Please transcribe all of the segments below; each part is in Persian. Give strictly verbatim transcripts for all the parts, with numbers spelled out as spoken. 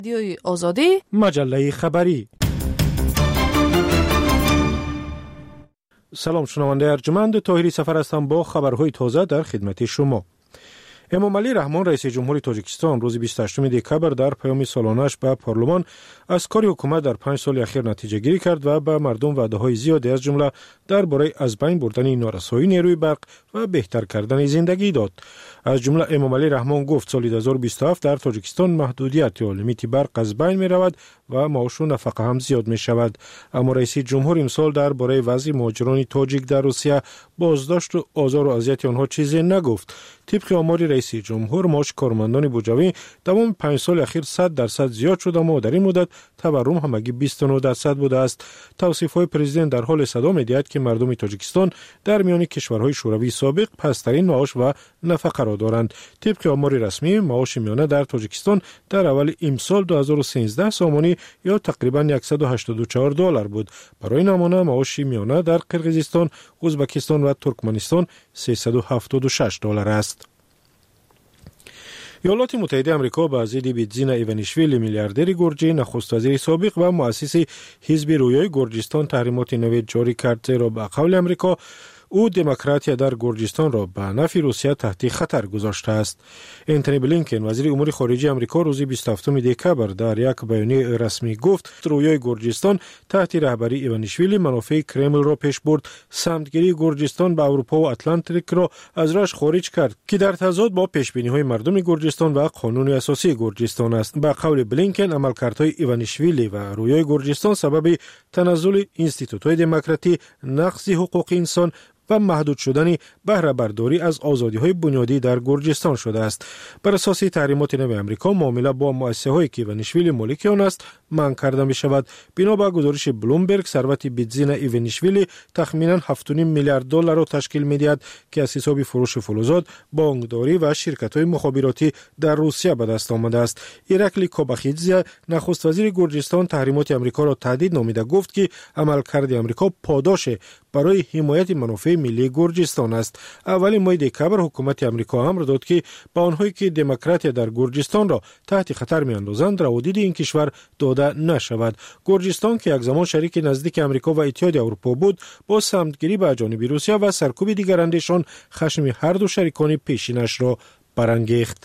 رادیوی آزادی، مجله خبری. سلام شنونده ارجمند، طاهری سفر هستم با خبرهای تازه در خدمت شما. امامعلی رحمان رئیس جمهوری تاجیکستان روز بیست و هشتم دکبر در پیام سالانه‌اش به پارلمان از کار حکومت در پنج سال اخیر نتیجه گیری کرد و به مردم وعده‌های زیادی از جمله درباره از بین بردن نارسایی نیروی برق و بهتر کردن زندگی داد. از جمله امامعلی رحمان گفت سال دو هزار و بیست و هفت در تاجیکستان محدودیت یا لیمیت برق از بین می رود و معاش و نفقه هم زیاد می شود. اما رئیس جمهور امسال درباره وضع مهاجران تاجیک در روسیه، بازداشت و آزار و اذیت آنها چیزی نگفت. طبق آمار رئیس جمهور، معاش کارمندان بوجوی تمام پنج سال اخیر صد درصد زیاد شده، اما در این مدت تورم همگی بیست و نه درصد بوده است. توصیف‌های پرزیدنت در حال صدا می‌دهد که مردم تاجیکستان در میان کشورهای شوروی سابق پست‌ترین معاش و نفقه را دارند. طبق آمار رسمی، معاش میانه در تاجیکستان در اول امسال دو هزار و سیزده سامانی یا تقریباً صد و هشتاد و چهار دلار بود. برای نمونه معاش میانه در قرقیزستان، ازبکستان و ترکمنستان سیصد و هفتاد و شش دلار است. ایالات متحده آمریکا با ضد بیتزین ایوانیشویلی میلیاردر گرجی، نخست وزیر سابق و مؤسس حزب رویای گرجستان تحریمات نو جاری کرد، زیرا به قول آمریکا او دموکراتیا در گرجستان را به نفع روسیه تحت خطر گذاشته است. انتونی بلینکن وزیر امور خارجه آمریکا روز بیست و هفتم دکبر در یک بیانیه رسمی گفت رویای گرجستان تحت رهبری ایوانیشویلی منافع کرمل را پیش برد، سمتگیری گرجستان به اروپا و اتلانتیک را از راهش خارج کرد که در تضاد با پیشبینی‌های مردم گرجستان و قانون اساسی گرجستان است. به قول بلینکن عملکردهای ایوانیشویلی و رویای گرجستان سبب تنزل انستیتوت‌های دموکراتی، نقض حقوق انسان و محدود شدن بهره برداری از آزادی‌های بنیادی در گرجستان شده است. بر اساس تحریمات نو آمریکا، معامله با مؤسسه‌هایی که ایوانیشویلی مالک آن است منع کرده می شود. بنا به گزارش بلومبرگ، ثروت بیتزین ایوانیشویلی تخمیناً هفت و نیم میلیارد دلار را تشکیل می‌دهد که از حساب فروش فلزات، بانکداری و شرکت‌های مخابراتی در روسیه به دست آمده است. ایرکلی کوباخیدزه نخست وزیر گرجستان تحریمات آمریکا را تهدید نامیده گفت که عملکرد آمریکا پاداش برای حمایت منافع ملی گرجستان است. اولین ماه دکبر حکومت آمریکا امر داد که به آنهایی که دموکراتیا در گرجستان را تحت خطر می‌اندازند روادید این کشور داده نشود. گرجستان که یک زمان شریک نزدیک آمریکا و اتحاد اروپا بود، با سمتگیری به جانب روسیه و سرکوب دیگر اندیشان خشم هر دو شریکان پیشینش را برانگیخت.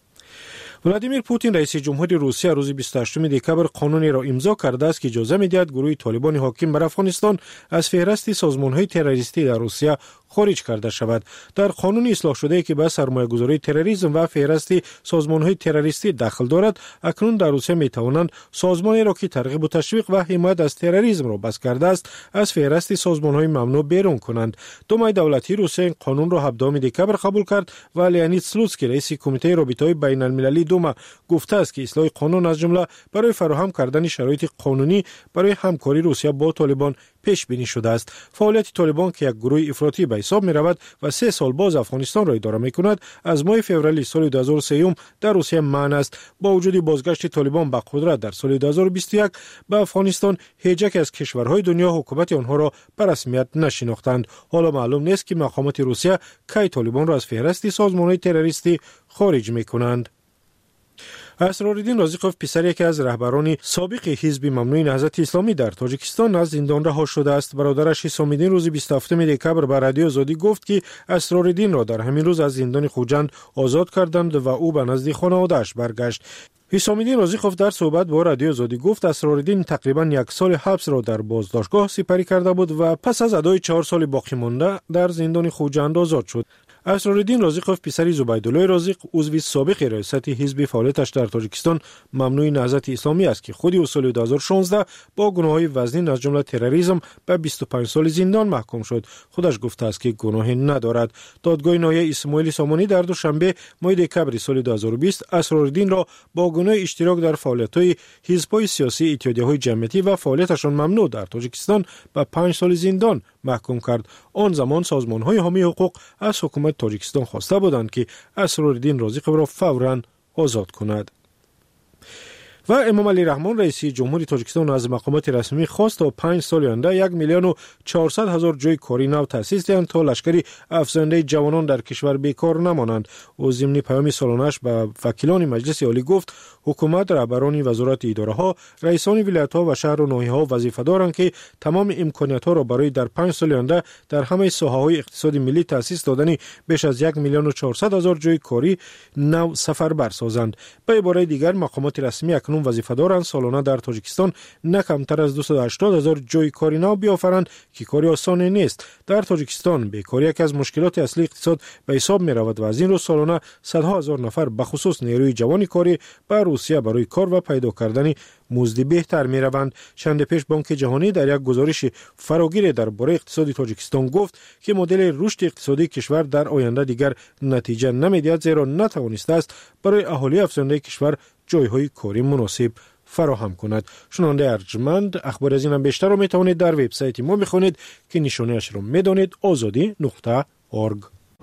ولادیمیر پوتین رئیس جمهوری روسیه روز بیست و هشتم دکبر قانونی را امضا کرده است که اجازه می‌دهد گروه طالبان حاکم بر افغانستان از فهرست سازمان‌های تروریستی در روسیه خارج کرده شود. در قانون اصلاح شده که به سرمایه‌گذاری تروریسم و فهرست سازمان‌های تروریستی دخل دارد، اکنون در روسیه می‌توانند سازمانی را که ترغیب و تشویق و حمایت از تروریسم را بس کرده است از فهرست سازمان‌های ممنوع بیرون کنند. دومای دولتی روسیه این قانون را هفدهم دکبر قبول کرد و لیانید سلوتسکی رئیس کمیته رابطه‌های بین‌المللی دوما گفته است که اصلاح قانون از جمله برای فراهم کردن شرایط قانونی برای همکاری روسیه با طالبان پیش بینی شده است. فعالیت طالبان که یک گروه افراطی به حساب می رود و سه سال باز افغانستان را اداره می کند، از ماه فوریه سال دو هزار و سه در روسیه منع است. با وجود بازگشت طالبان به قدرت در سال دو هزار و بیست و یک به افغانستان، هیچ یک از کشورهای دنیا حکومت آنها را به رسمیت نشناختند. حالا معلوم نیست که مقامات روسیه کی طالبان را از فهرست سازمان‌های تروریستی خارج می کنند. اسرارالدین رازیقوف، پسر یکی از رهبران سابق حزب ممنوع نهضت اسلامی در تاجیکستان، از زندان رها شده است. برادرش حسام‌الدین روز بیست و هفتم دکبر به رادیو آزادی گفت که اسرارالدین را در همین روز از زندان خوجند آزاد کردند و او به نزد خانواده‌اش برگشت. حسام‌الدین رازیقوف در صحبت با رادیو آزادی گفت اسرارالدین تقریباً یک سال حبس را در بازداشتگاه سپری کرده بود و پس از ادای چهار سال باقی مانده در زندان خوجند آزاد شد. اسرارالدین رازیقوف پسر زبیدالله رازیق، عضو سابق ریاست حزب فعالیتش در تاجیکستان ممنوع نهضت اسلامی است که خودی سال دو هزار و شانزده با گناه‌های وزنی از جمله تروریسم به بیست و پنج سال زندان محکوم شد. خودش گفته است که گناهی ندارد. دادگاه نهایی اسماعیل سامانی در دوشنبه ماه دکبر سال دو هزار و بیست اسرارالدین را با گناه اشتراک در فعالیت‌های حزب‌های سیاسی، اتحادیه‌های جمعیتی و فعالیتشان ممنوع در تاجیکستان به پنج سال زندان محکوم کرد. آن زمان سازمان‌های حامی حقوق از حکومت تاجیکستان خواسته بودند که اسرارالدین رازیقوف را فوراً آزاد کند. و امام علی رحمان رئیس جمهوری تاجیکستان از مقامات رسمی خواست تا پنج سال آینده یک میلیون و چهارصد هزار جای کاری نو تأسیس دهند تا لشکری افزاینده جوانان در کشور بیکار نمانند. او ضمن پیام سالانش به وکیلان مجلس عالی گفت حکومت رهبران وزارت اداره ها، رئیسان ولایت ها و شهر و ناحیه ها وظیفه دارند که تمام امکانات ها را برای در پنج سال آینده در همه ساحه های اقتصاد ملی تأسیس دادن بیش از یک میلیون و چهارصد هزار جای کاری نو سفربر سازند. به عباره دیگر مقامات رسمی اکنون وظیفه دارند سالانه در تاجیکستان نه کمتر از دویست و هشتاد هزار جای کاری نو بیافرند که کاری آسان نیست. در تاجیکستان بیکاری یکی از مشکلات اصلی اقتصاد به حساب می رود و از این رو سالانه صدها هزار نفر به خصوص نیروی جوان کاری به روسیه برای کار و پیدا کردن مزد بهتر می روند. چند پیش بانک جهانی در یک گزارش فراگیر درباره اقتصاد تاجیکستان گفت که مدل رشد اقتصادی کشور در آینده دیگر نتیجه نمیدهد زیرا نتوانسته است برای اهالی افزونده کشور جایهای کاری مناسب فراهم کند. شنونده ارجمند، اخبار از این هم بیشتر را می توانید در وبسایت ما بخوانید که نشانه اش را می دانید آزادی نقطه اورگ.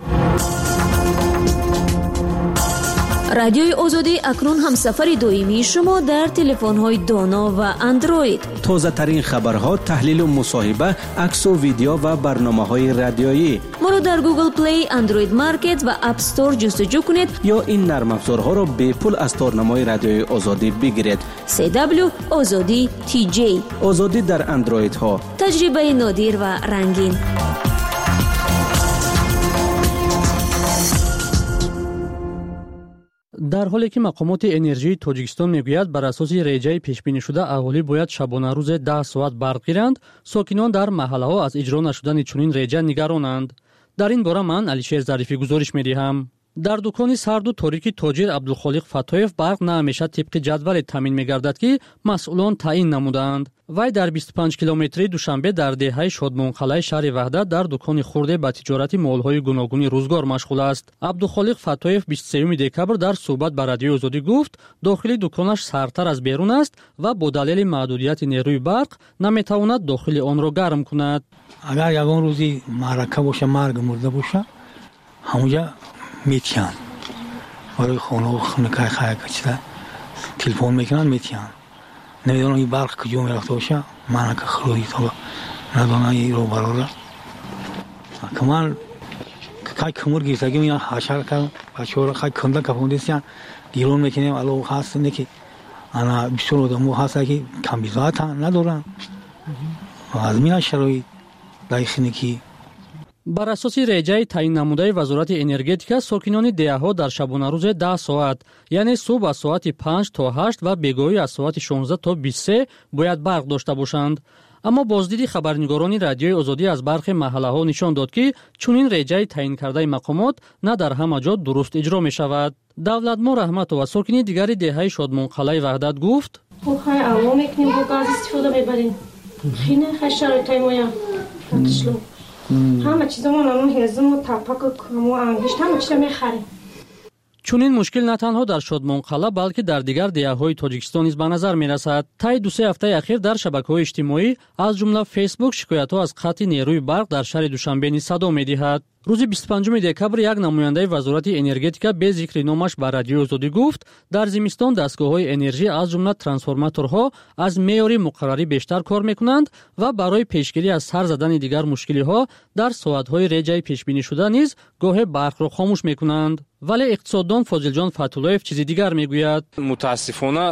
رادیوی آزادی اکنون هم سفر دویمی شما در تلفن‌های دانا و اندروید. تازه ترین خبرها، تحلیل و مصاحبه، عکس و ویدیو و برنامه‌های رادیویی. ما رو در گوگل پلی، اندروید مارکت و اپ استور جستجو کنید یا این نرم افزارها را به پول از تارنمای رادیوی آزادی بگیرید. سی دبلیو آزادی تی جی. آزادی در اندروید ها. تجربه نادر و رنگین. در حالی که مقامات انرژی تاجیکستان میگوید بر اساس رجای پیش بینی شده اهالی باید شبانه روز ده ساعت برق گیرند، ساکنان در محله ها از اجرا نشدن چنین رجا نگرانند. در این باره من علیشیر ظریفی گزارش میدهم. در دکان سرد و تاریک تاجر عبدالخالق فتایف برق نه همیشه طبق جدول تامین میگردد که مسئولان تعیین نمودند. وی در بیست و پنج کیلومتری دوشنبه در دهه شادمانقلعه شهر وحدت در دکان خورده با تجارت مال‌های گوناگون روزگار مشغول است. عبدالخالق فتایف بیست و سوم دکبر در صحبت با رادیو آزادی گفت داخل دکانش سردتر از بیرون است و با دلیل محدودیت نیروی برق نمیتواند داخل آن را گرم کند. اگر یگان روزی معرکه باشه، مرگ مرده باشه، همونجا میتیان برای خانه و خانه که خیلی کچیده تلفن میکنن میتیان. نمیدونم این برق کجا میرفته باشه، من که خرودی تا ندانم این رو براره کمان که کمور گیرتگی میان حشر کردم بچه ها را خیلی کنده کپوندیستیان دیرون میکنیم الو هست نه که انا بیشتر آدمو هست که کمبیزات ندارن و از میان شرایط دایخینه که بر اساس رجای تعیین نموده وزارت انرژتیک ساکنان دهه‌ها در شبانه روز ده ساعت یعنی صبح از ساعت پنج تا هشت و بگاهی از ساعت شانزده تا بیست و سه باید برق داشته باشند. اما بازدید خبرنگاران رادیوی آزادی از برخی محله‌ها نشان داد که چنین رجای تعیین کرده مقامات نه در همه جا درست اجرا می شود. دولتمند رحمتو و ساکنی دیگر دهه شادمانقلعه وحدت گفت: "خو خیلی عوام میکنیم با گاز استفاده میبریم. خیلی خشارتای ما تشلو. همه چیزمون همون هزم و تپک و انگشت همه چیز میخریم." چنین مشکل نه تنها در شادمانقلعه بلکه در دیگر دهه‌های تاجیکستان نیز به نظر می‌رسد. طی دو سه هفته اخیر در شبکه‌های اجتماعی از جمله فیسبوک شکایت‌ها از قطع نیروی برق در شهر دوشنبه نیز صدا می‌دهد. روز بیست و پنجم دکبر یک نماینده وزارت انرژتیک به ذکر نامش بر رادیو آزادی گفت در زمستان دستگاه‌های انرژی از جمله ترانسفورماتورها از معیار مقرری بیشتر کار می‌کنند و برای پیشگیری از سر زدن دیگر مشکلی‌ها در ساعت‌های رجای پیش بینی شده نیز گاه برق را خاموش می‌کنند. ولی اقتصاددان فاضل جان فتولایف چیزی دیگر میگوید. متاسفانه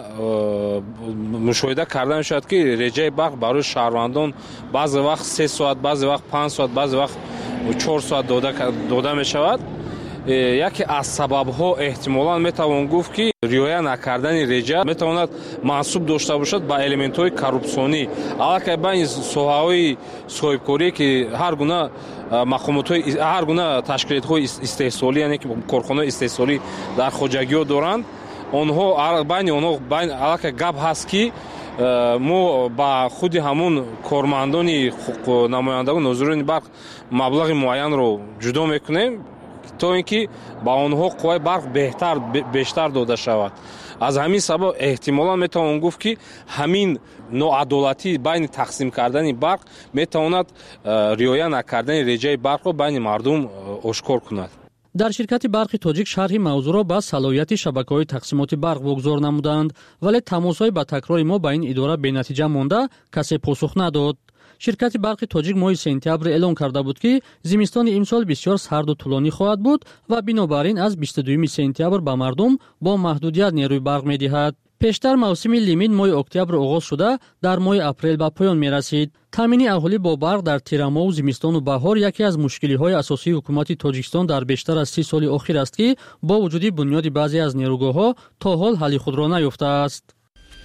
مشاهده کرده میشد که رجای برق برای شهروندان بعضی وقت سه ساعت، بعضی وقت پنج ساعت، بعضی وقت چهار ساعت داده داده می شود. یکی از سبب ها احتمالاً میتوان گفت که رعایت نکردن رجا میتواند منسوب داشته باشد به المنت های کورپسیونی علاقه بین ساحه های صاحبکاری که هر گونه مقامات های هر گونه تشکیلات های استحصالی یعنی که کارخانه استحصالی در خوجگی ها دارند. آنها بین آنها بین علاقه گپ هست که ما با خود همون کارمندان نمایندگان ناظرین برق مبلغ معین رو جدا میکنیم تا اینکه با آنها قوای برق بهتر بیشتر داده شود. از همین سبب احتمالاً میتوان گفت که همین ناعدالتی بین تقسیم کردن برق میتواند رعایت نکردن رجای برق رو بین مردم آشکار کند. در شرکت برق تاجیک شرح موضوع را با صلاحیت شبکه‌های تقسیمات برق واگذار نمودند، ولی تماس‌های با تکرار ما با این اداره به نتیجه مانده کسی پاسخ نداد. شرکت برق تاجیک ماه سپتامبر اعلام کرده بود که زمستان امسال بسیار سرد و طولانی خواهد بود و بنابراین از بیست و دوم سپتامبر به مردم با محدودیت نیروی برق می‌دهد. پیشتر موسم لیمین ماه اکتبر آغاز شده در ماه اپریل به پایان می‌رسید. تامین اهالی با برق در تیرما و زمستان و بهار یکی از مشکل‌های اساسی حکومت تاجیکستان در بیشتر از سی سال اخیر است که با وجود بنیاد بعضی از نیروگاه‌ها تا حال حل خود را نیافته است.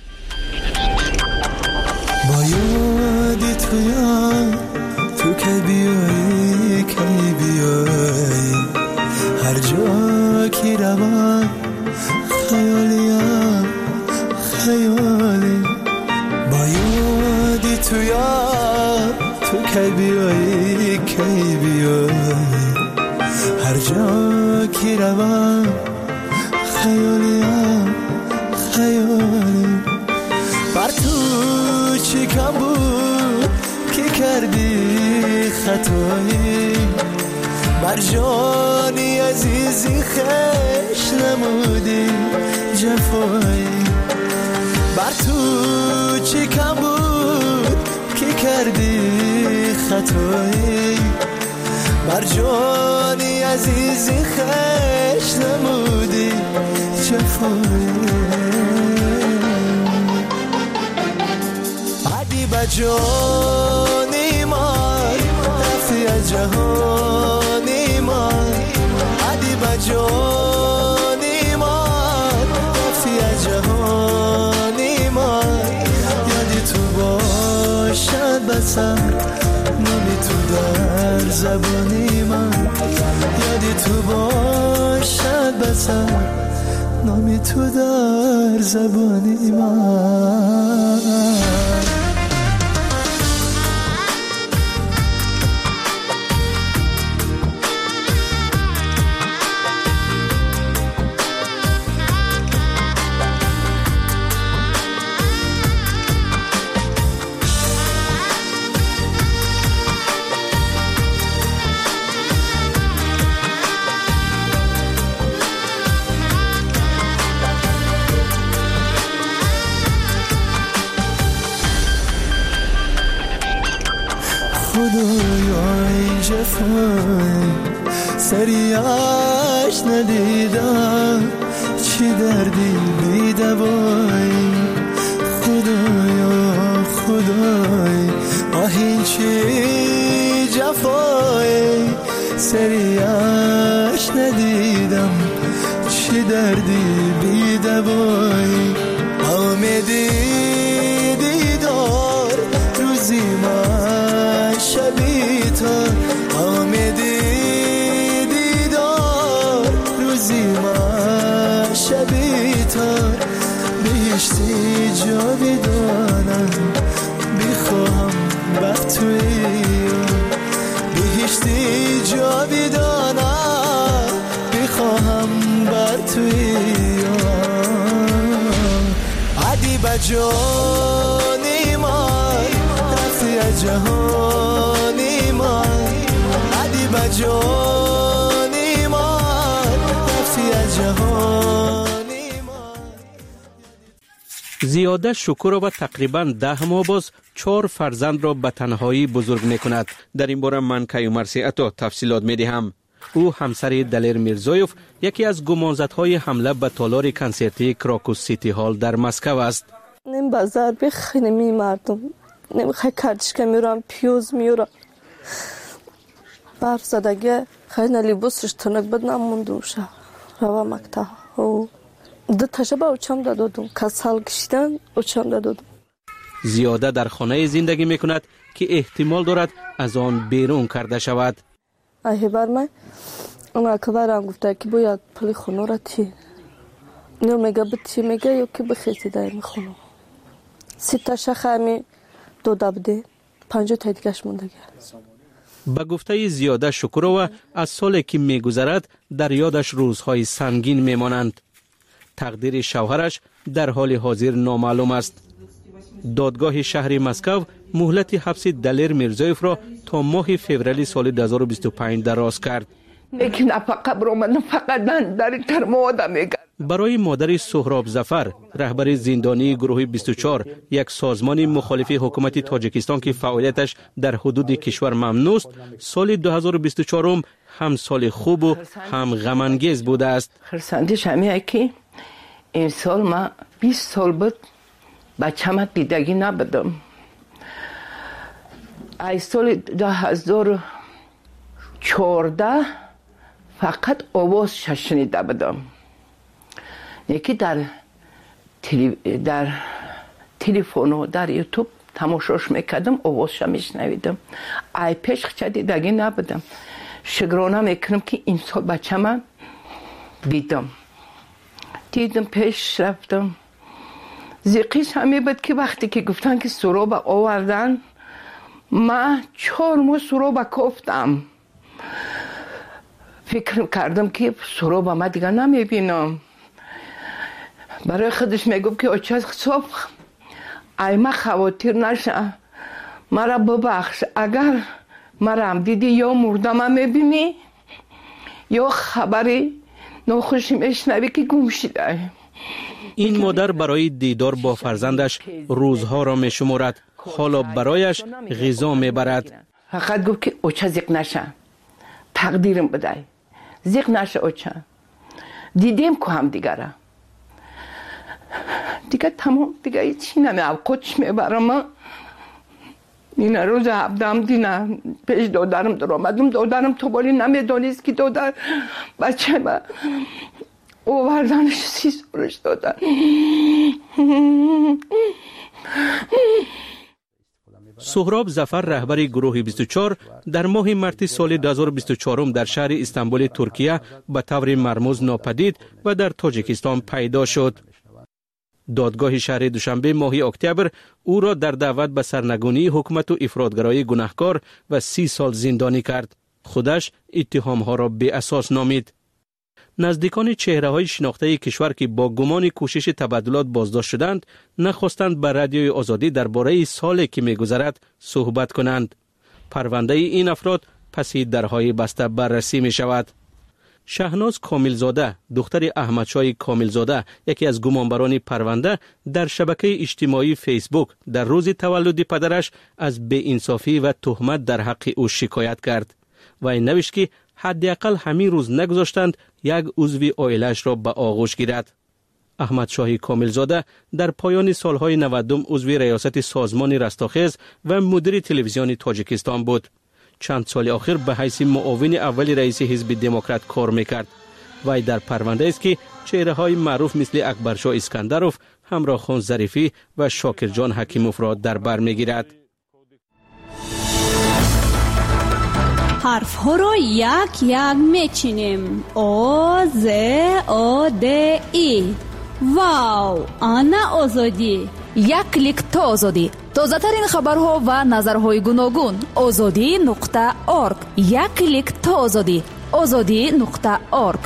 تو یا تو که بیایی که بیایی هر جا کی روان خیالی ها خیالی با یادی تو یا تو که بیایی که بیایی هر جا کی روان خیالی ها خیالی بر تو چی کم بود کی کردی خطایی بر جانی عزیزی خش نمودی جفایی بر تو چی کم بود کی کردی خطایی بر جانی عزیزی خش نمودی جفایی جانی من رفتی از جهانی من عدی با جانی من رفتی از جهانی من یادی تو باشد بسر نامی تو در زبانی من یادی تو باشد بسر نامی تو در زبانی من خدایای جفای سریعش ندیدم چی دردی بی دوایی خدایا خدای آهین چی جفای سریعش ندیدم چی دردی بی دوایی آمدی دیدار روزی من شبی تا آمدی دیدار روزی من شبی تا بهشتی جا بیدانم بیخواهم بر توی بهشتی جا بیدانم بیخواهم بر توی عدی بجانی من رفتی از جهانی من عدی بجانی من رفتی از جهانی من. زیاده شکر و تقریبا ده ماه باز چهار فرزند را به تنهایی بزرگ می کند. در این باره من کیومرث عطا تفصیلات می دهم. او همسر دلیر میرزایوف یکی از گمانزدهای حمله به تالار کنسرتی کراکوس سیتی هال در مسکو است. نمی بازار بخینه می مردم نمیخوای کردشکه میرم پیوز میرم برف زدگه خیلی لباسش تنک بد نمونده شه روا مکتب ده تشه با اوچم دادم کسال کشیدن اوچم دادم. زیاده در خانه زندگی میکند که احتمال دارد از آن بیرون کرده شود. ای بر من اون که برام گفته که باید پلی خونه را تی نه میگه بتی میگه یا که بخیزی دای میخونم سی تا شخمی دو دبده پنجاه تا دیگهش مونده. به گفته زیاده شکرو از سالی که میگذرد در یادش روزهای سنگین میمانند. تقدیر شوهرش در حال حاضر نامعلوم است. دادگاه شهر مسکو مهلت حبس دلیر میرزایوف را تا ماه فوریه سال دو هزار و بیست و پنج دراز کرد. لیکن فقط برو من فقط در ترمودا میگن. برای مادر سهراب ظفر، رهبر زندانی گروه بیست و چهار، یک سازمان مخالف حکومت تاجیکستان که فعالیتش در حدود کشور ممنوع است، سال دو هزار و بیست و چهار هم سال خوب و هم غم انگیز بوده است. خرسندش همینه که این سال ما بیست سال بود بچه‌م دیدگی نبودم. ای سال دو هزار و چهارده فقط آوازش شنیده بودم. یکی در تلی... در تلفن و در یوتیوب تماشاش میکردم، آوازش میشنویدم. ای پیش چه دیدگی نبودم. شکرانه میکنم که این سال بچه‌م دیدم. دیدم پیش رفتم. زیقیش همی بود که وقتی که گفتن که سراب آوردن، من چهار ماه سراب کفتم. فکر کردم که سراب ما دیگه نمیبینم. برای خودش میگفت که اچه صبح ای ما خواطر نشه، مرا ببخش، اگر مرا هم دیدی یا مردم میبینی یا خبری ناخوشی میشنوی که گم شده. این مادر برای دیدار با فرزندش روزها را میشمارد، حالا برایش غذا میبرد. فقط گفت که اوچه زیق نشه، تقدیرم بده، زیق نشه اوچه. دیدیم که هم دیگره دیگه تمام، دیگه هیچی نمی اوقاتش میبرم. این روز هفدهم دینه پیش دادرم در آمدم. دادرم تو بالی نمیدانیست که دادر بچه ما اووردنش سی سالش دادن. سهراب ظفر، رهبر گروه بیست و چهار، در ماه مارس سال دو هزار و بیست و چهار در شهر استانبول ترکیه به طور مرموز ناپدید و در تاجیکستان پیدا شد. دادگاه شهر دوشنبه ماه اکتبر او را در دعوت به سرنگونی حکومت و افراطگرایی گناهکار و سی سال زندانی کرد. خودش اتهامها را بی اساس نامید. نزدیکان چهره‌های شناخته کشور که با گمان کوشش تبادلات بازداشت شدند، نخواستند به رادیوی آزادی درباره سالی که می‌گذرد صحبت کنند. پرونده این افراد پس درهای بسته بررسی می‌شود. شهناز کاملزاده، دختر احمدشاه کاملزاده، یکی از گمانبران پرونده، در شبکه اجتماعی فیسبوک در روز تولد پدرش از بی‌انصافی و تهمت در حق او شکایت کرد و این نوشت که حداقل همین روز نگذاشتند یک عضو عائله‌اش را به آغوش گیرد. احمدشاه کاملزاده در پایان سالهای نود عضو ریاست سازمان رستاخیز و مدیر تلویزیون تاجیکستان بود. چند سال آخر به حیث معاون اول رئیس حزب دموکرات کار میکرد. وی در پرونده است که چهره‌های معروف مثل اکبرشاه اسکندروف، همراه خان ظریفی و شاکرجان حکیموف را در بر میگیرد. حرف ها را یک یک میچینیم. آ ز آ د ای. واو، آنا آزادی. یک کلیک تا آزادی. تازه ترین خبرها و نظرهای گوناگون. آزادی نقطه اورگ. یک کلیک تا آزادی. آزادی نقطه اورگ.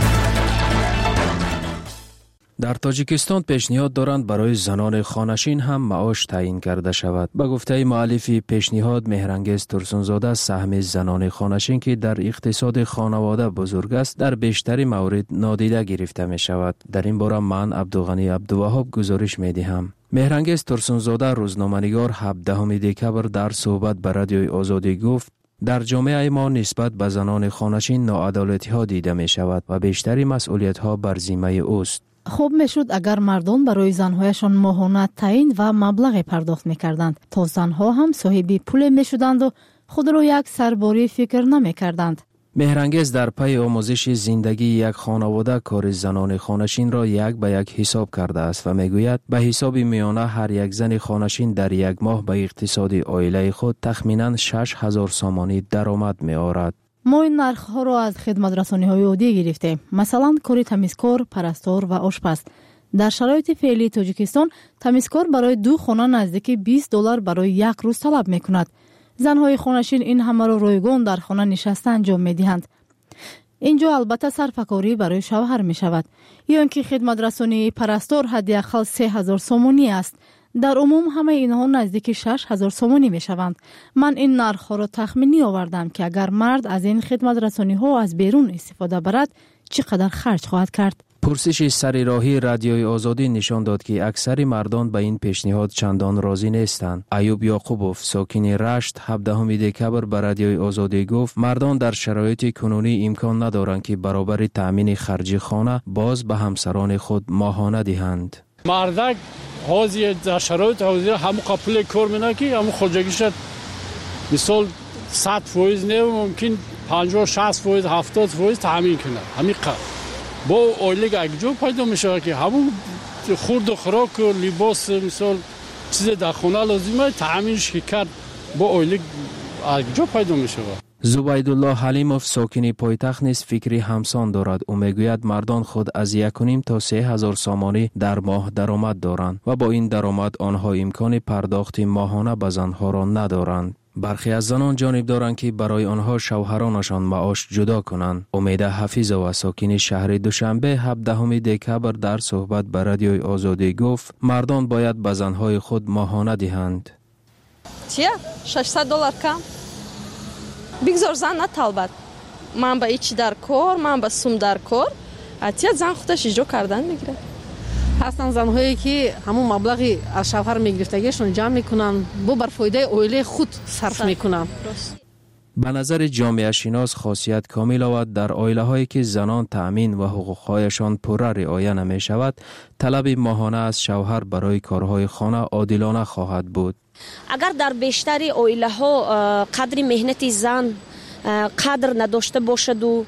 در تاجیکستان پیشنهاد دارند برای زنان خانشین هم معاش تعیین کرده شود. به گفته مؤلف پیشنهاد مهرانگیز ترسونزاده، سهم زنان خانشین که در اقتصاد خانواده بزرگ است در بیشتر موارد نادیده گرفته می شود. در این باره من عبدالغنی عبدالوهاب گزارش می دهم. مهرانگیز ترسونزاده، روزنامه‌نگار، هفدهم دکبر در صحبت به رادیوی آزادی گفت در جامعه ما نسبت به زنان خانشین ناعدالتی ها دیده می شود و بیشتری مسئولیت ها بر ذمه اوست. خوب میشد اگر مردان برای زنهایشان ماهانه تعیین و مبلغ پرداخت میکردند تا زنها هم صاحب پول میشدند و خود را یک سرباری فکر نمیکردند. مهرانگیز در پی آموزش زندگی یک خانواده کار زنان خانشین را یک به یک حساب کرده است و میگوید به حساب میانه هر یک زن خانشین در یک ماه به اقتصاد عائله خود تخمینا شش هزار سامانی درآمد میآورد. ما این نرخ ها را از خدمت رسانی های عادی گرفتیم. مثلا کار تمیزکار، پرستار و آشپز. در شرایط فعلی تاجیکستان تمیزکار برای دو خانه نزدیک بیست دلار برای یک روز طلب می کند. زنهای خانشین این همه را رایگان در خانه نشسته انجام می دهند. اینجا البته صرفه‌کاری برای شوهر می شود. یا اینکه خدمت رسانی پرستار حداقل سه هزار سامانی است. در عموم همه اینها نزدیک شش هزار سومانی می شوند. من این نرخ را تخمینی آوردم که اگر مرد از این خدمت رسانی ها از بیرون استفاده برد چقدر خرج خواهد کرد. پرسش سر راهی رادیوی آزادی نشان داد که اکثر مردان به این پیشنهاد چندان راضی نیستند. ایوب یعقوبوف ساکن رشت هفدهم دکبر به رادیوی آزادی گفت مردان در شرایط کنونی امکان ندارند که برابر تامین خرج خانه باز به همسران خود ماهانه دهند. مردک حاضر در شرایط حاضر هم قبل کار میکنه که هم خودجگیش مثال صد فیصد نه ممکن پنجاه شصت فیصد هفتاد فیصد تامین کنه. همین قدر با اویلگ اگجو پیدا میشه که همون خورد و خوراک و لباس مثال چیز در خونه لازمه تامینش کرد با اویلگ اگجو پیدا میشه. زبیدالله حلیموف ساکن پایتخت نیز فکری همسان دارد. او میگوید مردان خود از یک و نیم تا سه هزار سامانی در ماه درآمد دارند و با این درآمد آنها امکان پرداخت ماهانه به زنها را ندارند. برخی از زنان جانب دارند که برای آنها شوهرانشان معاش جدا کنند. امید حفیظ ساکن شهر دوشنبه هفدهم دکبر در صحبت به رادیوی آزادی گفت مردان باید به زنهای خود ماهانه دهند. چیه؟ ششصد دلار کم؟ بگذار زن نطلبد. من با ایچی در کار، من با سوم در کار. اتیت زن خودش اجرا کردن میگیره. هستن زنهایی که همون مبلغی از شوهر میگرفتگیشون جمع میکنن بو بر فایده اویله خود صرف میکنن. به نظر جامعه شناس خاصیت کامل آورد در عائله هایی که زنان تأمین و حقوقهایشان پوره رعایت نمی شود طلب ماهانه از شوهر برای کارهای خانه عادلانه خواهد بود. اگر در بیشتری عائله ها قدر مهنت زن قدر نداشته باشد و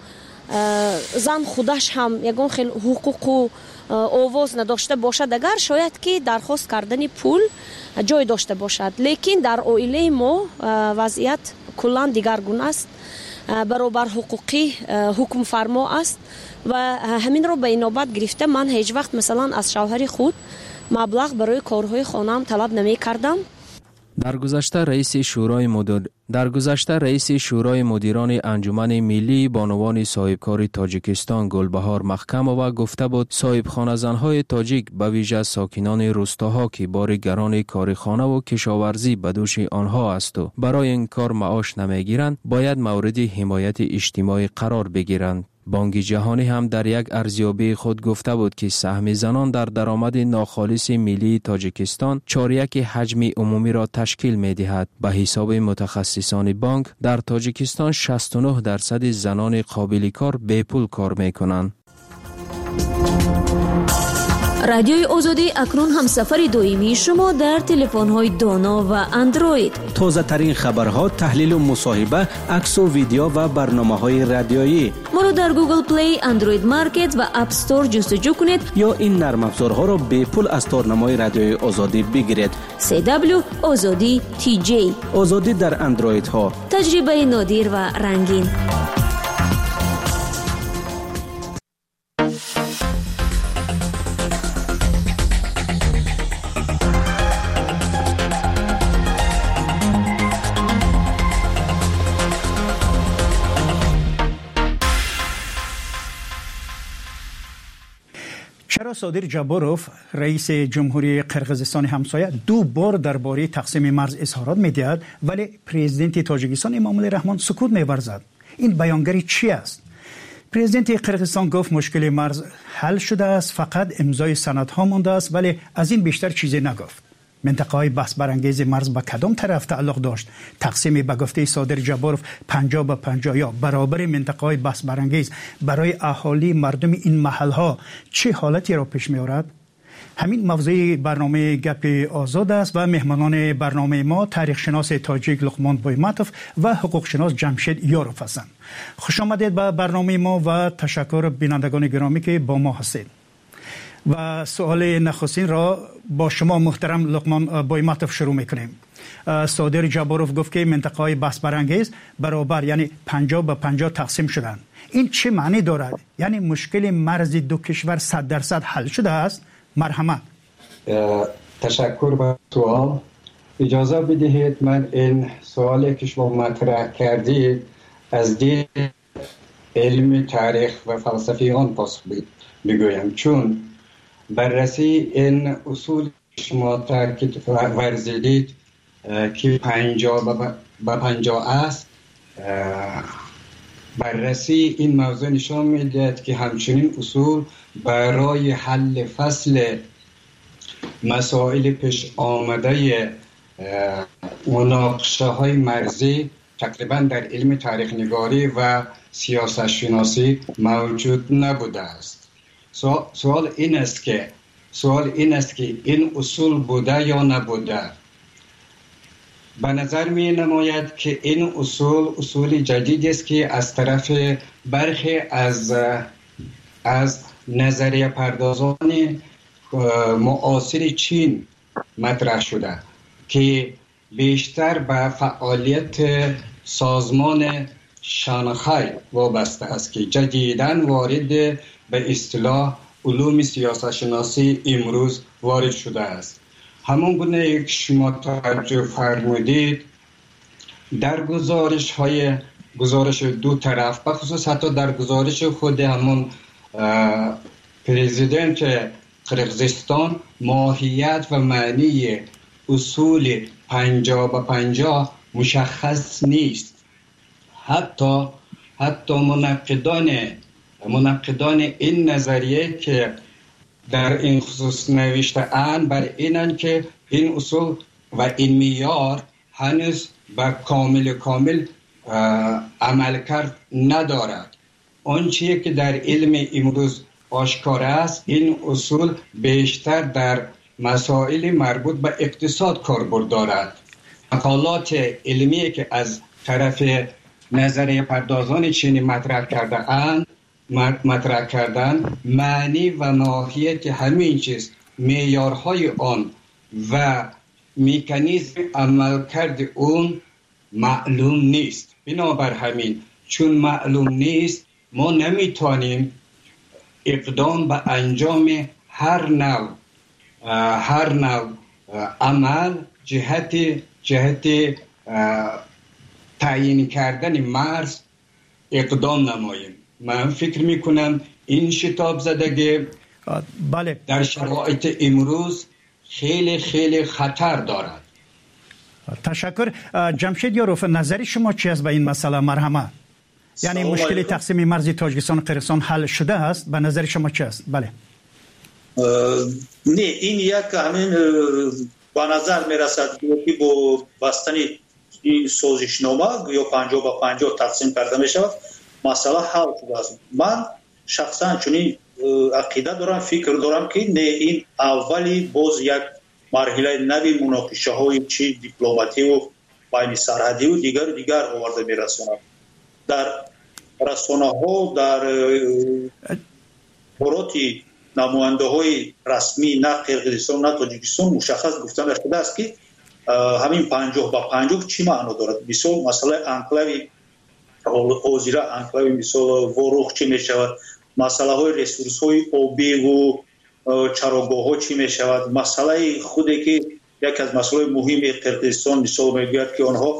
زن خودش هم یگان خیلی حقوق و آواز نداشته باشد اگر شاید که درخواست کردن پول جای داشته باشد، لیکن در عائله ما وضعیت کلان دیگرگونه است. برابر حقوقی حکم فرما است و همین رو به اینابت گرفته من هیچ وقت مثلا از شوهر خود مبلغ برای کارهای خانم طلب نمی کردم. در گذشته رئیس شورای مدیر در گذشته رئیس شورای مدیران انجمن ملی بانوان صاحبکار تاجیکستان گلبهار محکمووا گفته بود صاحبخانه زنهای تاجیک به ویژه ساکنان روستاها که بار گران کارخانه و کشاورزی به دوش آنها است و برای این کار معاش نمیگیرند باید مورد حمایت اجتماعی قرار بگیرند. بانک جهانی هم در یک ارزیابی خود گفته بود که سهم زنان در درآمد ناخالص ملی تاجیکستان چهاریک حجم عمومی را تشکیل می دهد. به حساب متخصصان بانک در تاجیکستان شصت و نه درصد زنان قابل کار بے پول کار می کنند. رادیوی آزادی اکنون هم سفر دائمی شما در تلفن‌های دانا و اندروید. تازه ترین خبرها، تحلیل و مصاحبه، عکس و ویدیو و برنامه‌های رادیویی. ما را در گوگل پلی، اندروید مارکت و اپ استور جستجو کنید یا این نرم افزارها را بے پول از تارنمای رادیوی آزادی بگیرید. سی دبلیو آزادی تی جی. آزادی در اندروید ها. تجربه نادر و رنگین. چرا صادر جباروف رئیس جمهوری قرقیزستان همسایه دو بار درباره تقسیم مرز اظهارات می‌دهد ولی پرزیدنت تاجیکستان امامعلی رحمان سکوت می‌ورزد؟ این بیانگری چی است؟ پرزیدنت قرقیزستان گفت مشکل مرز حل شده است، فقط امضای سندها مانده است، ولی از این بیشتر چیزی نگفت. منطقه های بحث برانگیز مرز به کدام طرف تعلق داشت؟ تقسیم به گفته صادر جباروف پنجاه به پنجاه یا برابر منطقه های بحث برانگیز برای اهالی مردم این محل ها چه حالتی را پیش می آورد؟ همین موضوع برنامه گپ آزاد است و مهمانان برنامه ما تاریخ شناس تاجیک لقمان بویماتوف و حقوق شناس جمشید یاروف هستند. خوش آمدید به برنامه ما و تشکر بینندگان گرامی که با ما هستید. و سوال نخستین را با شما محترم لقمان بویماتوف شروع میکنیم. صادر جباروف گفت که منطقه های بحث برانگیز برابر یعنی پنجاه به پنجاه تقسیم شدند. این چه معنی دارد؟ یعنی مشکل مرز دو کشور صد درصد حل شده است؟ مرحمت. تشکر با سوال. اجازه بدهید من این سوالی که شما مطرح کردید از دید علم تاریخ و فلسفیان پاسخ بگویم، چون بررسی این اصول شما تاکید ورزیدید که پنجاه به پنجاه است، بررسی این موضوع نشان میدهد که همچنین اصول برای حل فصل مسائل پیش آمده مناقشه های مرزی تقریبا در علم تاریخ نگاری و سیاست شناسی موجود نبوده است. سوال این است که سوال این است که این اصول بوده یا نبوده. به نظر می نماید که این اصول اصول جدیدی است که از طرف برخی از از نظریه پردازان معاصر چین مطرح شده که بیشتر به فعالیت سازمان شانگهای وابسته است که جدیداً وارد به اصطلاح علوم سیاست شناسی امروز وارد شده است. همون گونه که شما توجه فرمودید در گزارش های گزارش دو طرف، بخصوص حتی در گزارش خود همون پرزیدنت قرقیزستان، ماهیت و معنی اصول پنجاه به پنجاه مشخص نیست. حتی حتی منقدان منقدان این نظریه که در این خصوص نوشته اند بر اینند که این اصول و این معیار هنوز به کامل کامل عمل کرد ندارد. آنچه که در علم امروز آشکار است این اصول بیشتر در مسائل مربوط به اقتصاد کاربرد دارد. مقالات علمی که از طرف نظریه پردازان چینی مطرح کرده اند مطرح کردن معنی و ماهیت همین چیز، معیارهای آن و مکانیزم عملکرد اون معلوم نیست. بنابر همین چون معلوم نیست ما نمیتونیم اقدام به انجام هر نوع هر نوع عمل جهت جهت تعیین کردن مرز اقدام نماییم. من فکر میکنم این شتاب زدگی بله در شرایط امروز خیلی خیلی خطر دارد. تشکر. جمشید یاروف، نظر شما چی است به این مسئله؟ مرحمت. یعنی مشکل تقسیم مرز تاجیکستان و قرقیزستان حل شده است؟ به نظر شما چی است؟ بله. نه، این یک همین به نظر میرسد که با بستن این سازشنامه یا پنجاه به پنجاه تقسیم کرده می شود مسئله حل شده است. من شخصا چنین عقیده دارم، فکر دارم که نه، این اولی باز یک مرحله نوی مناقشه های چی دیپلماتی و بین سرحدی و دیگر و دیگر آورده می رساند. در رسانه ها در براتی نماینده های رسمی نه قرقیزستان نه تاجیکستان مشخص گفتن شده است که همین پنجاه با پنجاه چی معنا دارد. مثال مسئله انکلاوی حاضره انکلاوی مثال وروخ چی می شود، مسئله های ریسورس های آبی و چراگاه ها چی می شود، مسئله خودی که یک از مسئله مهم قرقیزستان مثال می گوید که آنها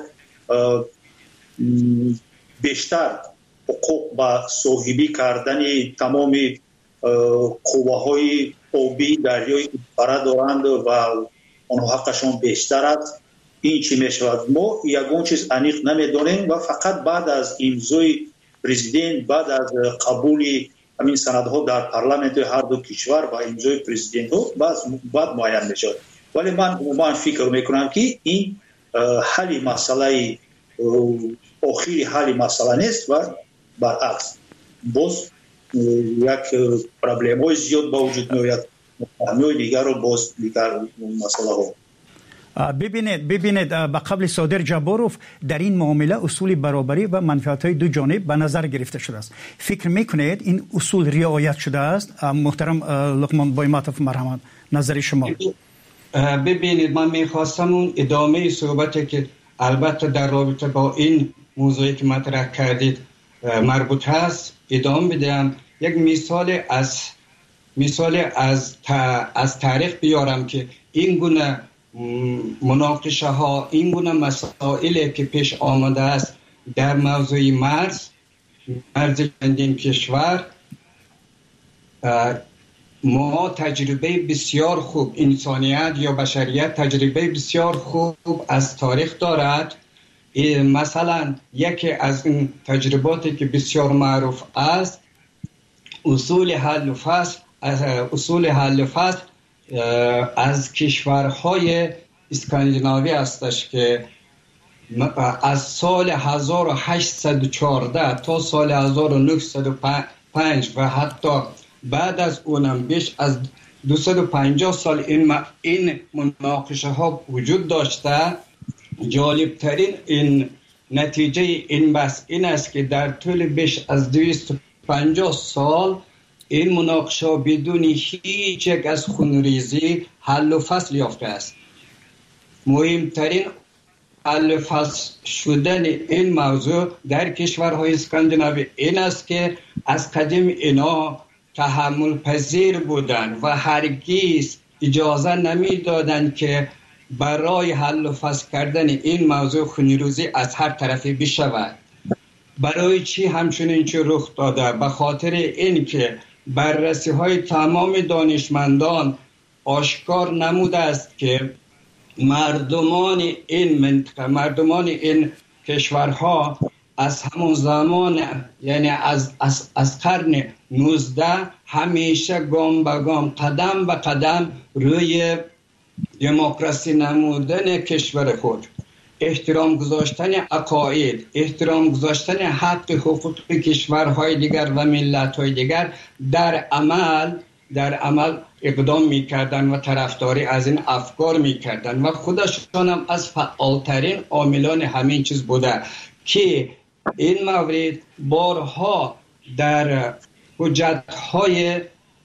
بیشتر حقوق با صاحبی کردن تمام قوه های آبی دریای برا دارند و آنها حقشان بیشتر است. این چی می شود؟ ما یکون چیز انیق نمی دانیم و فقط بعد از امضای پرزیدنت، بعد از قبول همین سندها در پارلمانت هر دو کشور با امضای پرزیدنت ها بعد معین می شود. ولی من عموما فکر می کنم که این حل مسئله آخری حل مسئله نیست و برعکس باز یک پرابلم های زیاد با وجود می آید، همه دیگر رو باز دیگر مسئله ها. ببینید ببینید به قبل صادر جباروف در این معامله اصول برابری و منفعت های دو جانب به نظر گرفته شده است. فکر میکنید این اصول رعایت شده است؟ محترم لقمان بایماتوف، مرحمت، نظر شما. ببینید من میخواستم اون ادامه صحبتی که البته در رابطه با این موضوعی که مطرح کردید مربوط هست ادامه بدم. یک مثال از مثال از از تاریخ بیارم که این گونه مناقشه ها، این گونه مسائلی که پیش آمده است در موضوع مرز مرز چندین کشور ما تجربه بسیار خوب، انسانیت یا بشریت تجربه بسیار خوب از تاریخ دارد. مثلا یکی از این تجرباتی که بسیار معروف است اصول حل و فصل اصول حل و فصل از کشورهای اسکاندیناوی هستش که از سال هزار و هشتصد و چهارده تا سال هزار و نهصد و پنج و حتی بعد از اونم بیش از دویست و پنجاه سال این این مناقشه ها وجود داشته. جالب ترین این نتیجه این بحث این است که در طول بیش از دویست و پنجاه سال این مناقشه بدون هیچ یک از خونریزی حل و فصل یافته است. مهمترین حل و فصل شدن این موضوع در کشورهای اسکاندیناوی این است که از قدیم اینا تحمل پذیر بودند و هرگز اجازه نمی دادند که برای حل و فصل کردن این موضوع خونریزی از هر طرفی بشود. برای چی همچنین چه رخ داده؟ به خاطر این که بررسی های تمام دانشمندان آشکار نموده است که مردمان این منطقه، مردمان این کشورها از همون زمان، یعنی از, از, از قرن نوزده همیشه گام به گام، قدم به قدم روی دموکراسی نمودن کشور خود، احترام گذاشتن عقاید، احترام گذاشتن حق حقوق کشورهای دیگر و ملت‌های دیگر در عمل در عمل اقدام می‌کردند و طرفداری از این افکار می‌کردند و خودشان هم از فعالترین عاملان همین چیز بوده که این مورد بارها در حجت‌های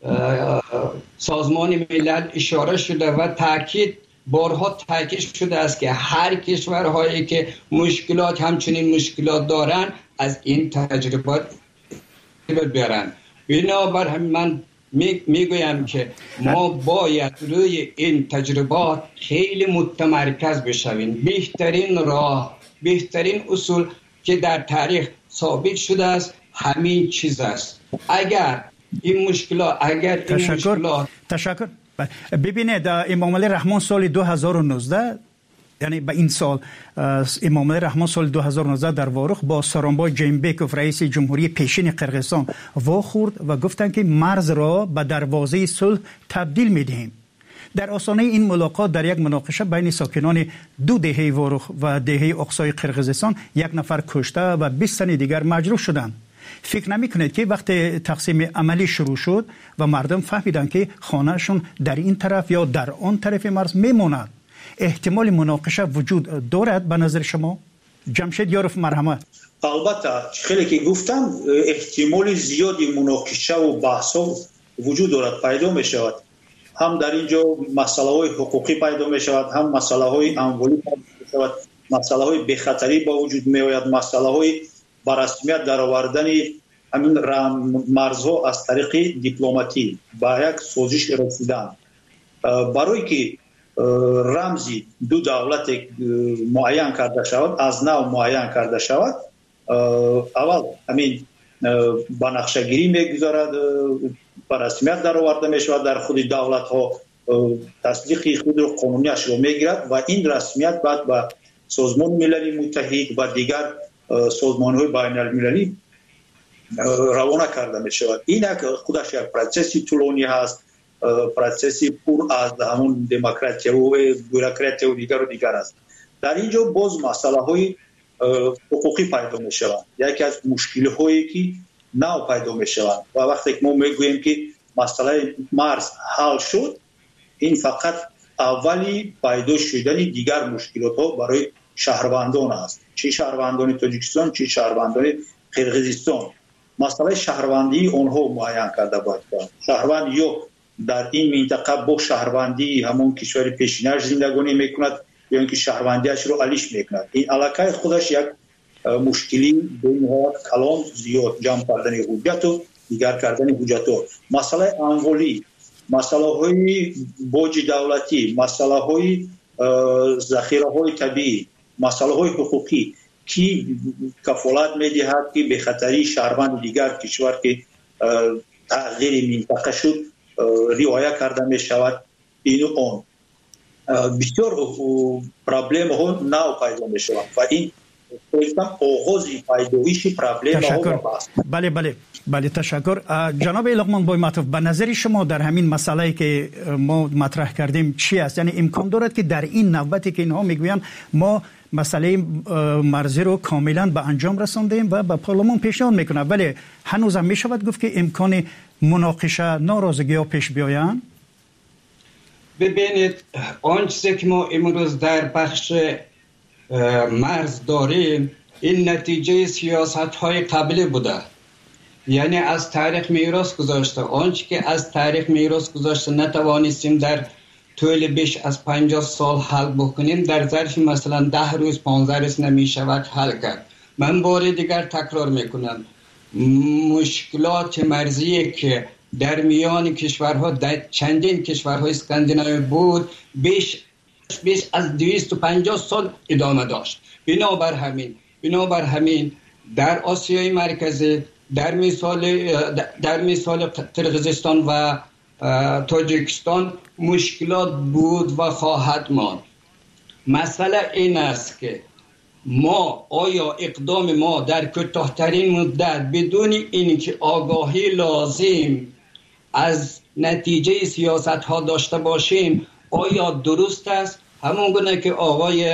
سازمان ملل اشاره شده و تاکید بارها تاکید شده است که هر کشورهایی که مشکلات همچنین مشکلات دارند از این تجربات بیارن. بنابر همین من میگویم که ما باید روی این تجربات خیلی متمرکز بشویم. بهترین راه، بهترین اصول که در تاریخ ثابت شده است همین چیز است. اگر این مشکلات اگر این تشکر. مشکلات تشکر. ببینید امام علی رحمان سال دو هزار و نوزده، یعنی به این سال امام علی رحمان سال دو هزار و نوزده در وارخ با سارانبای جینبکوف رئیس جمهوری پیشین قرقیزستان واخورد و گفتند که مرز را به دروازه صلح تبدیل می‌دهیم. در آستانه این ملاقات در یک مناقشه بین ساکنان دو دهه وارخ و دهه اقصای قرقیزستان یک نفر کشته و بیست تن دیگر مجروح شدند. فکر نمی کنید که وقتی تقسیم عملی شروع شد و مردم فهمیدن که خانهشون در این طرف یا در آن طرف مرز میموند، احتمال مناقشه وجود دارد به نظر شما؟ جمشید یارف مرحمت. البته خیلی که گفتم احتمال زیادی مناقشه و بحث وجود دارد، پیدا می شود. هم در اینجا مسئله های حقوقی پیدا می شود، هم مسئله های اموالی پیدا می شود، مسئله های بخطری با وجود می آید، مسئله های با رسمیت در آوردن همین مرزها از طریق دیپلماتی با یک سازش رسیدن. برای که رمزی دو دولت معین کرده شود، از نو معین کرده شود، اول همین با نقشه‌گیری میگذارد، با رسمیت در آورده می شود، در خود دولت ها تصدیق خود رو قانونیش رو میگیرد و این رسمیت بعد با سازمان ملل متحد و دیگر سازمان های بین المللی روانه کرده می شود. این خودش یک پروسسی طولانی هست، پروسسی پر از همون دموکراسی و بوروکراسی و دیگر و دیگر است. در اینجا باز مسئله های حقوقی پیدا می شود. یکی از مشکل هایی که نو پیدا می شود و وقتی که ما میگوییم که مسئله مرز حل شد، این فقط اولی پیدا شدن دیگر مشکلات ها برای شهروندان است، چه شهروندان تاجیکستان چه شهروندان قرقیزستان. مسئله شهروندی اونها معین کرده باید. شهروند یا در این منطقه با شهروندی همون کشور پیشینش زندگانی میکند یا اینکه شهروندیش رو علیش میکند. این علاقه خودش یک مشکلی بینها کلان زیاد، جمع کردن حجت و دیگر کردن حجت ها. مسئله اموالی، مسئله های باج دولتی، مسئله های ذخیره های طبیعی، مسئله های حقوقی که کفالت میدهد که به خطری شهروند دیگر کشور که تغییر منطقه شد ریعایت کرده می شود این اون بسیار پرابلم ها نو پیدا می شود و این آغازی پیدایش پرابلم ها است. بله بله بله تشکر. جناب لقمان بای معطوف، به نظر شما در همین مسئله که ما مطرح کردیم چی است؟ یعنی امکان دارد که در این نوبتی که اینها میگویند ما مسئله مرزی رو کاملا به انجام رساندیم و به پارلمان پیشنهاد میکنه، ولی هنوز هم میشود گفت که امکان مناقشه ناراضگی ها پیش بیایند؟ ببینید آن چیزی که ما امروز در بخش مرز داریم این نتیجه سیاست های قبلی بوده، یعنی از تاریخ میراث گذاشته. آنچه که از تاریخ میراث گذاشته نتوانستیم در طول بیش از پنجاه سال حل بکنیم، در ظرف مثلا ده روز پانزده روز نمی شود حل کرد. من بار دیگر تکرار میکنم مشکلات مرزی که در میان کشورها در چندین کشورهای اسکاندیناوی بود بیش بیش از دویست و پنجاه سال ادامه داشت. بنابر همین بنابر همین در آسیای مرکزی در مثال در مثال قرقیزستان و تاجیکستان مشکلات بود و خواهد ماند. مسئله این است که ما آیا اقدام ما در کوتاه‌ترین مدت بدون اینکه آگاهی لازم از نتیجه سیاست ها داشته باشیم آیا درست است؟ همون گونه که آقای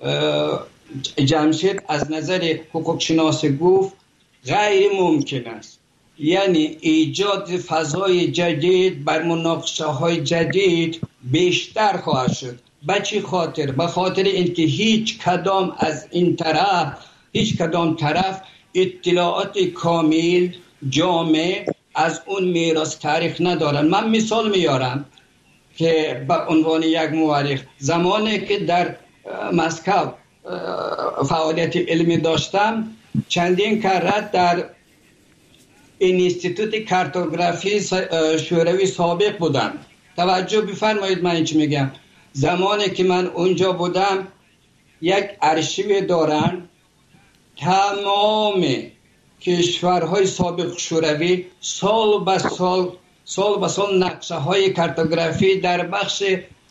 جمشید از نظر حقوق شناسی گفت غیر ممکن است. یعنی ایجاد فضای جدید بر مناقشه های جدید بیشتر خواهد شد. به چی خاطر؟ به خاطر اینکه هیچ کدام از این طرف هیچ کدام طرف اطلاعات کامل جامع از اون میراث تاریخ ندارن. من مثال میارم که به عنوان یک مورخ زمانی که در مسکو فعالیت علمی داشتم چندین کره در اینستیتوت کارتوگرافی شوروی سابق بودم. توجه بفرمایید من چی میگم. زمانی که من اونجا بودم یک ارشیو دارن تمام کشورهای سابق شوروی سال به سال سال به سال نقشه های کارتوگرافی در بخش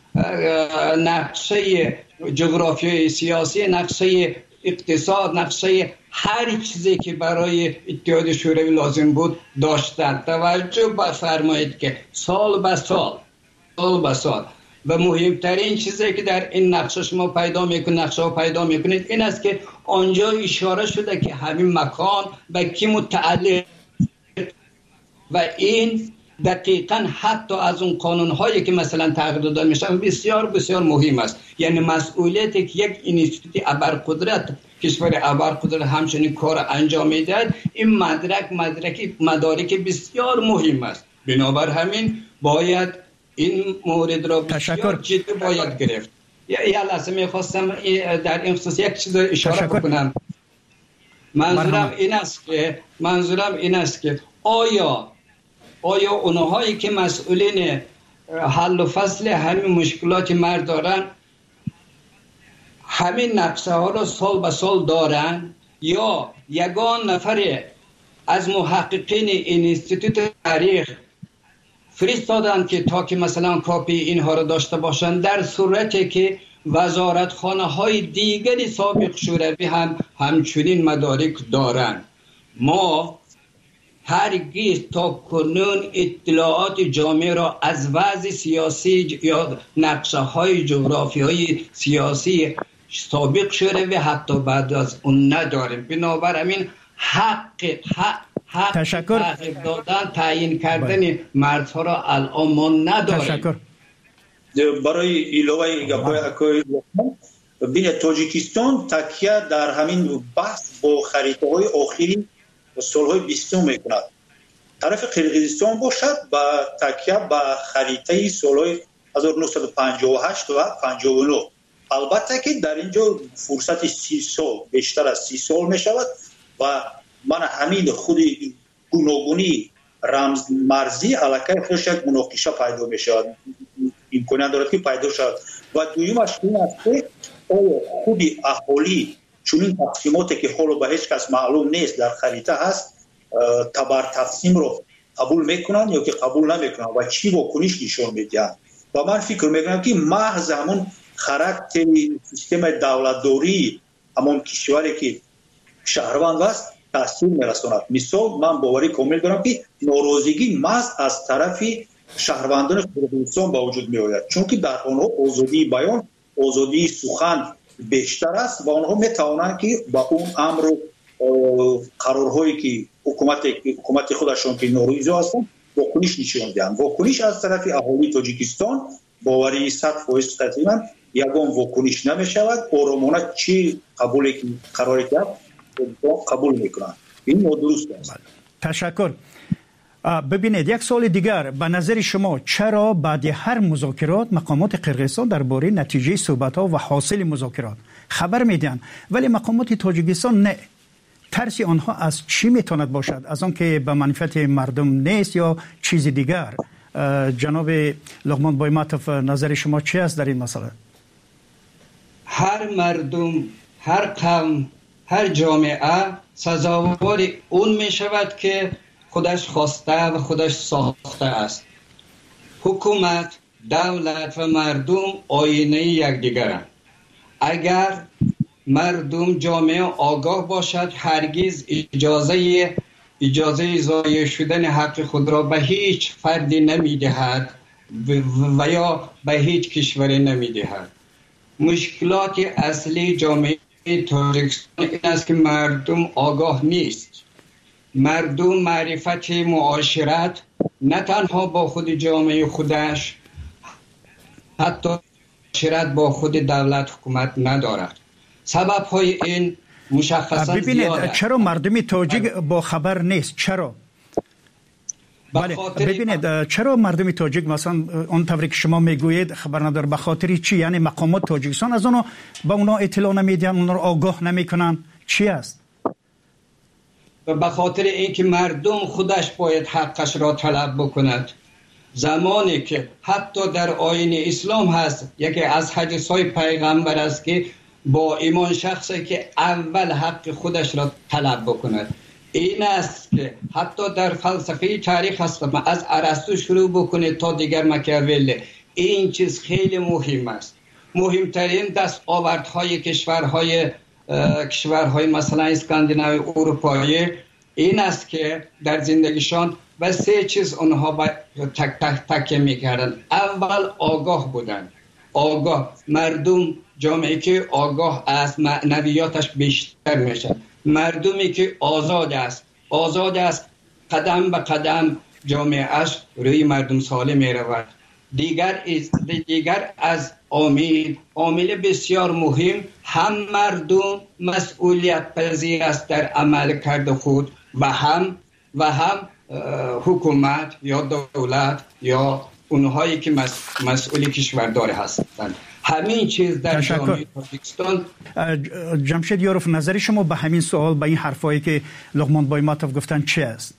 نقشه جغرافیای سیاسی، نقشه اقتصاد، نقشه هر چیزی که برای اتحاد شوروی لازم بود داشتند. توجه بفرمایید که سال به سال سال به سال و مهمترین چیزی که در این نقشه شما پیدا میکنید نقشه ها پیدا میکنید این است که آنجا اشاره شده که همین مکان به کی متعلق و این دقیقاً حتی از اون قانون هایی که مثلا تغییر داده میشن بسیار بسیار مهم است. یعنی مسئولیتی که یک اینستیتوت ابرقدرت کشور ابرقدرت همچنین کار انجام میدهد این مدرک مدرک مدارک بسیار مهم است. بنابر همین باید این مورد را بسیار جدی باید گرفت. یه لحظه میخواستم در این خصوص یک چیز اشاره تشکر. بکنم. منظورم این است که منظورم این است که آیا آیا اونهایی که مسئولین حل و فصل همین مشکلات مرد دارن همین نقشه ها را سال به سال دارن یا یگان نفر از محققین این اینستیتوت تاریخ فرستادن که تا که مثلا کاپی اینها را داشته باشن، در صورتی که وزارتخانه های دیگری سابق شوروی هم همچنین مدارک دارن. ما هرگز تا کنون اطلاعات جامع را از وضع سیاسی یا نقشه های جغرافی های سیاسی سابق شوروی حتی بعد از اون نداریم. بنابر همین حق حق حق تشکر دادن تعیین کردن مردها را الان ما نداریم. تشکر. برای ایلوه گپای اکوی بین تاجیکستان تکیه در همین بحث با خریطه های آخری سالهای بیستم میکند. طرف قرقیزستان باشد و تکیه به خریطه سالهای هزار و نهصد و پنجاه و هشت و پنجاه و نه. البته که در اینجا فرصت سی سال بیشتر از سی سال می شود و من همین خود گوناگونی رمز مرزی علاقه خودش یک مناقشه پیدا می شود، امکانیت دارد که پیدا شود. و دویمش این است که خود اهالی چون این تقسیماتی که حالا به هیچ کس معلوم نیست در خریطه هست تبر تقسیم رو قبول میکنن یا که قبول نمیکنن و چی واکنش نشون میدن. و من فکر میکنم که محض همون خاراکتر سیستم دولتداری همون کشوری که شهروند است تاثیر میرساند. مثال من باوری کامل دارم که ناراضگی محض از طرف شهروندان کردستان با وجود می آید، چون که در آنها آزادی بیان، آزادی سخن بیشتر است و آنها می توانند که با اون امر و قرارهایی که حکومت حکومت خودشون که ناراضی هستند واکنش نشون دهند. واکنش از طرف اهالی تاجیکستان باوری صد درصد تقریبا یگان واکنش نمی شود. آرامانه چی قبول قرار کرد قبول میکنند. این درست است. تشکر. ببینید یک سوال دیگر، به نظر شما چرا بعد هر مذاکرات مقامات قرقیزستان درباره نتیجه صحبت‌ها و حاصل مذاکرات خبر میدن ولی مقامات تاجیکستان نه؟ ترس آنها از چی میتواند باشد؟ از آن که به منفعت مردم نیست یا چیز دیگر؟ جناب لقمان بایماتوف نظر شما چی است در این مسئله؟ هر مردم، هر قوم، هر جامعه سزاوار اون می شود که خودش خواسته و خودش ساخته است. حکومت، دولت و مردم آینه یکدیگرند. اگر مردم جامعه آگاه باشد هرگز اجازه اجازه ضایع شدن حق خود را به هیچ فردی نمیدهد و یا به هیچ کشوری نمیدهد. مشکلات اصلی جامعه تاجیکستان این است که مردم آگاه نیست. مردم معرفت معاشرت نه تنها با خود جامعه خودش، حتی معاشرت با خود دولت حکومت ندارد. سبب های این مشخصا ببینید زیاد. چرا مردم تاجیک با خبر نیست؟ چرا؟ بله ببینید چرا مردم تاجیک مثلا اون طوری که شما میگویید خبر نداره؟ به خاطر چی؟ یعنی مقامات تاجیکستان از اونها با اونا اطلاع نمیدن، اونا رو آگاه نمیکنن؟ چی است؟ و به خاطر اینکه مردم خودش باید حقش را طلب بکند. زمانی که حتی در آیین اسلام هست یکی از حدیث‌های پیغمبر است که با ایمان شخصی که اول حق خودش را طلب بکند. این است که حتی در فلسفه تاریخ هست از ارسطو شروع بکنید تا دیگر ماکیاولی. این چیز خیلی مهم است. مهمترین دستاوردهای کشورهای کشورهای مثلا اسکاندیناوی اروپایی این است که در زندگیشان و سه چیز اونها با تک تک تک میکردن. اول آگاه بودن. آگاه مردم، جامعه که آگاه از معنویاتش بیشتر میشه. مردمی که آزاد است آزاد است قدم به قدم جامعهش روی مردم سالم میرود. دیگر از دیگر از عامل عامل بسیار مهم هم مردم مسئولیت پذیر است در عمل کرد خود و هم و هم حکومت یا دولت یا اونهایی که مسئولی کشوردار هستند. همین چیز در جامعه تاجیکستان. جمشید یاروف نظر شما به همین سوال، به این حرفایی که لقمان بایماتوف گفتن چی است؟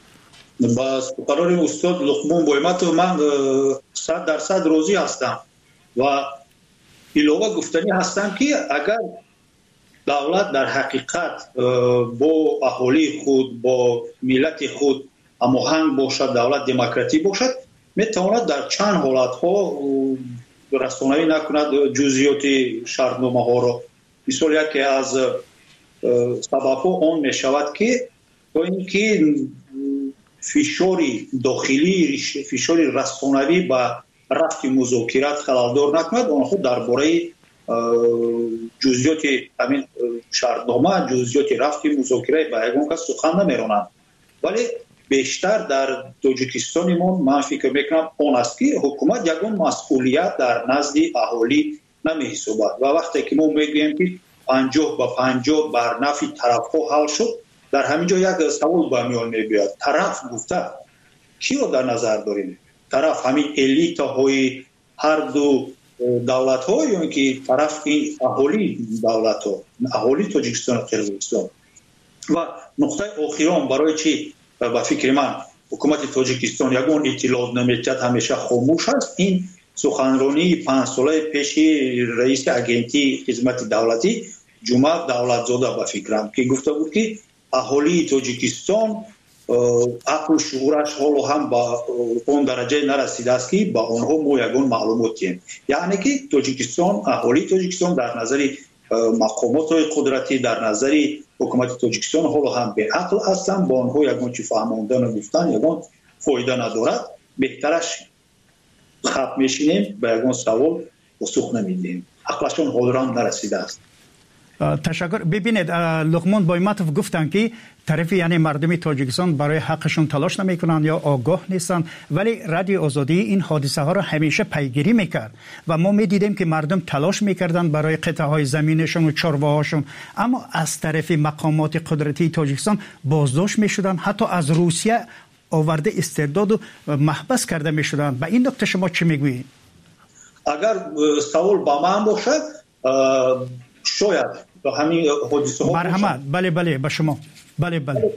با قرار استاد لقمان بایماتوف من صد درصد راضی هستم و علاوه گفتنی هستم که اگر دولت در حقیقت با اهالی خود با ملت خود هماهنگ باشد، دولت دموکراتی باشد، میتواند در چند حالت ها رسانه‌ای نکند جزئیات شرطنامه ها را. مثال یکی از سبب ها آن می شود که با اینکه فشار داخلی، فشار رسانه‌ای با رفت مذاکرات خلالدار نکند، آنها درباره جزئیات همین شرطنامه، جزئیات رفت مذاکره با یگان کس سخن نمیرانند. ولی بیشتر در تاجیکستان ما من فکر میکنم اون است که حکومت یگان مسئولیت در نزد اهالی نمیحسابد و وقتی که ما میگوییم که پنجاه با پنجاه بر نفع طرف‌ها حل شد، در همین جا یک سوال به میان میاد. طرف گفته کی رو در نظر داریم؟ طرف همین الیت های هر دو دولت ها یا اینکه طرف این اهالی دولت ها، اهالی تاجیکستان و قرقیزستان؟ و نقطه آخرام برای چی با فکر من حکومت تاجیکستان یگان اطلاعات نمیدهد، همیشه خاموش است. این سخنرانی پنج ساله پیش رئیس اگنتی خدمت دولتی جمعه دولتزاده با فکرم که گفته بود که اهالی تاجیکستان عقل و شعورش حالا هم با اون درجه نرسیده است که با آنها ما یگان معلومات دیم. یعنی که تاجیکستان، اهالی تاجیکستان در نظر مقامات قدرتی، در نظر حکومت تاجیکستان حالا هم به عقل هستند، با آنها یگان چی فهماندن و گفتن یگان فایده ندارد. بهترش خط میشینیم به یگان سوال پاسخ نمیدیم. عقلشون حاضران نرسیده است. تشکر. ببینید لقمان بایمتوف گفتن که طرف یعنی مردم تاجیکستان برای حقشون تلاش نمیکنن یا آگاه نیستن، ولی رادیو آزادی این حادثه ها رو همیشه پیگیری میکرد و ما میدیدیم که مردم تلاش میکردن برای قطعه های زمینشون و چارواهاشون، اما از طرف مقامات قدرتی تاجیکستان بازداشت میشدن، حتی از روسیه آورده استرداد و محبس کرده میشدن. به این نکته شما چی میگویید؟ اگر سوال با من باشد شاید به همین حادثه ها مرحمت. بله بله به شما. بله بله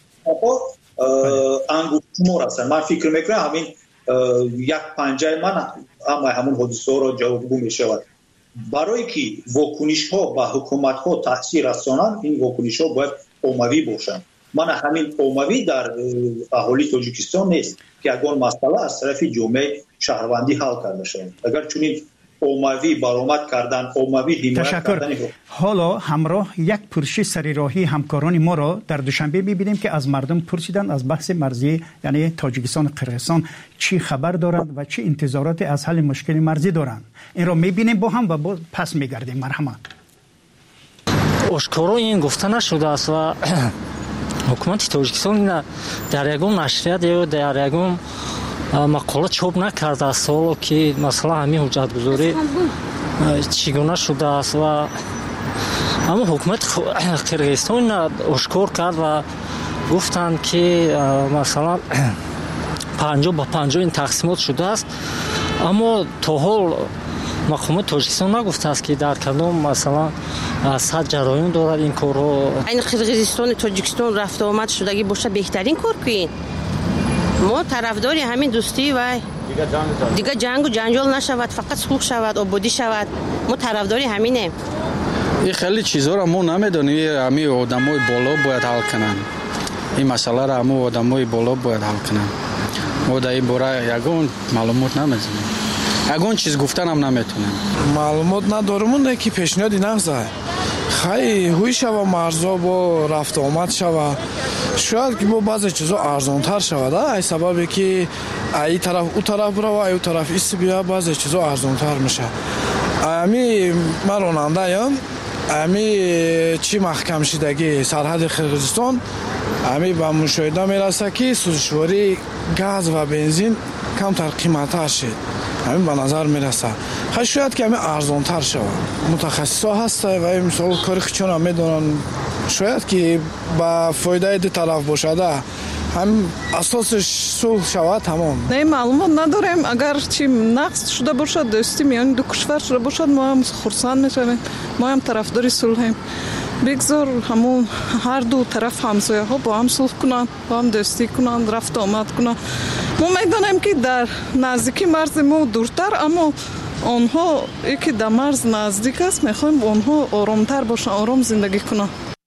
انگوش شما هستن. من فکر میکنم همین یک پنجه من اما همون حادثه ها را جوابگو میشود. برای که واکنش ها به حکومت ها تاثیر رسانند، این واکنش ها باید عمومی باشند. من همین عمومی در اهالی تاجیکستان نیست که اگر مسئله از طرف جامعه شهروندی حل کرده شود. اگر چنین عمومی برآمد کردن، عمومی حمایت کردن. حالا همراه یک پرسش سریراهی همکاران ما را در دوشنبه می‌بینیم که از مردم پرسیدن از بحث مرزی یعنی تاجیکستان و قرغیزستان چی خبر دارند و چه انتظارات از حل مشکل مرزی دارند. این را می‌بینیم با هم و پس می‌گردیم. مرحمت. آشکارا این گفته نشده است و حکومت تاجیکستان در یگان نشریات یا در یگان مقاله چاپ نکرده است حالا که مثلا همین حجتگذاری چگونه شده است و اما حکومت قرغیزستان آشکار کرد و گفتند که مثلا پنجاه با پنجاه این تقسیمات شده است، اما تا حال مقامات تاجیکستان نگفته است که در کدام مثلا صد جرایم دارد این کارها. این قرغیزستان تاجیکستان رفت آمد شدگی باشه بهترین کار کنین. ما طرفداری همین دوستی و دیگه جنگ و جنجال نشود، فقط صلح شود، آبادی شود. ما طرفداری همینه. این خیلی چیزا رو ما نمیدونیم. همین آدمای بالا باید حل کنن این مسئله را. همون آدمای بالا باید حل کنن. ما در این باره یگان معلومات نمیزنیم، یگان چیز گفتن هم نمیتونیم. معلومات ندارم که پیشنهادی نغزه خیلی هوی شوه مرزا با رفت آمد شوه، شاید که با بعضی چیزا ارزانتر شود. ای سببی که ای طرف او طرف برو و ای او طرف ایست بیا بعضی چیزا ارزانتر میشه. امی من راننده ام، امی چی محکم شدگی سرحد قرغیزستان امی به مشاهده میرسه که سوزشواری گاز و بنزین کمتر قیمت‌تر شد. همین به نظر میرسه خیلی شاید که همین ارزانتر شود. متخصصا هسته و این مثال کاری چون هم میدونن شاید که با فایده دو طرف باشده هم اساسش صلح شود تمام. نه معلومات نداریم. اگر چی نقص شده باشد دوستی میان دو کشور شده باشد ما هم خرسند میشویم، ما هم طرفدار صلحیم. بگذار همون هر دو طرف همسایه ها با هم صلح کنند، با هم دوستی کنند، رفت آمد کنند. ما میدانیم که در نزدیکی مرز ما دورتر، اما آنها یکی در مرز نزدیک است، میخوایم آنها آرامتر باشن، آرام زندگی کنند.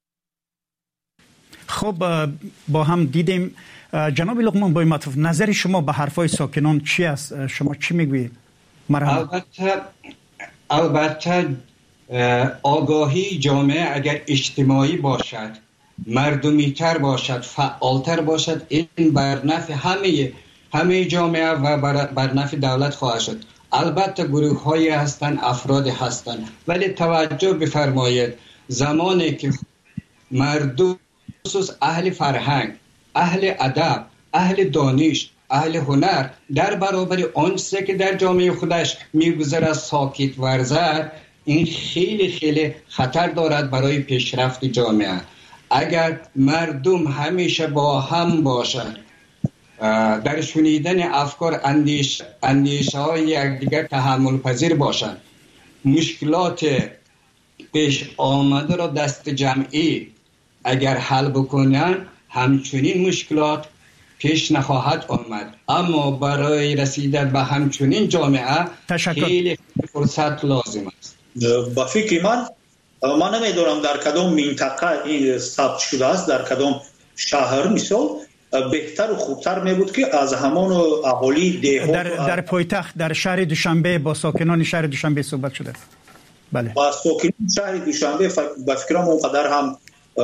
خب با هم دیدیم. جناب لقمان بایمتوف، نظر شما به حرفای ساکنان چی است؟ شما چی میگویید؟ البته البته آگاهی جامعه اگر اجتماعی باشد، مردمی تر باشد، فعالتر باشد، این بر نفع همه همه جامعه و بر, بر نفع دولت خواهد شد. البته گروه هایی هستند، افراد هستند، ولی توجه بفرمایید زمانی که مردم خصوص اهل فرهنگ، اهل ادب، اهل دانش، اهل هنر در برابر آن چیزی که در جامعه خودش میگذرد ساکت ورزد، این خیلی خیلی خطر دارد برای پیشرفت جامعه. اگر مردم همیشه با هم باشند، در شنیدن افکار اندیش اندیشه های یکدیگر تحمل پذیر باشند، مشکلات پیش آمده را دست جمعی اگر حل بکنن، همچنین مشکلات پیش نخواهد آمد. اما برای رسیدن به همچنین جامعه خیلی فرصت لازم است. با فکر من من نمیدونم در کدام منطقه این ثبت شده است، در کدام شهر مثال بهتر و خوبتر می بود که از همان اهالی دهات در در پایتخت در شهر دوشنبه با ساکنان شهر دوشنبه صحبت شده. بله با ساکنان شهر دوشنبه به فکرم اونقدر هم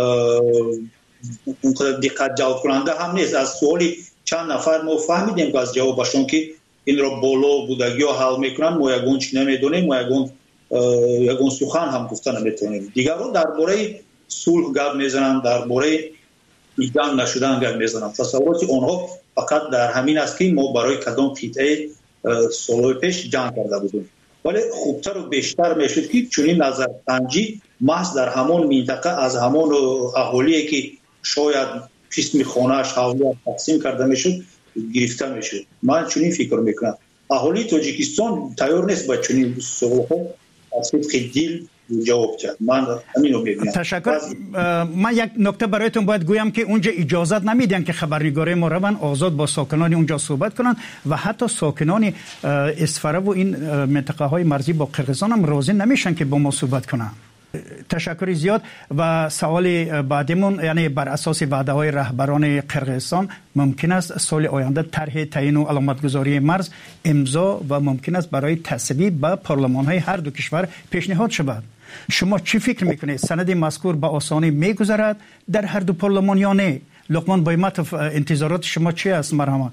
اونقدر دقت جلب کننده هم نیست. از سوالی چند نفر ما فهمیدیم که از جوابشون که این را بالا بودگی ها حل میکنن، ما یگون چی نمیدونیم، ما یگون یگون سخن هم گفتن نمیتونیم. دیگران درباره صلح گپ میزنن، درباره جنگ نشدن گپ میزنن. تصورات اونها فقط در همین است که ما برای کدام قطعه سالهای پیش جنگ کرده بودیم. ولی خوبتر و بیشتر میشد که چنین نظر سنجی محض در همون منطقه از همون اهالی که شاید قسم خانه‌اش حوالیت تقسیم کرده میشد گرفته میشد. من چنین فکر میکنم اهالی تاجیکستان تیار نیست با چنین سوال‌ها از خیلی جواب داد. من همینو میگم. تشکر. من یک نکته برایتون باید گویم که اونجا اجازت نمیدن که خبرنگارای ما روان آزاد با ساکنان اونجا صحبت کنن و حتی ساکنان اسفره و این منطقه های مرزی با قرقیزستان هم راضی نمیشن که با ما صحبت کنن. تشکر زیاد. و سوال بعدیمون یعنی بر اساس وعده های رهبران قرقیزستان ممکن است سال آینده طرح تعیین و علامتگذاری مرز امضا و ممکن است برای تصویب به پارلمان های هر دو کشور پیشنهاد شود. شما چی فکر میکنید؟ سند مذکور به آسانی میگذرد در هر دو پارلمان یا نه؟ لقمان بایمتوف انتظارات شما چی است؟ مرحمت.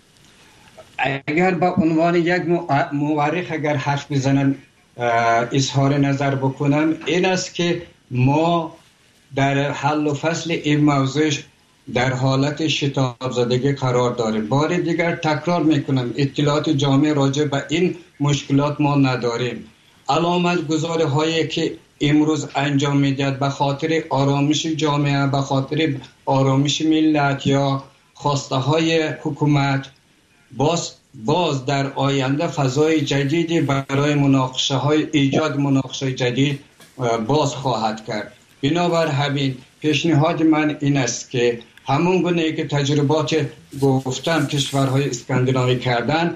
اگر با عنوان یک مورخ اگر حرف بزنن اظهار نظر بکنم این است که ما در حل و فصل این موضوع در حالت شتاب زدگی قرار داریم. بار دیگر تکرار میکنم اطلاعات جامع راجع به این مشکلات ما نداریم. علامت گذاری هایی که امروز انجام میدهد به خاطر آرامش جامعه، به خاطر آرامش ملت یا خواسته های حکومت باز باز در آینده فضای جدیدی برای مناقشه های ایجاد مناقشه جدید باز خواهد کرد. بنابر همین پیشنهاد من این است که همون گونه که تجربات گفتم کشورهای اسکاندیناوی کردن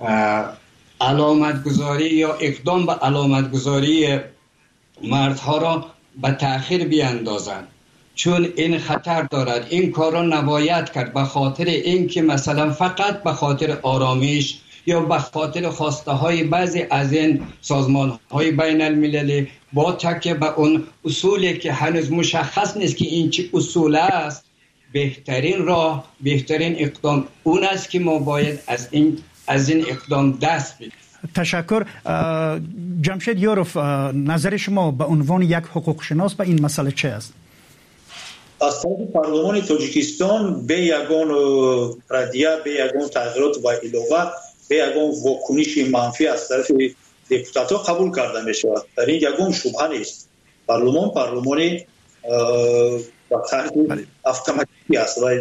علامت گذاری یا اقدام به علامت گذاری مردها را به تأخیر بیاندازند، چون این خطر دارد. این کار را نباید کرد به خاطر اینکه مثلا فقط به خاطر آرامش یا به خاطر خواسته های بعضی از این سازمان های بین المللی با تکیه به اون اصولی که هنوز مشخص نیست که این چه اصول است، بهترین راه بهترین اقدام اون است که ما باید از این از این اقدام دست بگیریم. تشکر. جمشید یوروف، نظر شما به عنوان یک حقوق شناس به این مسئله چه است؟ از طرف پارلمان تاجیکستان به یگان ردیه، به یگان تغییرات و علاوه به یگان واکنش منفی از طرف دپوتات ها قبول کرده می شود. در این یگان شبهه نیست. پارلمان پارلمان با طرح اتوماتیکی است و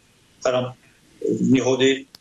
نهاد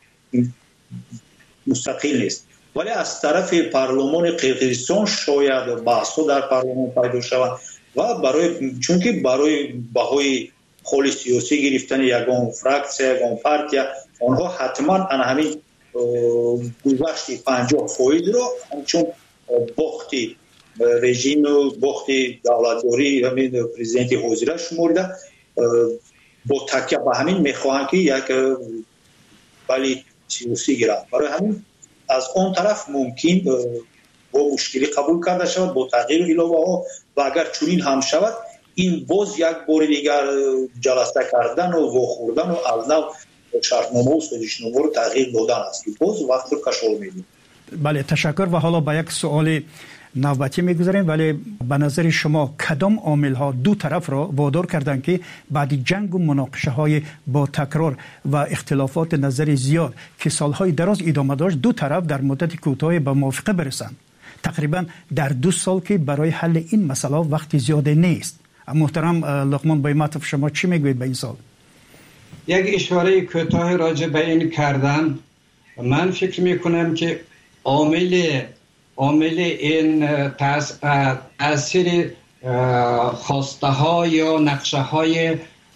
مستقل نیست. ولی از طرف پارلمان قرقیزستان شاید بحث‌ها در پارلمان پیدا شود و برای چون که برای بهای خول سیاسی گرفتن یگان فراکسیون یگان پارتی آنها حتما همین گذشت پنجاه فایز رو چون باختی رژیم و باختی دولتداری همین پرزیدنت حاضر شمرده با تکیه به همین میخواهند که یک ولی سیاسی گیرند. برای همین از اون طرف ممکن با مشکلی قبول کرده شود با تغییر علاوه ها و اگر چنین هم شود این باز یک بار دیگر جلسه کردن و واخوردن و از نو شرطنامه و سازشنامه رو تغییر دادن است که باز وقت رو کشال میدیم. بله تشکر. و حالا با یک سوال نوبتی میگذاریم، ولی به نظر شما کدام عامل ها دو طرف را وادار کردن که بعد جنگ و مناقشه های با تکرار و اختلافات نظری زیاد که سالهای دراز ادامه داشت دو طرف در مدت کوتاه به موافقه برسند؟ تقریبا در دو سال که برای حل این مسئله وقت زیاده نیست. محترم لقمان بایمتوف شما چی میگوید به این سال؟ یک اشاره کوتاه راجع به این کردم. من فکر میکنم که عامل عامل این تاثیر خواسته ها یا نقشه های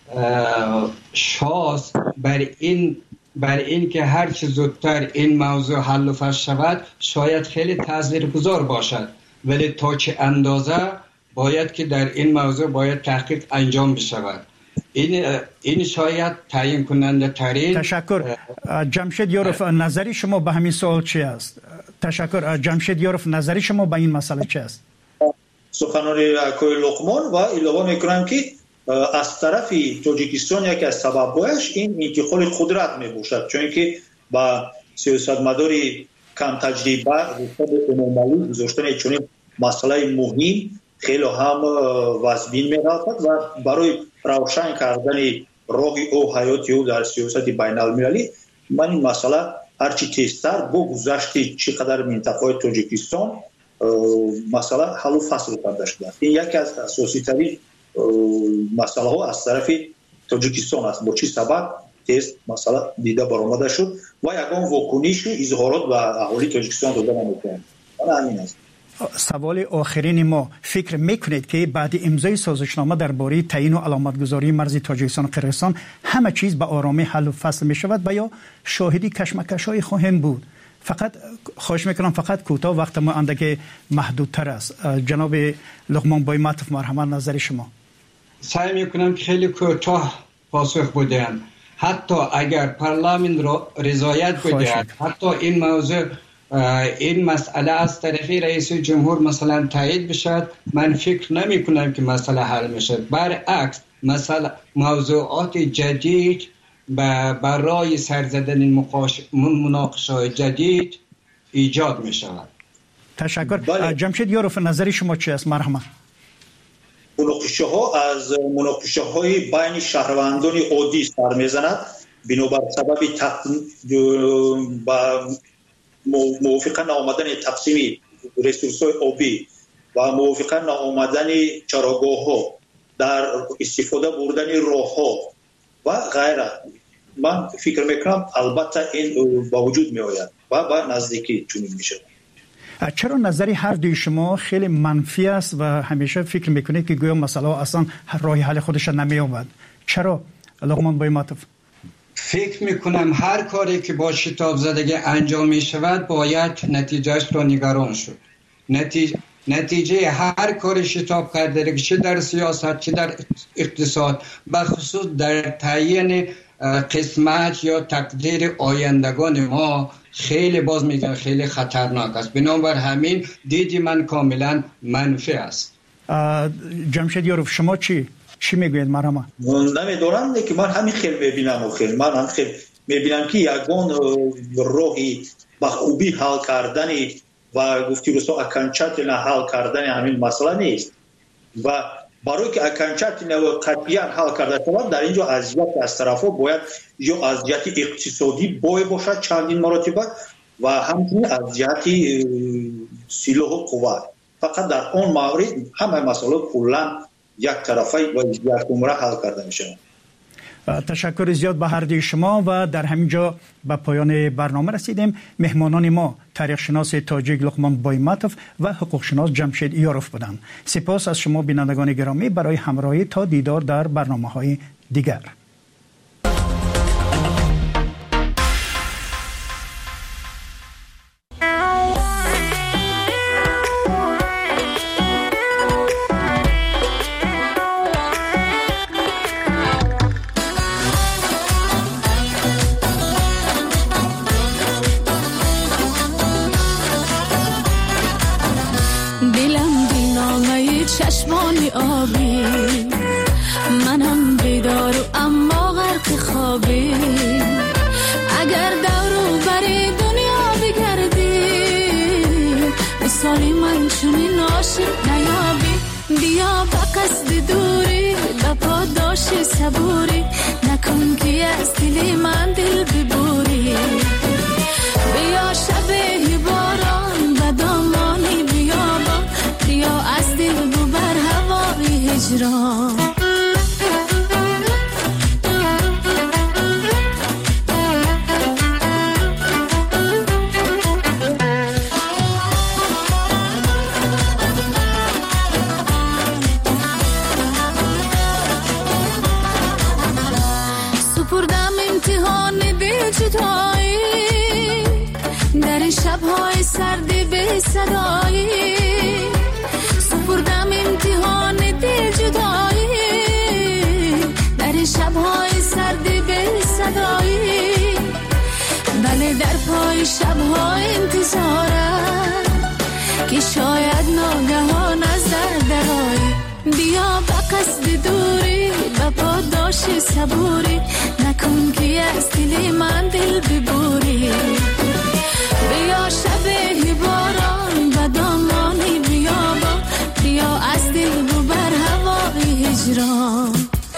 شاس بر این بر این که هر چه زودتر این موضوع حل و فصل شود شاید خیلی تاثیرگذار باشد، ولی تا چه اندازه باید که در این موضوع باید تحقیق انجام بشود. این این شاید تعیین کننده ترین. تشکر. جمشید یوروف، نظری شما به همین سوال چی است؟ تشکر. جمشید یوروف، نظری شما به این مسئله چی است؟ سخنان آقای لقمان و اضافه میکنم که از طرف تاجیکستان یکی از سبب‌هایش این انتقال قدرت میباشد، چون که با سیاستمداری کم تجربه عمومی گذاشتن چنین مسئله مهم خیلی هم وزبین می‌رود و برای روشن کردن راه او حیاتی او در سیاست بین المللی من این مسئله هرچی تیزتر با گذشت چقدر منطقه تاجیکستان مسئله حل و فصل کرده شده. این یکی از اساسی ترین مسئله ها از طرف تاجیکستان است. با چی سبب تیز مسئله دیده برآمده شد و یکان واکنش و اظهارات به اهالی تاجیکستان داده نمی‌کنند. همین است. سوال آخرین ما، فکر میکنید که بعد امضای سازشنامه درباره تعیین و علامتگذاری مرز تاجیکستان و قرقیزستان همه چیز به آرامی حل و فصل می شود و یا شاهدی کشمکش‌های خواهیم بود؟ فقط خواهش میکنم فقط کوتاه، وقت ما اندک محدودتر است. جناب لقمان بایماتوف، مرحمت نظر شما. سعی میکنم که خیلی کوتاه پاسخ بدم. حتی اگر پارلمان را رضایت بده، حتی این موضوع این مسئله از طرف رئیس جمهور مثلا تایید بشد، من فکر نمی کنم که مسئله حل میشد. برعکس مسئله موضوعات جدید برای سر زدن مناقشه جدید ایجاد می شود. تشکر. بله. جمشید یوروف، نظر شما چی است؟ مرحمت. مناقشه ها از مناقشه های بین شهروندان عادی سر میزند، بنابر سبب با موافقه نآمدن تقسیم ریسورس های آبی و موافقه نآمدن چراگاه ها در استفاده بردن راه ها و غیره، من فکر میکنم البته این با وجود می آید و با نزدیکی چنین می شود. چرا نظری هر دوی شما خیلی منفی است و همیشه فکر میکنید که گویا مسئله اصلا راه حل خودش نمی آمد؟ چرا لقمان بایماتوف؟ فکر میکنم هر کاری که با شتاب زدگی انجام می شود باید نتیجهش را نگران شد. نتیجه نتیجه هر کاری شتاب کرده، چه در سیاست چه در اقتصاد، بخصوص در تعیین قسمت یا تقدیر آیندگان ما، خیلی باز میگن خیلی خطرناک است. بنابر همین دیدی من کاملا منفی است. جمشید یوروف، شما چی چی میگوید؟ مرحبا. نمیدونم که من همین خیلی میبینم و خیلی من هم خیلی میبینم که یگان راهی به خوبی حل کردن و گفتی رسو اکنچت حل کردن همین مسئله نیست و برای که اکنچت قطعیاً حل کرده شود در اینجا اذیت از طرفا باید یا اذیت اقتصادی بای باشد چندین مراتبه و همچنین اذیت سلاح و قوت. فقط در اون مورد همه مسئله کلا یک طرفه و یک عمره حل کرده میشه. تشکر زیاد به هر دوی شما و در همینجا به پایان برنامه رسیدیم. مهمانان ما تاریخ شناس تاجیک لقمان بایماتوف و حقوق شناس جمشید یوروف بودند. سپاس از شما بینندگان گرامی برای همراهی. تا دیدار در برنامه‌های دیگر. چشمانی آبی، منم بیدار و اما غرق خوابی. اگر دورو بری دنیا بگردی، مثالی من چونی عاشق نیابی. بیا با قصد دوری با پاداش صبوری، نکن که از دلی من دل ببوری. بیا شب باران و دامانی بیابان، بیا از دل ببر هوای هجران. سپردم امتحان دل جدایی، در این شب‌های سردی به صدایی. سپردم امتحان دل جدایی، در شبها انتظارم که شاید ناگهان از در درایی. بیا به قصد دوری به پاداش صبوری، نکن که از دل من دل ببوری. بیا شب باران به دامان بیابان، بیا از دل ببر هوای هجران.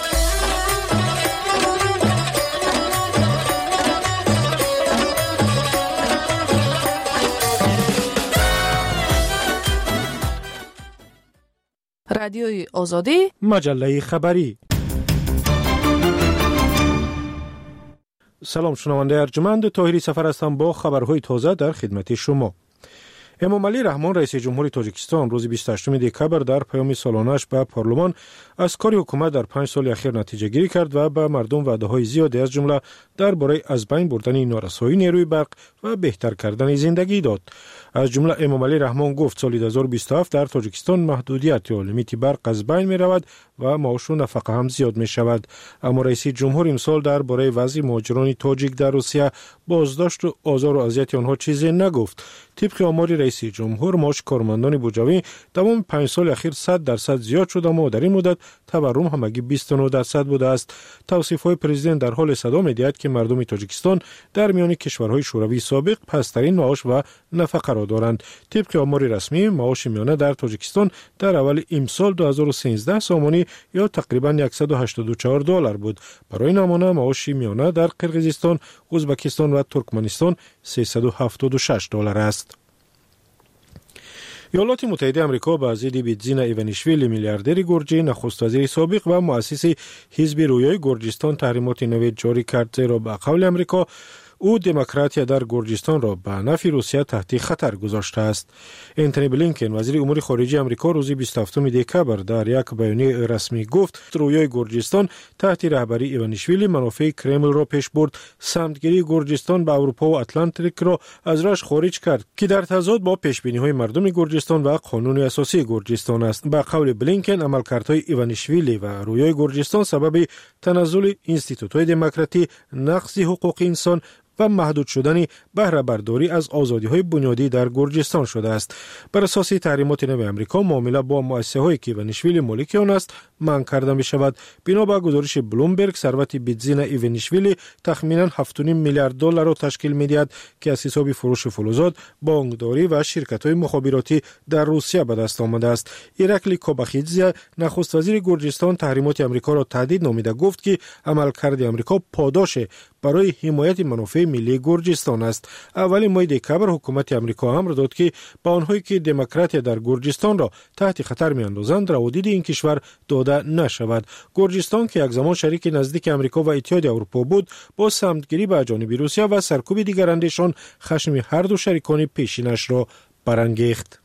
رادیوی آزادی، مجله خبری. سلام شنونده ارجمند، طاهری سفر هستم با خبرهای تازه در خدمت شما. امامعلی رحمان رئیس جمهوری تاجیکستان روز بیست و هشتم دکبر در پیام سالانه‌اش به پارلمان از کار حکومت در پنج سال اخیر نتیجه گیری کرد و به مردم وعده‌های زیادی از جمله درباره از بین بردن نارسایی نیروی برق و بهتر کردن زندگی داد. از جمله امامعلی رحمان گفت سال دو هزار و بیست و هفت در تاجیکستان محدودیت یا لیمیت برق از بین می رود و معاش و نفقه هم زیاد می شود. اما رئیس جمهور امسال درباره وضع مهاجران تاجیک در روسیه، بازداشت و آزار و اذیت آنها چیزی نگفت. طبق آمار رئیس جمهور، معاش کارمندان بوجوی تمام پنج سال اخیر صد درصد زیاد شده، اما در این مدت تورم همگی بیست و نه درصد بوده است. توصیف‌های پرزیدنت در حال صدا می‌دهد که مردم تاجیکستان در میان کشورهای شوروی سابق پست‌ترین معاش و نفقه را دارند. طبق آمار رسمی، معاش میانه در تاجیکستان در اول امسال دو هزار و سیزده سامانی یا تقریباً صد و هشتاد و چهار دلار بود. برای نمونه معاش میانه در قرقیزستان، ازبکستان و ترکمنستان سیصد و هفتاد و شش دلار است. ایالات متحده آمریکا با ضد بیتزینا ایوانیشویلی، میلیاردر گرجی، نخست وزیر سابق و مؤسس حزب رویای گرجستان تحریمات نو جاری کرد، زیرا به قول آمریکا او دموکراتیا در گرجستان را به نفع روسیه تحت خطر گذاشته است. انتونی بلینکن وزیر امور خارجه آمریکا روز بیست و هفتم دکبر در یک بیانیه رسمی گفت رویای گرجستان تحت رهبری ایوانیشویلی منافع کرمل را پیش برد، سمتگیری گرجستان به اروپا و اتلانتیک را از راش خارج کرد که در تضاد با پیشبینی‌های مردم گرجستان و قانون اساسی گرجستان است. به قول بلینکن عملکردهای ایوانیشویلی و رویای گرجستان سبب تنزل انستیتوت‌های دموکراتی، نقض حقوق انسان و محدود شدن بهره برداری از آزادی‌های بنیادی در گرجستان شده است. بر اساس تحریمات نو آمریکا، معامله با مؤسسه‌هایی که ایوانیشویلی مالک آن است منع کرده می‌شود. بنا به گزارش بلومبرگ، ثروت بیتزینا ایوانیشویلی تخمیناً هفت و نیم میلیارد دلار را تشکیل می‌دهد که از حساب فروش فلزات، بانکداری و شرکت‌های مخابراتی در روسیه به دست آمده است. ایرکلی کوباخیدزه، نخست وزیر گرجستان، تحریمات آمریکا را تهدید نامیده گفت که عملکرد آمریکا پاداش برای حمایت منافع ملی گرجستان است. اول ماه دکبر حکومت آمریکا امر داد که با آنهایی که دموکراتیا در گرجستان را تحت خطر می‌اندازند روادید این کشور داده نشود. گرجستان که یک زمان شریک نزدیک آمریکا و اتحاد اروپا بود، با سمتگیری به جانب روسیه و سرکوب دیگر اندیشان خشم هر دو شریکان پیشینش را برانگیخت.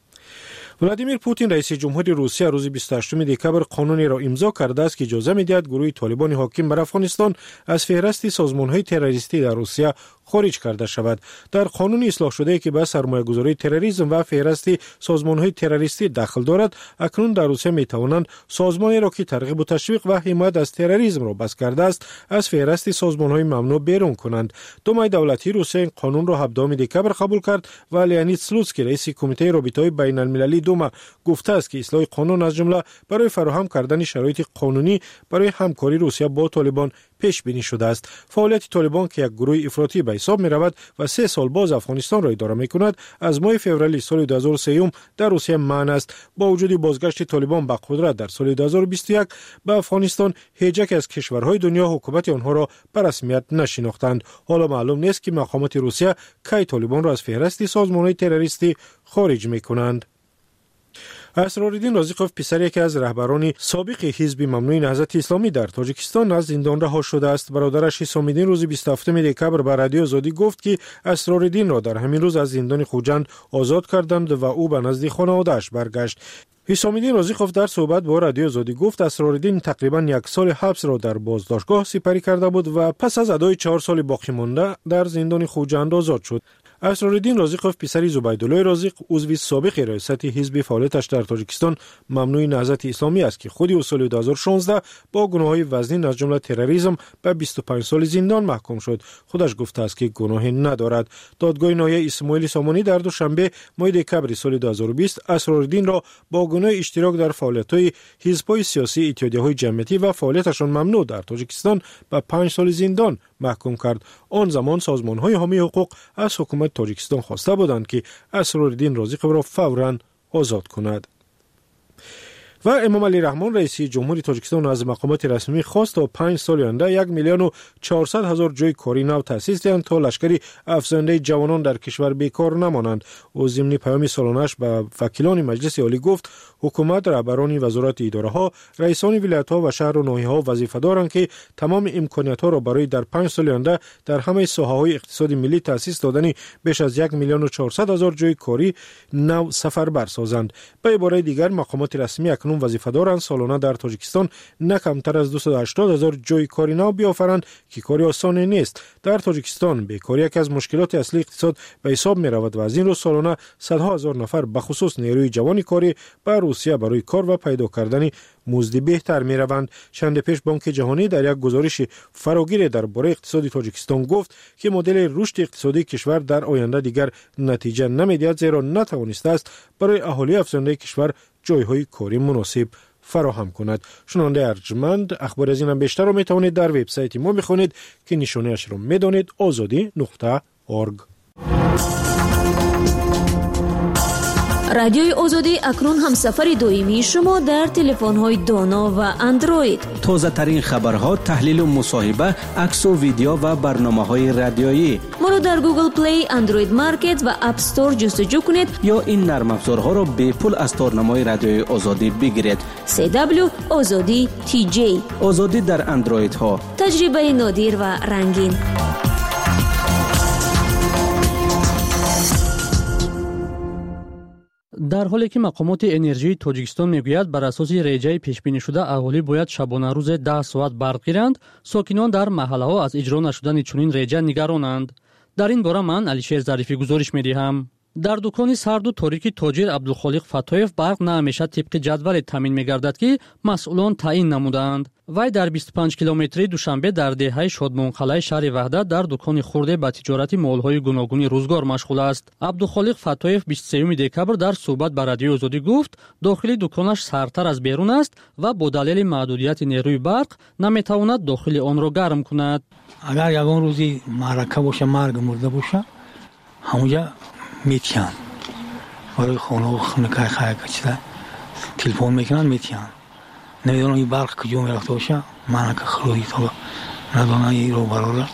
ولادیمیر پوتین رئیس جمهوری روسیه روز بیست و هشتم دکبر قانونی را امضا کرده است که اجازه می‌دهد گروه طالبان حاکم بر افغانستان از فهرست سازمان‌های تروریستی در روسیه خارج کرده شود. در قانون اصلاح شده که به سرمایه‌گذاری تروریسم و فهرست سازمان‌های تروریستی دخل دارد، اکنون در روسیه می‌توانند سازمانی را که ترغیب و تشویق و حمایت از تروریسم را بس کرده است از فهرست سازمان‌های ممنوع بیرون کنند. دمای دولتی روسیه این قانون را هفدهم دکبر قبول کرد و لیانید سلوتسکی رئیس کمیته رابطه‌های بین‌المللی دوما گفته است که اصلاح قانون از جمله برای فراهم کردن شرایط قانونی برای همکاری روسیه با طالبان پیش بینی شده است. فعالیت طالبان که یک گروه افراطی به حساب می رود و سه سال باز افغانستان را اداره می کند، از ماه فوریه سال دو هزار و سه در روسیه منع است. با وجود بازگشت طالبان به قدرت در سال دو هزار و بیست و یک به افغانستان، هیچ یک از کشورهای دنیا حکومت آنها را به رسمیت نشناختند. حالا معلوم نیست که مقامات روسیه کی طالبان را از فهرست سازمان‌های تروریستی خارج می کنند. اسرارالدین رازیقوف، پسر یکی از رهبران سابق حزب ممنوع نهضت اسلامی در تاجیکستان، از زندان رها شده است. برادرش حسام‌الدین روز بیست و هفتم دکبر به رادیو آزادی گفت که اسرارالدین را در همین روز از زندان خوجند آزاد کردند و او به نزد خانواده‌اش برگشت. حسام‌الدین رازیقوف در صحبت با رادیو آزادی گفت اسرارالدین تقریباً یک سال حبس را در بازداشتگاه سپری کرده بود و پس از ادای چهار سال باقی مانده در زندان خوجند آزاد شد. اسرارالدین رازیقوف پسر زبیدالله رازیق عضو سابق ریاست حزب فعالیتش در تاجیکستان ممنوع نهضت اسلامی است که خودی سال دو هزار و شانزده با گناه‌های وزنی از جمله تروریسم به بیست و پنج سال زندان محکوم شد. خودش گفته است که گناهی ندارد. دادگاه ناحیه اسماعیل سامانی در دوشنبه ماه دکبر سال دو هزار و بیست اسرارالدین را با گناه اشتراک در فعالیت‌های حزب‌های سیاسی، اتحادیه‌های جمعیتی و فعالیتشان ممنوع در تاجیکستان به پنج سال زندان محکوم کرد. آن زمان سازمان‌های حامی حقوق از حکومت تاجیکستان خواسته بودند که اسرارالدین رازیقوف را فوراً آزاد کند. و امام علی رحمان رئیس جمهوری تاجیکستان از مقامات رسمی خواست تا پنج سال آینده یک میلیون و چهارصد هزار جای کاری نو تأسیس دهند تا لشکری افزاینده جوانان در کشور بیکار نمانند. او ضمن پیام سالانه‌اش به وکیلان مجلس عالی گفت حکومت، رهبران وزارت اداره‌ها، رئیسان ولایت‌ها و شهر و ناحیه‌ها وظیفه دارند که تمام امکانات‌ها را برای در پنج سال آینده در همه ساحه‌های اقتصاد ملی تأسیس دادن بیش از یک میلیون و چهارصد هزار جای کاری نو سفربر سازند. به عبارت دیگر مقامات رسمی اکنون وظیفه دارند سالانه در تاجیکستان نه کمتر از دویست و هشتاد هزار جای کاری نو بیافرند که کاری آسان نیست. در تاجیکستان بیکاری یکی از مشکلات اصلی اقتصاد به حساب می رود و از این رو سالانه صدها هزار نفر به خصوص نیروی جوان کاری به روسیه برای کار و پیدا کردن مزد بهتر می روند. چند پیش بانک جهانی در یک گزارش فراگیر درباره اقتصاد تاجیکستان گفت که مدل رشد اقتصادی کشور در آینده دیگر نتیجه نمیدهد زیرا نتوانسته است برای اهالی افزونده کشور جایهای کاری مناسب فراهم کند. شنونده ارجمند، اخبار از این هم بیشتر را می توانید در وبسایت ما بخوانید که نشانه اش را می دانید آزادی نقطه اورگ. رادیوی آزادی اکنون هم سفر دائمی شما در تلفن‌های دانا و اندروید. تازه ترین خبرها، تحلیل و مصاحبه، عکس و ویدیو و برنامه‌های رادیویی. ما را در گوگل پلی، اندروید مارکت و اپ استور جستجو کنید یا این نرم افزارها را به پول از تارنمای رادیوی آزادی بگیرید. سی دبلیو آزادی تی جی. آزادی در اندروید ها. تجربه نادر و رنگین. در حالی که مقامات انرژی تاجیکستان میگوید بر اساس رجای پیش بینی شده اهالی باید شبانه روز ده ساعت برق گیرند، ساکنان در محله ها از اجرا نشدن چنین رجا نگرانند. در این باره من علیشیر ظریفی گزارش میدهم. در دکان سرد و تاریک تاجر عبدالخالق فتایف برق نه همیشه طبق جدول تامین میگردد که مسئولان تعیین نمودند. وی در بیست و پنج کیلومتری دوشنبه در دهه شادمانقلعه شهر وحدت در دکان خورده با تجارت مال‌های گوناگون روزگار مشغول است. عبدالخالق فتایف بیست و سوم دکبر در صحبت با رادیوی آزادی گفت داخل دکانش سردتر از بیرون است و با دلیل محدودیت نیروی برق نمیتواند داخل آن را گرم کند. اگر یگان روزی معرکه باشه، مرگ مرده باشه، همونجا میتیان برای خانه و خانه که خواهی کچیده تلفن میکنن میتیان. نمیدونم این برق کجا میرفته باشه، من که خلوی تا ندانم این رو براره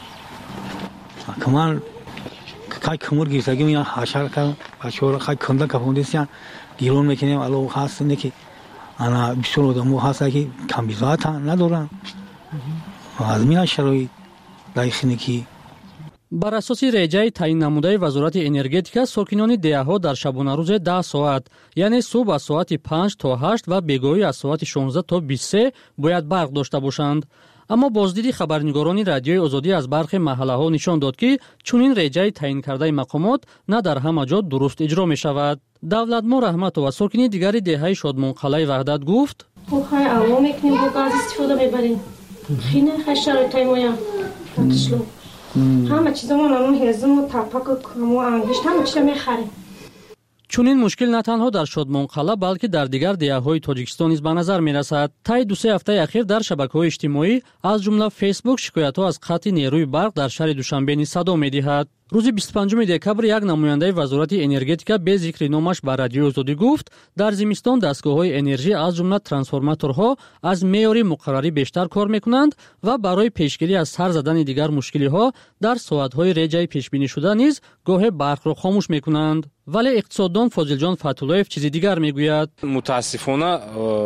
که من که کمور گیرتگی میان حشر کردم بچه ها را خواهی کنده کپوندیسیان گیرون میکنیم الو خواست اینه که انا بیشتر آدمو هسته که کم بیزاعت ندارن و از میان شرایط دایخینه که بر اساس رجای تعیین نموده وزارت انرژتیک ساکنان دهه‌ها در شبانه روز ده ساعت یعنی صبح از ساعت پنج تا هشت و بگاهی از ساعت شانزده تا بیست و سه باید برق داشته باشند. اما بازدید خبرنگاران رادیوی آزادی از برخی محله‌ها نشان داد که چنین رجای تعیین کرده مقامات نه در همه جا درست اجرا می شود. دولتمو رحمتو و ساکنی دیگری دهه شادمانقلعه وحدت گفت: خب خیلی عوام میکنیم با گاز استفاده میبریم. خیلی خیلی شرایطی مایا تشلو همه چیزمون همون هزم و تپک و همون انگشت همه چیز میخریم. چنین مشکل نه تنها در شادمانقلعه بلکه در دیگر دهه‌های تاجیکستان نیز به نظر می‌رسد. طی دو سه هفته اخیر در شبکه‌های اجتماعی از جمله فیسبوک شکایت‌ها از قطع نیروی برق در شهر دوشنبه نیز صدا می‌دهد. روز بیست و پنجم دکبر یک نماینده وزارت انرژتیک به ذکر نامش به رادیو آزادی گفت در زمستان دستگاه‌های انرژی از جمله ترانسفورماتورها از معیار مقرری بیشتر کار می‌کنند و برای پیشگیری از سر زدن دیگر مشکلی‌ها در ساعت‌های رجای پیش بینی شده نیز گاه برق را خاموش می‌کنند. ولی اقتصاددان فاضل جان فتولایف چیزی دیگر میگوید. متاسفانه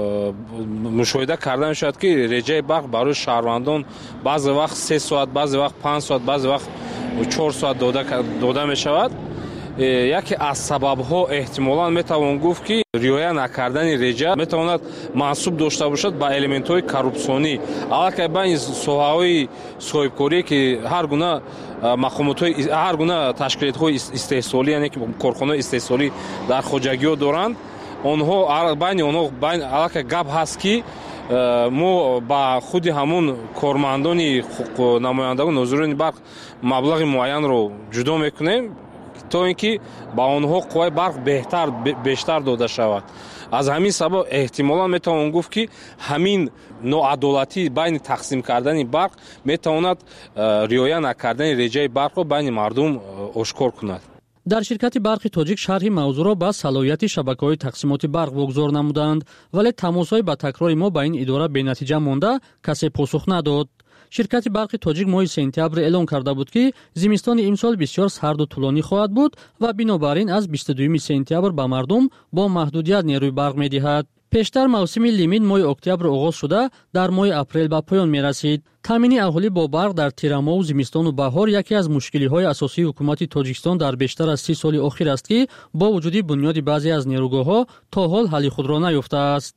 مشاهده کرده میشد که رجای برق برای شهروندان بعضی وقت سه ساعت، بعضی وقت پنج ساعت، بعضی وقت چهار ساعت داده داده می شود яке аз сабабҳо эҳтимолан метавон гуфт ки риоя накардани реҷа метавонад мансуб дошта бошад ба элементҳои коррупсионӣ аллакай байни соҳаҳои соҳибкорие ки ҳар гуна мақомотҳои ҳар гуна ташкилотҳои истеҳсолӣ яъне ки корхонаҳои истеҳсолӣ дар хоҷагиҳо доранд онҳо байни онҳо аллакай гап ҳаст ки мо ба худи ҳамун кормандони намояндагони нозирони барқ маблағи муайянро ҷудо мекунем то ин ки ба онҳо қувваи барқ беҳтар бештар дода шавад. аз ҳамин сабаб эҳтимолан метавон гуфт ки ҳамин ноадолатӣ байни тақсим кардани барқ метавонад риоя накардани реҷаи барқро байни мардум ошкор кунад. дар ширкати барқи тоҷик шарҳи мавзӯъро ба салоҳияти шабакаҳои тақсимоти барқ вогузор намуданд, вале тамосҳои ба такрори мо ба ин идора бенатиҷа монда касе посух надод. ширкати барқи тоҷик моҳи сентябр эълон карда буд ки зимистони имсол бисёр сарду тӯлонӣ хоҳад буд ва бинобар ин аз бисту дуюми сентябр ба мардум бо маҳдудият нерӯи барқ медиҳад. пештар мавсими лимит моҳи октябр оғоз шуда дар моҳи апрел ба поён мерасид. таъмини аҳолӣ бо барқ дар тирамоҳу зимистону баҳор яке аз мушкилиҳои асосии ҳукумати Тоҷикистон дар бештар аз си соли охир аст ки бо вуҷуди бунёди баъзе аз нерӯгоҳҳо то ҳол ҳалли худро наёфтааст.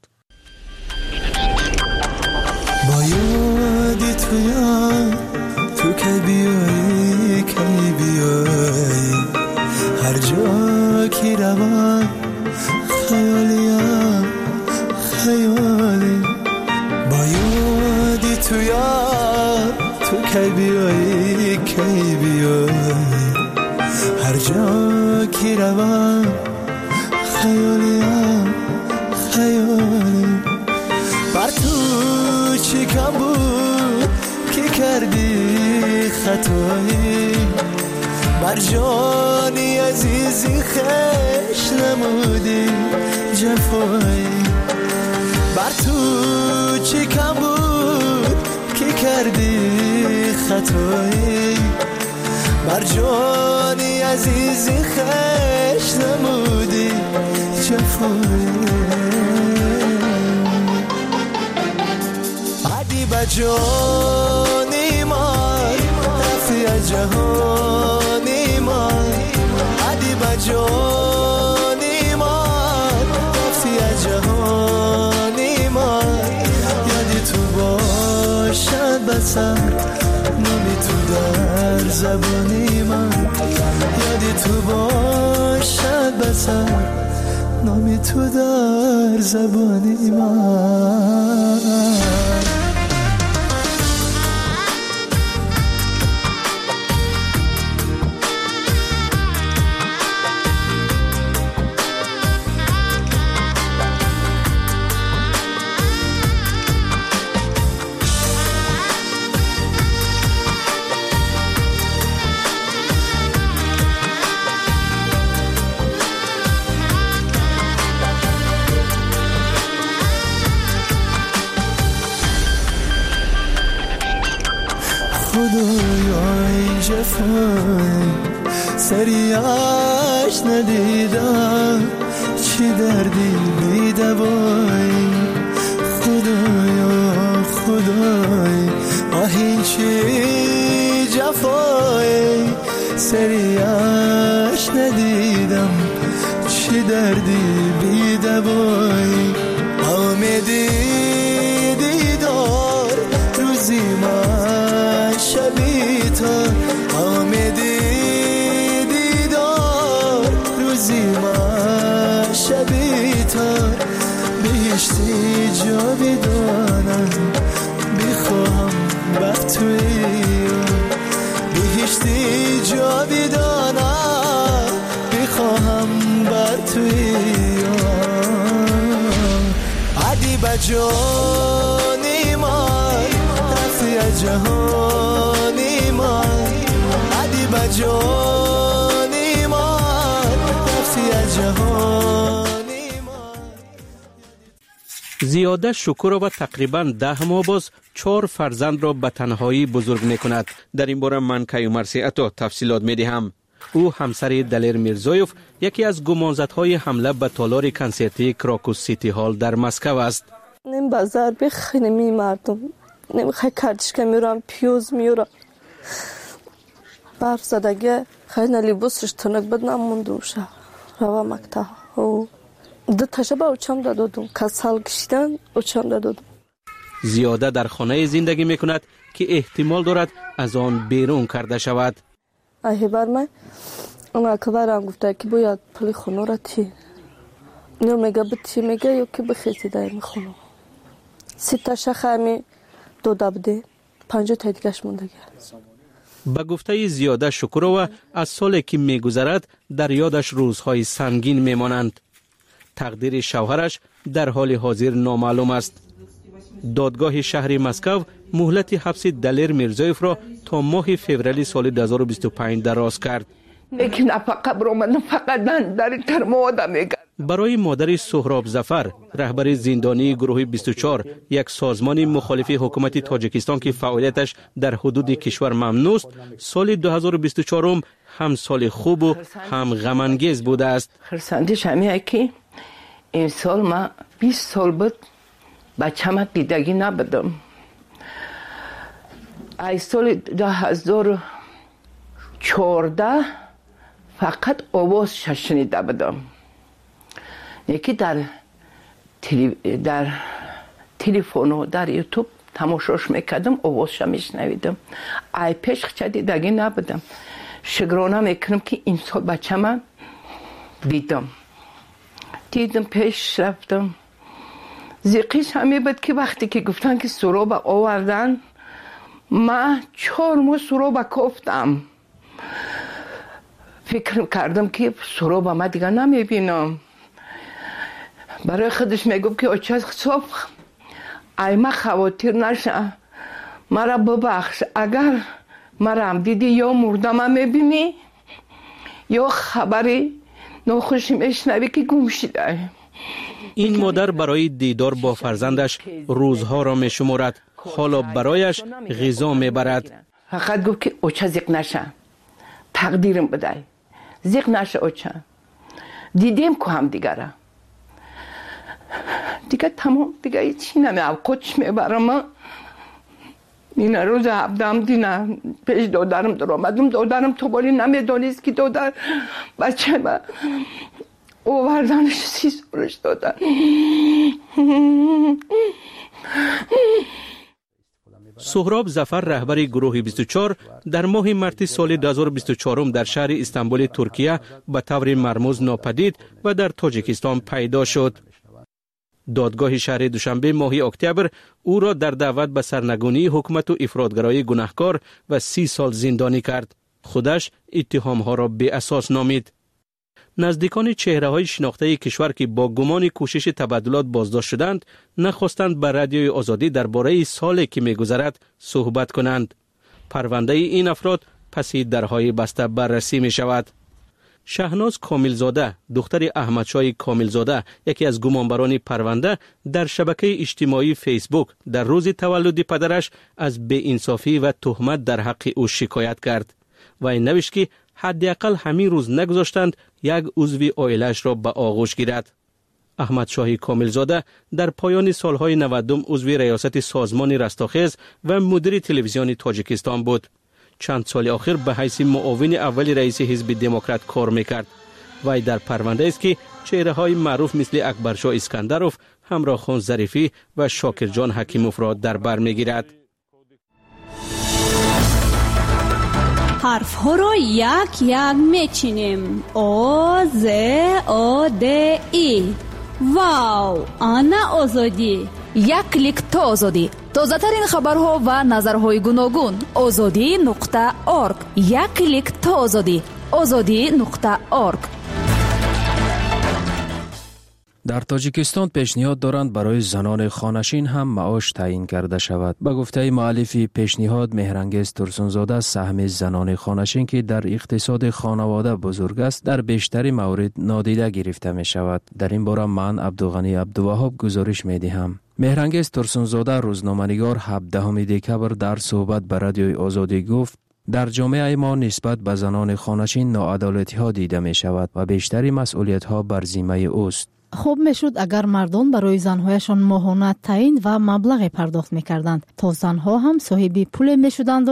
تو که بیایی که بیایی هر جا که روم خیالیم خیالی با یادی تو یاد تو که بیایی که بیایی هر جا که روم خیالیم خیالی بر تو چی کم بود که کردی خطایی بر جانی عزیزی خش نمودی جفایی بر تو چی کم بود که کردی خطایی بر جانی عزیزی خش نمودی جفایی عدی بجانی من رفتی از جهانی من عدی بجانی من رفتی از جهانی من یادی تو باشد بسر نامی تو در زبانی من یادی تو باشد بسر نامی تو در زبانی من سریعش ندیدم چی دردی بی دوایی خدایا خدای آهین چی جفایی سریعش ندیدم چی دردی بی دوایی آمدی دیدار روزی من شبی تا آمدی زیما شبی تار بهشتی جا بدانم بخواهم بر توی بهشتی جا بدانم بخواهم بر توی عدی بجانی من رفتی از جهانی من عدی بجانی من زیاده شکر و تقریبا ده ماه باز چهار فرزند را به تنهایی بزرگ می کند. در این باره من کیومرثی عطا تفصیلات می دهم. او همسر دلیر میرزایوف یکی از گمانزدهای حمله به تالار کنسرتی کراکوس سیتی هال در مسکو است. نیم بازار بخینه می مردم نیم خیلی کارتشکه میرم پیوز میرم برف زدگی خیلی لباسش تنک بد نمونده وشه روا مکتب او دو تشبه اوچم دادم کسال کشیدن اوچم دادم. زیاده در خانه زندگی میکند که احتمال دارد از آن بیرون کرده شود. ای بر من اون اکبرم گفته که باید پلی خونه را تی نو میگه بتی میگه یا که بخیزی دای میخونم سی تا شخمی دو دبده پنجا تا دیگهش موندگی. به گفته زیاده شکرова از سالی که میگذرد در یادش روزهای سنگین میمانند. تقدیر شوهرش در حال حاضر نامعلوم است. دادگاه شهر مسکو مهلت حبس دلیر میرزایف را تا ماه فوریه سال دو هزار و بیست و پنج دراز کرد. برای مادر سهراب ظفر رهبر زندانی گروه بیست و چهار یک سازمان مخالف حکومت تاجیکستان که فعالیتش در حدود کشور ممنوع است، سال دو هزار و بیست و چهار هم سال خوب و هم غم انگیز بوده است. خرسندش همیه که این سال ما بیست سال بود بچه‌م دیدگی نبودم. ای سال دو هزار و چهارده فقط آواز شنیده بودم. یکی در تلی... در تلفن و در یوتیوب تماشاش میکردم آوازش میشنویدم. ای پیش چه دیدگی نبودم. شکرانه میکنم که این سال بچه‌م دیدم. دیدم پیش رفتم. زیقیش همی بود که وقتی که گفتن که سراب آوردن من چهار ماه سراب کفتم. فکر کردم که سراب ما دیگه نمیبینم. برای خودش میگم که اچه صبح ای ما خواتیر نشه مرا ببخش، اگر مرا هم دیدی یا مردم میبینی یا خبری ناخوشی میشنوی که گم شده. این مادر برای دیدار با فرزندش روزها را می شمارد. حالا برایش غذا می برد. فقط گفت که اوچه زیق نشه، تقدیرم بدای زیق نشه اوچه. دیدیم که هم دیگره دیگه تمام دیگه هیچی نمی کچ می برم. این روز هبدم دینه پیش دادرم در آمدم. دادرم تو بالی نمی دانیست که دادر بچه من اووردنش سی سالش دادن. سهراب ظفر رهبر گروه بیست و چهار در ماه مارس سال دو هزار و بیست و چهار در شهر استانبول ترکیه به طور مرموز ناپدید و در تاجیکستان پیدا شد. دادگاه شهر دوشنبه ماه اکتبر او را در دعوت به سرنگونی حکومت و افراطگرایی گناهکار و سی سال زندانی کرد. خودش اتهامها را بی اساس نامید. نزدیکان چهره های شناخته کشور که با گمان کوشش تبادلات بازداشت شدند نخواستند به رادیوی آزادی درباره سالی که میگذرد صحبت کنند. پرونده این افراد پس درهای بسته بررسی می شود. شهناز کاملزاده دختر احمدشاه کاملزاده یکی از گمانبران پرونده در شبکه اجتماعی فیسبوک در روز تولد پدرش از بی‌انصافی و تهمت در حق او شکایت کرد و این نوشت که حداقل همین روز نگذاشتند یک عضو عائله‌اش را به آغوش گیرد. احمدشاه کاملزاده در پایان سالهای نودم عضو ریاست سازمان رستاخیز و مدیر تلویزیون تاجیکستان بود. چند سال آخر به حیث معاون اول رئیس حزب دموکرات کار میکرد. وی در پرونده است که چهره های معروف مثل اکبرشاه اسکندروف، همراه خان ظریفی و شاکرجان حکیموف را در بر میگیرد. حرف ها را یک یک میچینیم. آ ز آ د ای. واو، آنا آزادی. یک کلیک تا آزادی. تازه ترین خبرها و نظرهای گوناگون. آزادی نقطه اورگ. یک کلیک تا آزادی. آزادی نقطه اورگ. در تاجیکستان پیشنهاد دارند برای زنان خانشین هم معاش تعیین کرده شود. به گفته مؤلف پیشنهاد مهرانگیز ترسونزاده، سهم زنان خانشین که در اقتصاد خانواده بزرگ است در بیشتر موارد نادیده گرفته می شود. در این باره من عبدالغنی عبدالوهاب گزارش می دهم. مهرانگیز ترسونزاده روزنامه‌نگار هفدهم دکبر در صحبت به رادیوی آزادی گفت در جامعه ما نسبت به زنان خانشین ناعدالتی ها دیده می شود و بیشتری مسئولیت ها بر ذمه اوست. خوب میشد اگر مردان برای زنهایشان ماهانه تعیین و مبلغ پرداخت میکردند تا زنها هم صاحب پول میشدند و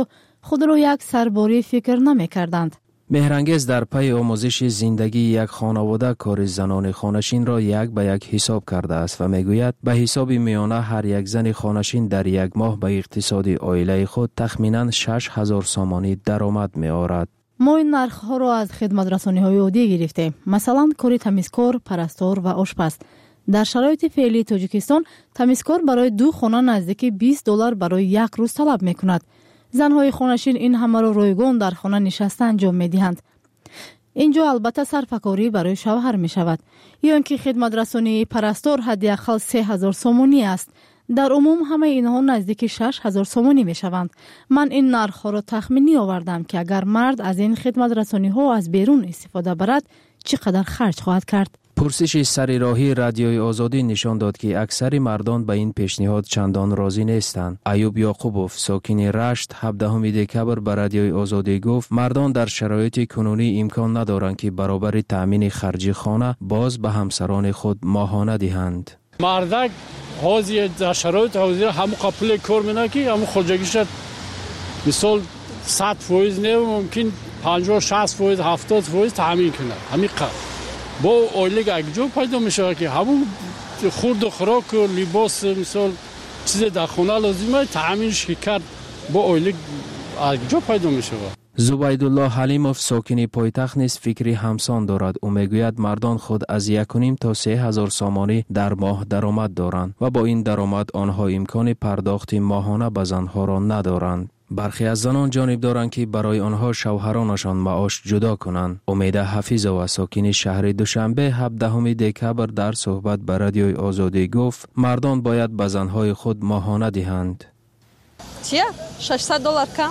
خود را یک سرباری فکر نمی کردند. مهرانگیز در پی آموزش زندگی یک خانواده کار زنان خانشین را یک به یک حساب کرده است و میگوید به حساب میانه هر یک زن خانشین در یک ماه به اقتصاد عائله خود تخمینا شش هزار سامانی درآمد می آورد. ما این نرخ ها را از خدمت رسانی های عادی گرفتیم. مثلا کار تمیزکار، پرستار و آشپز. در شرایط فعلی تاجیکستان تمیزکار برای دو خانه نزدیک بیست دلار برای یک روز طلب می کند. زنهای خانشین این همه را رایگان در خانه نشسته انجام می دهند. اینجا البته صرفه‌کاری برای شوهر می شود. یا اینکه خدمت رسانی پرستار حداقل سه هزار سامانی است. در عموم همه اینها نزدیک شش هزار سامانی می شوند. من این نرخ ها را تخمینی آوردم که اگر مرد از این خدمت رسانی ها از بیرون استفاده برد چقدر خرج خواهد کرد. پرسش سریراهی رادیوی آزادی نشان داد که اکثر مردان به این پیشنهاد چندان راضی نیستند. ایوب یعقوبوف ساکن رشت هفدهم دکبر به رادیوی آزادی گفت مردان در شرایط کنونی امکان ندارند که برابر تامین خرج خانه باز به همسران خود ماهانه دهند. مردک حاضر در شرایط حاضر همون قبل کار می‌کنه که همون خرجگیش مثال صد فیصد نه ممکن پنجاه شصت فیصد هفتاد فیصد تامین کنه. همین قدر با اولیگ اگجو پیدا میشه که همون خورد و خوراک و لباس مثال چیز در خونه لازمه تامینش کرد با اولیگ اگجو پیدا میشه. زبیدالله حلیموف ساکن پایتخت نیز فکری همسان دارد. او میگوید مردان خود از یک و نیم تا سه هزار سامانی در ماه درآمد دارند و با این درآمد آنها امکان پرداخت ماهانه به زنها را ندارند. برخی از زنان جانب دارند که برای آنها شوهرانشان معاش جدا کنند. امید حفیظ ساکن شهر دوشنبه هفدهم دکبر در صحبت به رادیوی آزادی گفت مردان باید به زنهای خود ماهانه دهند. چیه؟ ششصد دلار کم؟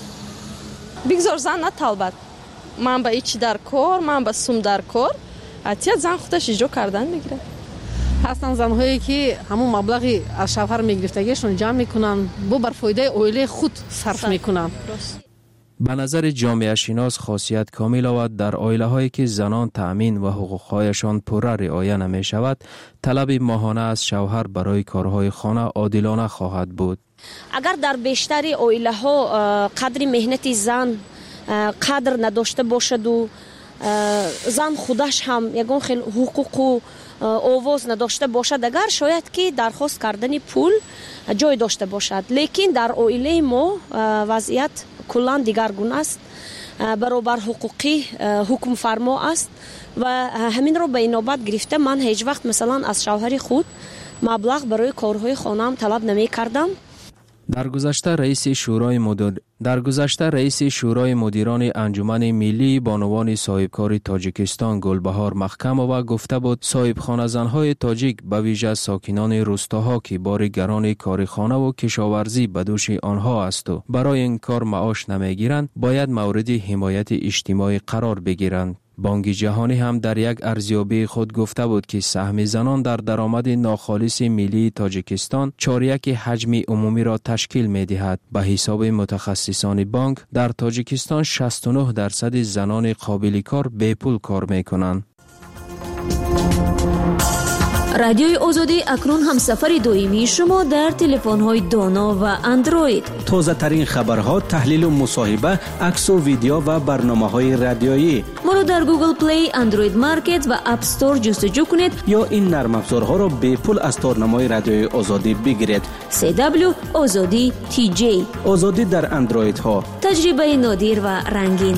بگذار زن نطلبد. من به ایچی در کار، من به سوم در کار. اتیت زن خودش اجرا کردن میگیره. هستن زنهایی که همون مبلغی از شوهر میگرفتگیشون جمع میکنن با بر فایده عائله خود صرف میکنن. به نظر جامعه شناس خاصیت کامل آورد در عائله هایی که زنان تأمین و حقوقهایشان پوره رعایت نمی شود طلب ماهانه از شوهر برای کارهای خانه عادلانه خواهد بود. اگر در بیشتری عائله ها قدر مهنت زن قدر نداشته باشد و زن خودش هم یگان خیلی حقوق و آواز نداشته باشد اگر شاید که درخواست کردن پول جای داشته باشد، لیکن در عائله ما وضعیت کلان دیگرگونه است. برابر حقوقی حکم فرما است و همین رو به این نوبت گرفته من هیچ وقت مثلا از شوهر خود مبلغ برای کارهای خانم طلب نمی کردم. در گذشته رئیس شورای مدیر در گذشته رئیس شورای مدیران انجمن ملی بانوان صاحبکار تاجیکستان گلبهار محکمووا گفته بود صاحبخانه زنهای تاجیک به ویژه ساکنان روستاها که بار گران کار خانه و کشاورزی به دوش آنها است و برای این کار معاش نمیگیرند باید مورد حمایت اجتماعی قرار بگیرند. بانک جهانی هم در یک ارزیابی خود گفته بود که سهم زنان در درآمد ناخالص ملی تاجیکستان چهاریک حجم عمومی را تشکیل می دهد. به حساب متخصصان بانک در تاجیکستان شصت و نه درصد زنان قابل کار بے پول کار می کنند. رادیوی آزادی اکنون همسفر دائمی شما در تلفن‌های دانا و اندروید. تازه ترین خبرها، تحلیل و مصاحبه، عکس و ویدیو و برنامه‌های رادیویی. ما رو در گوگل پلی، اندروید مارکت و اپ استور جستجو کنید یا این نرم افزارها را به پول از تارنمای رادیوی آزادی بگیرید. سی دبلیو آزادی تی جی. آزادی در اندروید ها. تجربه نادر و رنگین.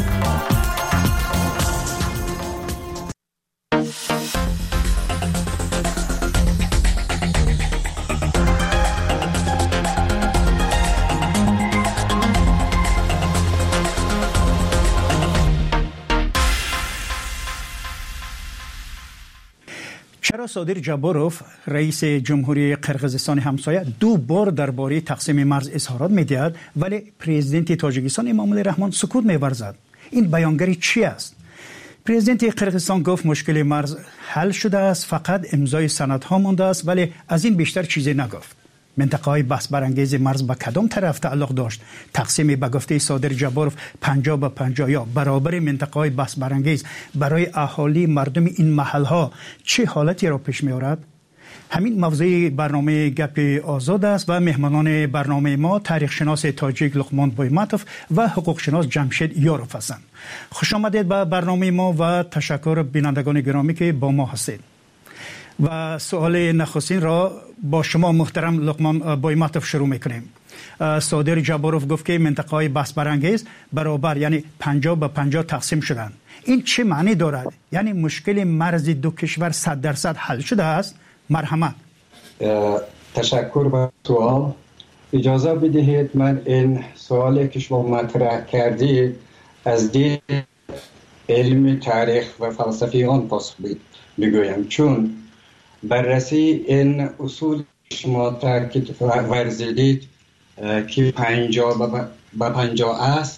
چرا صادر جباروف رئیس جمهوری قرقیزستان همسایه دو بار درباره تقسیم مرز اظهارات می‌دهد ولی پرزیدنت تاجیکستان امامعلی رحمان سکوت می‌ورزد؟ این بیانگری چی است؟ پرزیدنت قرقیزستان گفت مشکل مرز حل شده است، فقط امضای سندها مانده است، ولی از این بیشتر چیزی نگفت. منطقه های بحث برانگیز مرز به کدام طرف تعلق داشت؟ تقسیم به گفته صادر جباروف پنجاه به پنجاه یا برابر منطقه های بحث برانگیز برای اهالی مردم این محل ها چه حالتی را پیش می آورد؟ همین موضوع برنامه گپ آزاد است و مهمانان برنامه ما تاریخ شناس تاجیک لقمان بویماتوف و حقوق شناس جمشید یاروف هستند. خوش آمدید به برنامه ما و تشکر بینندگان گرامی که با ما هستید. و سوال نخستین را با شما محترم لقمان بویماتوف شروع میکنیم. صادر جباروف گفت که منطقه های بحث برانگیز برابر یعنی پنجاه به پنجاه تقسیم شدند. این چه معنی دارد؟ یعنی مشکل مرز دو کشور صد درصد حل شده است؟ مرحمت. تشکر با سوال. اجازه بدهید من این سوالی که شما مطرح کردید از دید علم تاریخ و فلسفی آن پاسخ بگویم، چون بررسی این اصول شما تاکید ورزیدید که پنجاه به پنجاه است،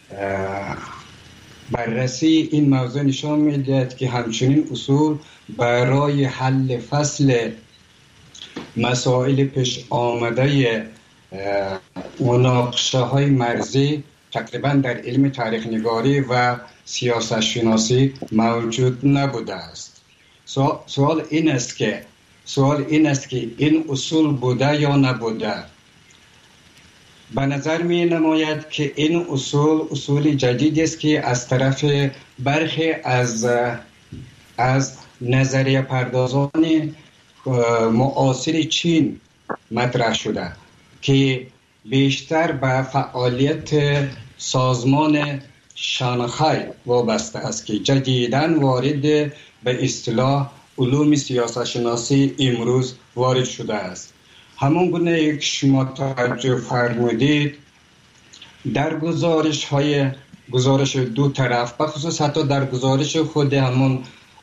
بررسی این موضوع نشان میدهد که همچنین اصول برای حل فصل مسائل پیش آمده مناقشه های مرزی تقریبا در علم تاریخ نگاری و سیاست شناسی موجود نبوده است. سوال این است که سوال این است که این اصول بوده یا نبوده. به نظر می نماید که این اصول اصول جدیدی است که از طرف برخی از از نظریه پردازان معاصر چین مطرح شده که بیشتر به فعالیت سازمان شانگهای وابسته است که جدیداً وارد به اصطلاح علوم سیاست شناسی امروز وارد شده است. همون گونه که شما توجه فرمودید در گزارش های گزارش دو طرف، بخصوص حتی در گزارش خود همون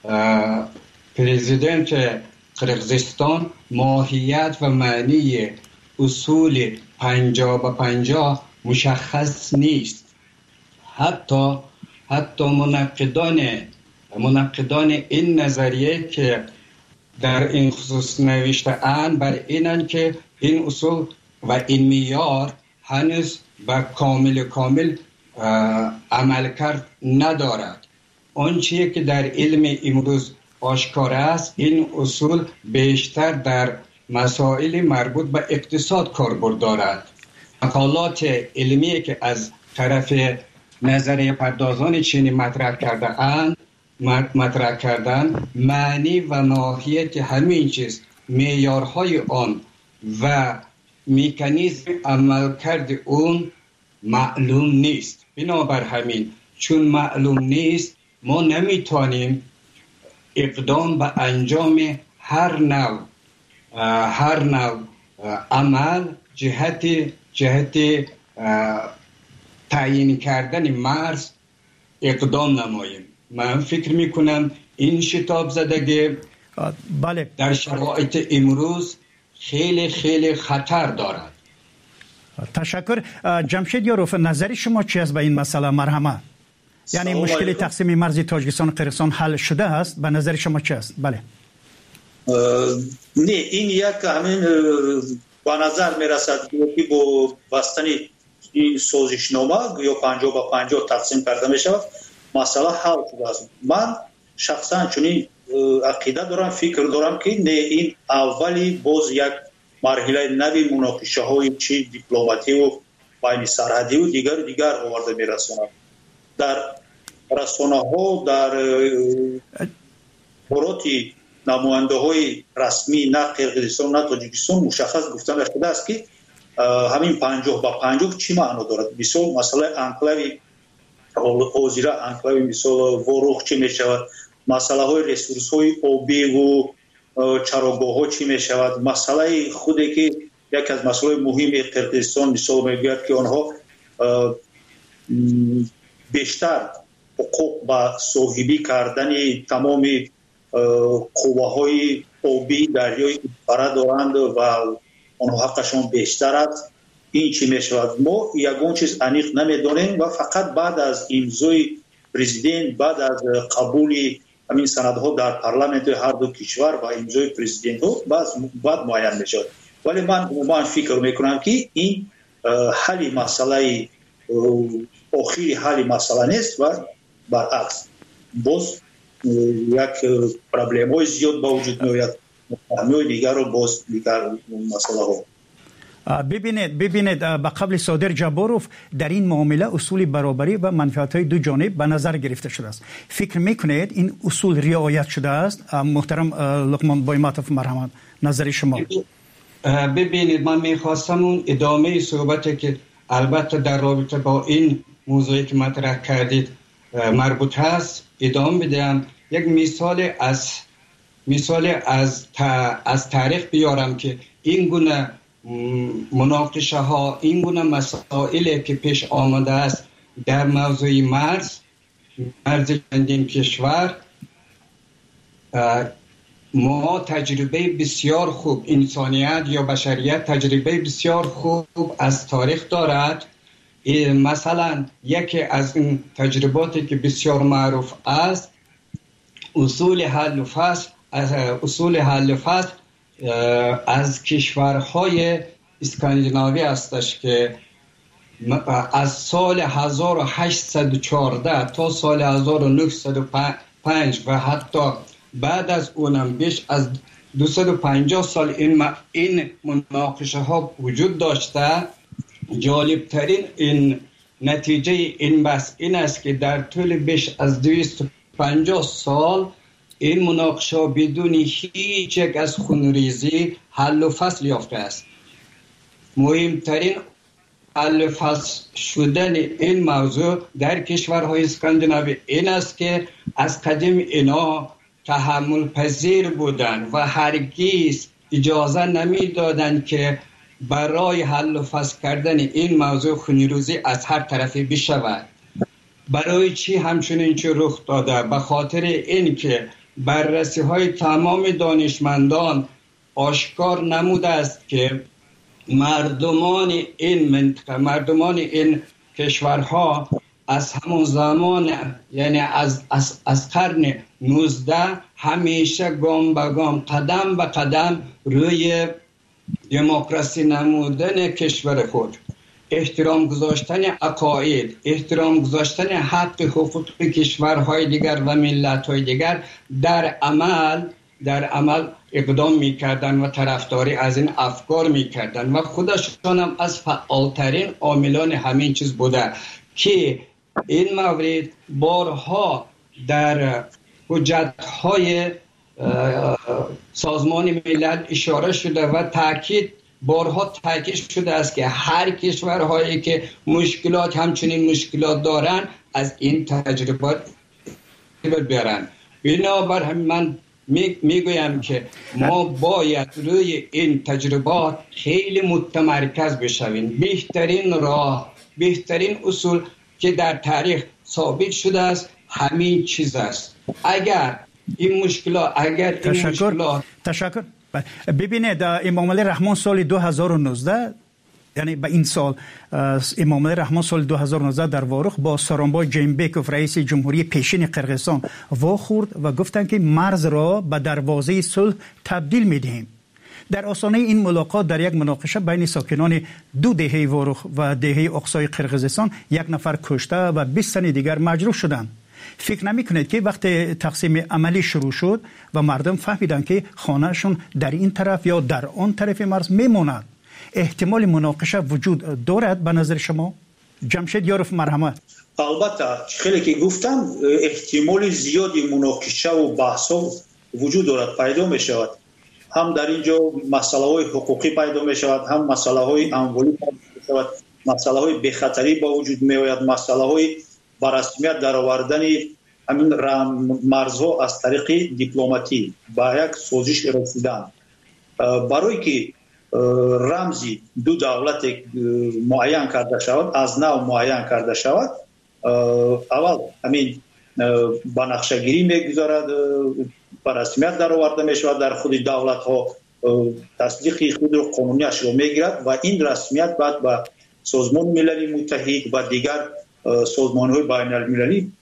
پرزیدنت قرقیزستان، ماهیت و معنی اصول پنجاه به پنجاه مشخص نیست. حتی حتی منقدان منقدان این نظریه که در این خصوص نوشته اند بر اینند که این اصول و این معیار هنوز به کامل کامل عمل کرد ندارد. آن چیزی که در علم امروز آشکار است، این اصول بیشتر در مسائل مربوط به اقتصاد کاربرد دارد. مقالات علمی که از طرف نظریه پردازان چینی مطرح کرده اند مطرح کردن معنی و ماهیت همین چیز، معیارهای آن و مکانیزم عملکرد اون معلوم نیست. بنابر همین چون معلوم نیست ما نمیتونیم اقدام به انجام هر نوع هر نوع عمل جهت جهت تعیین کردن مرز اقدام نماییم. من فکر میکنم این شتاب زدگی بله در شرایط امروز خیلی خیلی خطر دارد. تشکر. جمشید یاروف، نظر شما چی است به این مسئله؟ مرحمت. یعنی مشکل تقسیم مرز تاجیکستان و قرقیزستان حل شده است، به نظر شما چی است؟ بله. نه، این یک همین به نظر میرسد که با بستن این سازشنامه یا پنجاه با پنجاه تقسیم کرده می شود مسئله حل شده است. من شخصا چنین عقیده دارم، فکر دارم که نه، این اولی باز یک مرحله نوی مناقشه های چی دیپلماتی و بین سرحدی و دیگر دیگر آورده می رساند. در رسانه ها در قراتی نماینده های رسمی نه قرقیزستان نه تاجیکستان مشخص گفتن شده است که همین پنجاه با پنجاه چی معنا دارد. مثال مسئله انکلاوی اوزیرا انکلاوی مثال وروخ چی می شود، مسئله های ریسورس های آبی و چراگاه ها چی می شود، مسئله خودی که یک از مسئله مهم قرقیزستان مثال می گوید که آنها بیشتر حقوق با صاحبی کردن تمام قوه‌های آبی دریای فرا دارند و آنها حقشان بیشتر است. این چی می شود؟ ما یگان چیز انیق نمیدانیم و فقط بعد از امضای پرزیدنت، بعد از قبول همین سندها در پارلمانت هر دو کشور و امضای پرزیدنت ها بعد معین می شود. ولی من عموما فکر میکنم که این حل مسئله آخری حل مسئله نیست و برعکس باز یک پرابلم های زیاد با وجود می آید. فهمی دیگر رو باز دیگر مسئله ها. ببینید ببینید به قبل صادر جباروف در این معامله اصول برابری و منفعت‌های دو جانب به نظر گرفته شده است. فکر میکنید این اصول رعایت شده است؟ محترم لقمان بایماتوف مرحمت، نظر شما. ببینید من میخواستم اون ادامه صحبتی که البته در رابطه با این موضوعی که مطرح کردید مربوط هست ادامه بدم. یک مثال از مثال از از تاریخ بیارم که این گونه مناقشه ها، این گونه مسائلی که پیش آمده است در موضوع مرز مرز چندین کشور، ما تجربه بسیار خوب، انسانیت یا بشریت تجربه بسیار خوب از تاریخ دارد. مثلا یکی از این تجرباتی که بسیار معروف است اصول حل و فصل اصول حل و فصل از کشورهای اسکاندیناوی هستش که از سال هزار و هشتصد و چهارده تا سال هزار و نهصد و پنج و حتی بعد از اونم بیش از دویست و پنجاه سال این این مناقشه ها وجود داشته. جالب ترین این نتیجه این بحث این است که در طول بیش از دویست و پنجاه سال این مناقشه بدون هیچ یک از خونریزی حل و فصل یافته است. مهمترین حل و فصل شدن این موضوع در کشورهای اسکاندیناوی این است که از قدیم اینا تحمل پذیر بودند و هرگز اجازه نمی دادند که برای حل و فصل کردن این موضوع خونریزی از هر طرفی بشود. برای چی همچنین چه رخ داده؟ به خاطر این که بررسی های تمام دانشمندان آشکار نموده است که مردمان این منطقه، مردمان این کشورها از همون زمان یعنی از, از, از قرن نوزده همیشه گام به گام قدم به قدم روی دموکراسی نمودن کشور خود، احترام گذاشتن عقاید، احترام گذاشتن حق حقوق کشورهای دیگر و ملت‌های دیگر در عمل در عمل اقدام می‌کردند و طرفداری از این افکار می‌کردند و خودشان هم از فعالترین عاملان همین چیز بوده که این مورد بارها در حجت‌های سازمان ملل اشاره شده و تاکید بارها تاکید شده است که هر کشورهایی که مشکلات همچنین مشکلات دارند از این تجربات ببرند. بنابر همین من میگویم که ما باید روی این تجربات خیلی متمرکز بشویم. بهترین راه، بهترین اصول که در تاریخ ثابت شده است همین چیز است. اگر این مشکلات اگر این تشکر. مشکلات تشکر. ببینید امام علی رحمان سال دو هزار و نوزده یعنی به این سال امام علی رحمان سال دو هزار و نوزده در وارخ با سارانبای جینبکوف رئیس جمهوری پیشین قرقیزستان وا خورد و گفتند که مرز را به دروازه صلح تبدیل می‌دهیم. در آستانه این ملاقات در یک مناقشه بین ساکنان دو دهه وارخ و دهه اقصای قرقیزستان یک نفر کشته و بیست تن دیگر مجروح شدند. فکر نمی کنید که وقتی تقسیم عملی شروع شد و مردم فهمیدند که خانهشون در این طرف یا در آن طرف مرز میموند، احتمال مناقشه وجود دارد به نظر شما؟ جمشید یاروف مرحمت. البته خیلی که گفتم احتمال زیادی مناقشه و بحث وجود دارد، پیدا می شود. هم در اینجا مسئله های حقوقی پیدا می شود، هم مسئله های اموالی پیدا می شود، مسئله های بخطری با وجود می آید، مسئله های با رسمیت در آوردن همین مرزها از طریق دیپلماتی با یک سازش رسیدن. برای که رمزی دو دولت معین کرده شود، از نو معین کرده شود، اول همین با نقشه‌گیری میگذارد، با رسمیت در آورده می شود، در خود دولت ها تصدیق خود رو قانونیش رو میگیرد و این رسمیت بعد با سازمان ملل متحد و دیگر سازمان های بین المللی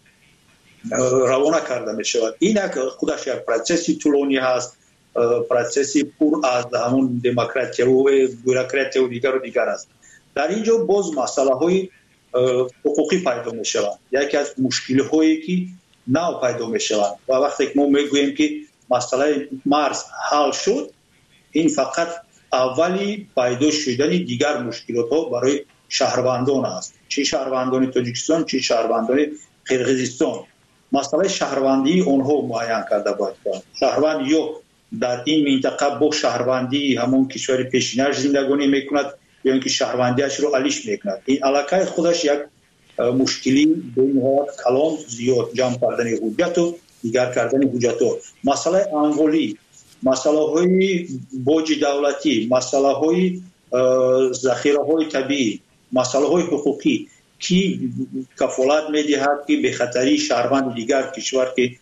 روانه کرده می شود. این خودش یک پروسسی طولانی هست، پروسسی پر از همون دموکراسی و بوروکراسی و دیگر و دیگر است. در اینجا باز مسئله های حقوقی پیدا می شود. یکی از مشکل هایی که نو پیدا می شود و وقتی که ما میگوییم که مسئله مرز حل شد، این فقط اولی پیدا شدن دیگر مشکلات ها برای شهروندان است، چه شهروندان تاجیکستان چه شهروندان قرقیزستان. مسئله شهروندی اونها معین کرده باید. شهروند یا در این منطقه با شهروندی همون کشور پیشینش زندگانی میکند یا اینکه شهروندیش رو علیش میکند. این علاقه خودش یک مشکلی به نهایت کلان زیاد جمع کردن حجت و دیگر کردن حجت ها. مسئله انگولی، مسئله های باج دولتی، مسئله های ذخیره های طبیعی، مسئله های حقوقی کی کفالت میدهد که به خطری شهروند دیگر کشور که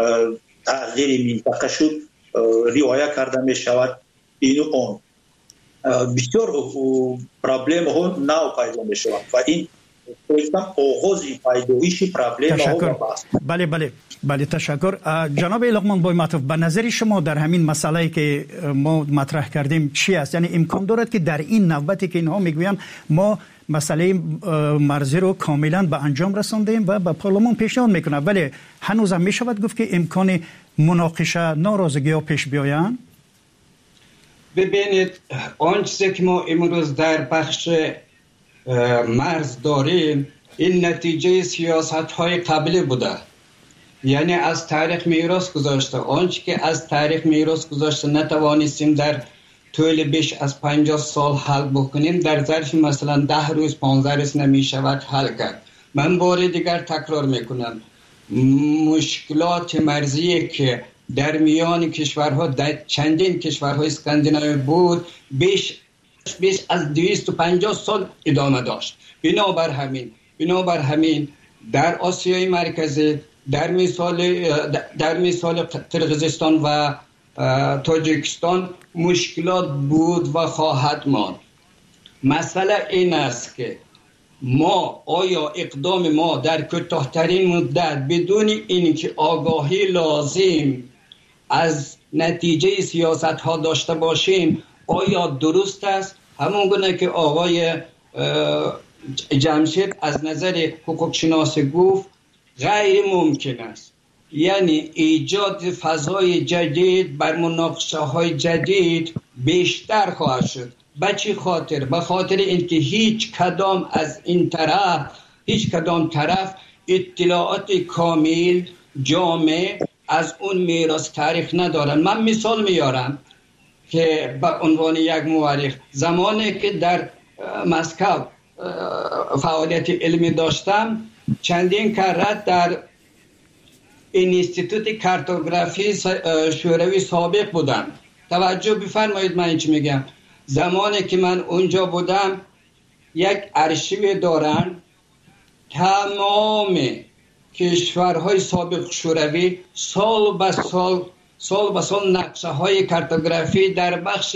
تغییر منطقه شد رعایت کرده می شود. این اون بسیار پرابلم ها نو پیدا می شود و این آغاز پیدایش پرابلم ها. بله بله بله تشکر. جناب لقمان بویماتوف، به نظر شما در همین مسئله که ما مطرح کردیم چی است؟ یعنی امکان دارد که در این نوبتی که اینها میگویند ما مسئله مرزی رو کاملا به انجام رساندیم و به پارلمان پیشنهاد میکنند، ولی هنوز هم میشود گفت که امکان مناقشه ناراضگی ها پیش بیایند؟ ببینید آن چیزی که ما امروز در بخش مرز داریم این نتیجه سیاست های قبلی بوده، یعنی از تاریخ میراث گذاشته. آنچه که از تاریخ میراث گذاشته نتوانستیم در طول بیش از پنجاه سال حل بکنیم، در ظرف مثلا ده روز پانزده روز نمی شود حل کرد. من بار دیگر تکرار میکنم مشکلات مرزی که در میان کشورها در چندین کشورهای اسکاندیناوی بود بیش بیش از دویست و پنجاه سال ادامه داشت. بنابر همین بنابر همین در آسیای مرکزی در مثال در مثال قرقیزستان و تاجیکستان مشکلات بود و خواهد ماند. مسئله این است که ما آیا اقدام ما در کوتاه‌ترین مدت بدون اینکه آگاهی لازم از نتیجه سیاست ها داشته باشیم آیا درست است؟ همون گونه که آقای جمشید از نظر حقوق شناسی گفت غیر ممکن است. یعنی ایجاد فضای جدید بر مناقشه های جدید بیشتر خواهد شد. به چه خاطر؟ به خاطر اینکه هیچ کدام از این طرف هیچ کدام طرف اطلاعات کامل جامع از اون میراث تاریخ ندارن. من مثال میارم که به عنوان یک مورخ زمانی که در مسکو فعالیت علمی داشتم چندین کارت در اینستیتوت کارتوگرافی شوروی سابق بودم. توجه بفرمایید من چی میگم. زمانی که من اونجا بودم یک ارشیو دارن تمام کشورهای سابق شوروی سال به سال سال به سال نقشه های کارتوگرافی در بخش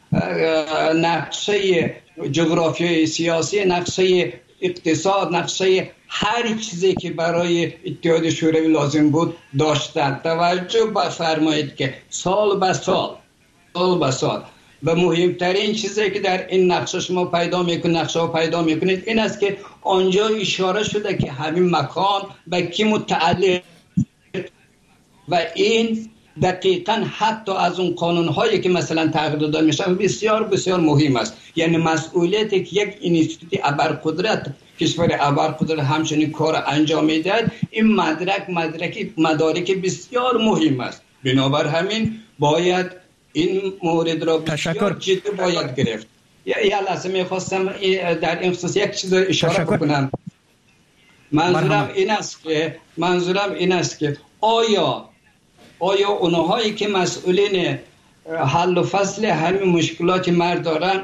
نقشه جغرافیای سیاسی، نقشه اقتصاد، نقشه هر چیزی که برای اتحاد شوروی لازم بود داشتند. توجه بفرمایید که سال به سال سال به سال و مهمترین چیزی که در این نقشه شما پیدا میکنید نقشه ها پیدا میکنید این است که آنجا اشاره شده که همین مکان به کی متعلق و این دقیقاً حتی از اون قانون هایی که مثلا تغییر داده میشن بسیار بسیار مهم است. یعنی مسئولیتی که یک اینستیتوت ابرقدرت کشور ابرقدرت همچنین کار انجام میدهد این مدرک مدرک مدارک بسیار مهم است. بنابر همین باید این مورد را بسیار جدی باید گرفت. یه لحظه میخواستم در این خصوص یک چیز اشاره بکنم. منظورم این است که منظورم این است که آیا آیا اونهایی که مسئولین حل و فصل همین مشکلات مرد دارن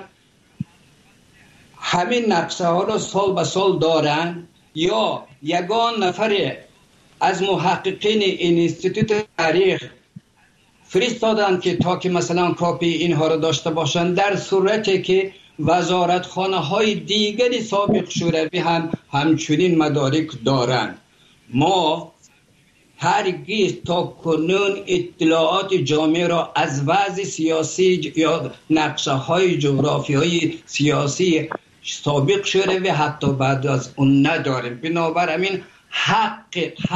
همین نقشه ها را سال به سال دارن یا یگان نفر از محققین این اینستیتوت تاریخ فرستادن که تا که مثلا کاپی اینها را داشته باشند، در صورتی که وزارتخانه های دیگری سابق شوروی هم همچنین مدارک دارند. ما هرگز تا کنون اطلاعات جامع را از وضع سیاسی یا نقشه های جغرافی های سیاسی سابق شوروی حتی بعد از اون نداریم. بنابراین حق حق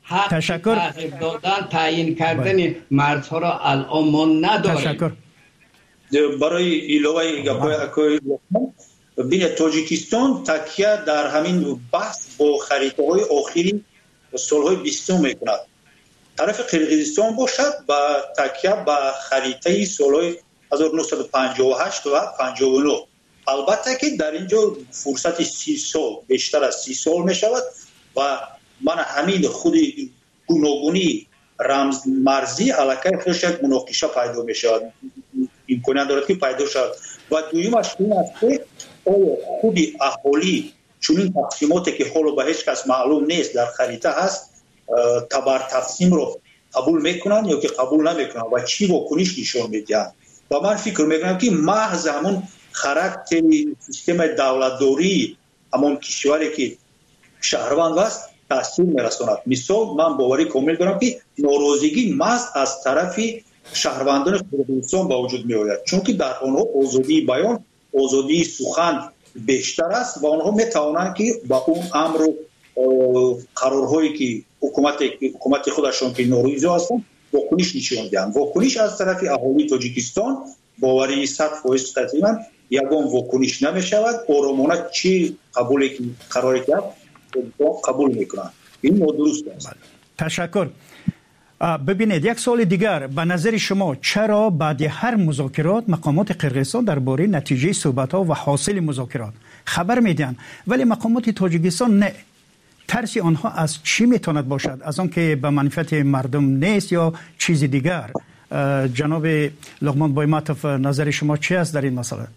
تشکر. تغییر دادن تعیین کردن مردها را الان ما نداریم. تشکر. برای علاوه گپای اکوی بین تاجیکستان تکیه در همین بحث با خریطه های آخری سالهای بیستم میکند. طرف قرقیزستان باشد و تکیه به خریطه سالهای هزار و نهصد و پنجاه و هشت و پنجاه و نه. البته که در اینجا فرصت سی سال بیشتر از سی سال می شود و من همین خود گوناگونی رمز مرزی علاقه خودش یک مناقشه پیدا می شود، امکانیت دارد که پیدا شود. و دویمش این است که خود اهالی چون این تقسیماتی که حالا به هیچ کس معلوم نیست در خریطه هست تبر تقسیم رو قبول میکنن یا که قبول نمیکنن و چی واکنش نشون میدن. و من فکر میکنم که محض همون خاراکتر سیستم دولتداری همون کشوری که شهروند است تاثیر میرساند. مثال من باوری کامل دارم که ناراضگی محض از طرف شهروندان قرقیزستان با وجود می آید، چون که در آنها آزادی بیان، آزادی سخن بیشتر است و آنها می توانند که با اون امر و قرارهایی که حکومت حکومت خودشون که ناراضی هستند واکنش نشون دهند. واکنش از طرف اهالی تاجیکستان باوری صد درصد تقریبا یگان واکنش نمی شود. آرامانه چی قبول قرار کرد قبول میکنند. این نادرست است. تشکر. ببینید یک سوال دیگر، به نظر شما چرا بعد هر مذاکرات مقامات قرقیزستان درباره نتیجه صحبت‌ها و حاصل مذاکرات خبر میدن ولی مقامات تاجیکستان نه؟ ترس آنها از چی میتواند باشد؟ از آن که به منفعت مردم نیست یا چیز دیگر؟ جناب لقمان بایماتوف نظر شما چی است در این مسئله؟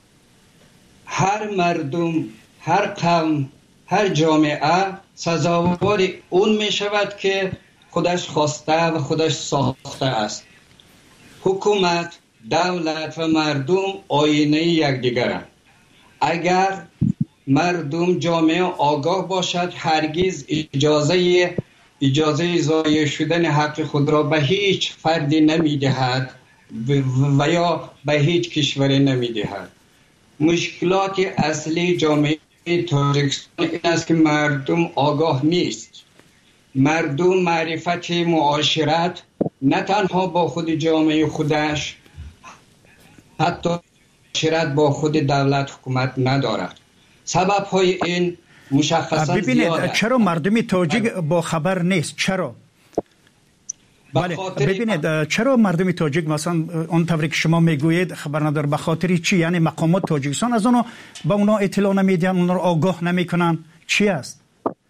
هر مردم، هر قوم، هر جامعه سزاوار اون می شود که خودش خواسته و خودش ساخته است. حکومت، دولت و مردم آینه یکدیگرند. اگر مردم جامعه آگاه باشد هرگز اجازه اجازه ضایع شدن حق خود را به هیچ فردی نمی دهد و یا به هیچ کشوری نمی دهد. مشکلات اصلی جامعه تاجیکستان این است که مردم آگاه نیست. مردم معرفت معاشرت نه تنها با خود جامعه خودش، حتی معاشرت با خود دولت حکومت ندارد. سبب های این مشخصا ببینید چرا مردم تاجیک با خبر نیست؟ چرا؟ بله ببینید چرا مردم تاجیک مثلا اون طوری که شما میگویید خبر نداره؟ به خاطر چی؟ یعنی مقامات تاجیکستان از اونها با اونا اطلاع نمیدن، اونا رو آگاه نمیکنن؟ چی است؟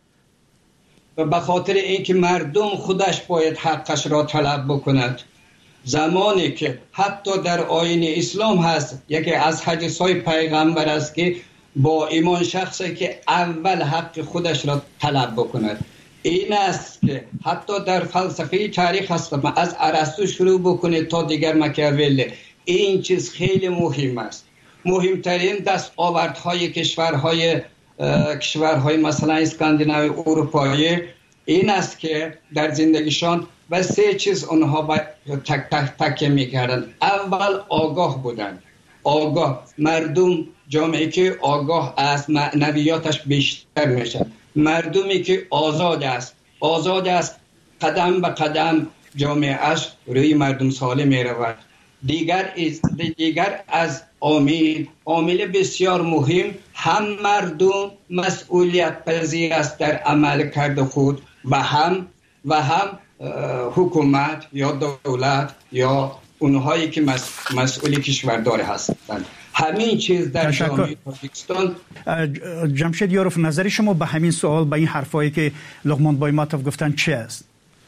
به خاطر اینکه مردم خودش باید حقش را طلب بکند. زمانی که حتی در آیین اسلام هست یکی از حدیث‌های پیغمبر است که با ایمان شخصی که اول حق خودش را طلب بکند. این است که حتی در فلسفه تاریخ هست از ارسطو شروع بکنید تا دیگر ماکیاولی. این چیز خیلی مهم است. مهمترین دستاوردهای کشورهای کشورهای مثلا اسکاندیناوی اروپایی این است که در زندگیشان و سه چیز اونها با تک تک تک میکردن. اول آگاه بودن. آگاه مردم جامعه که آگاه است معنویاتش بیشتر میشه. مردمی که آزاد است آزاد است قدم به قدم جامعهش روی مردم ساله می رود. دیگر از دیگر از عامل عامل بسیار مهم هم مردم مسئولیت پذیر است در عمل کرد خود و هم و هم حکومت یا دولت یا اونهایی که مسئول کشوردار هستند. همین چیز در جامعه تاجیکستان. جمشید یاروف نظر شما به همین سوال به این حرفایی که لقمان بایماتوف گفتن چی است؟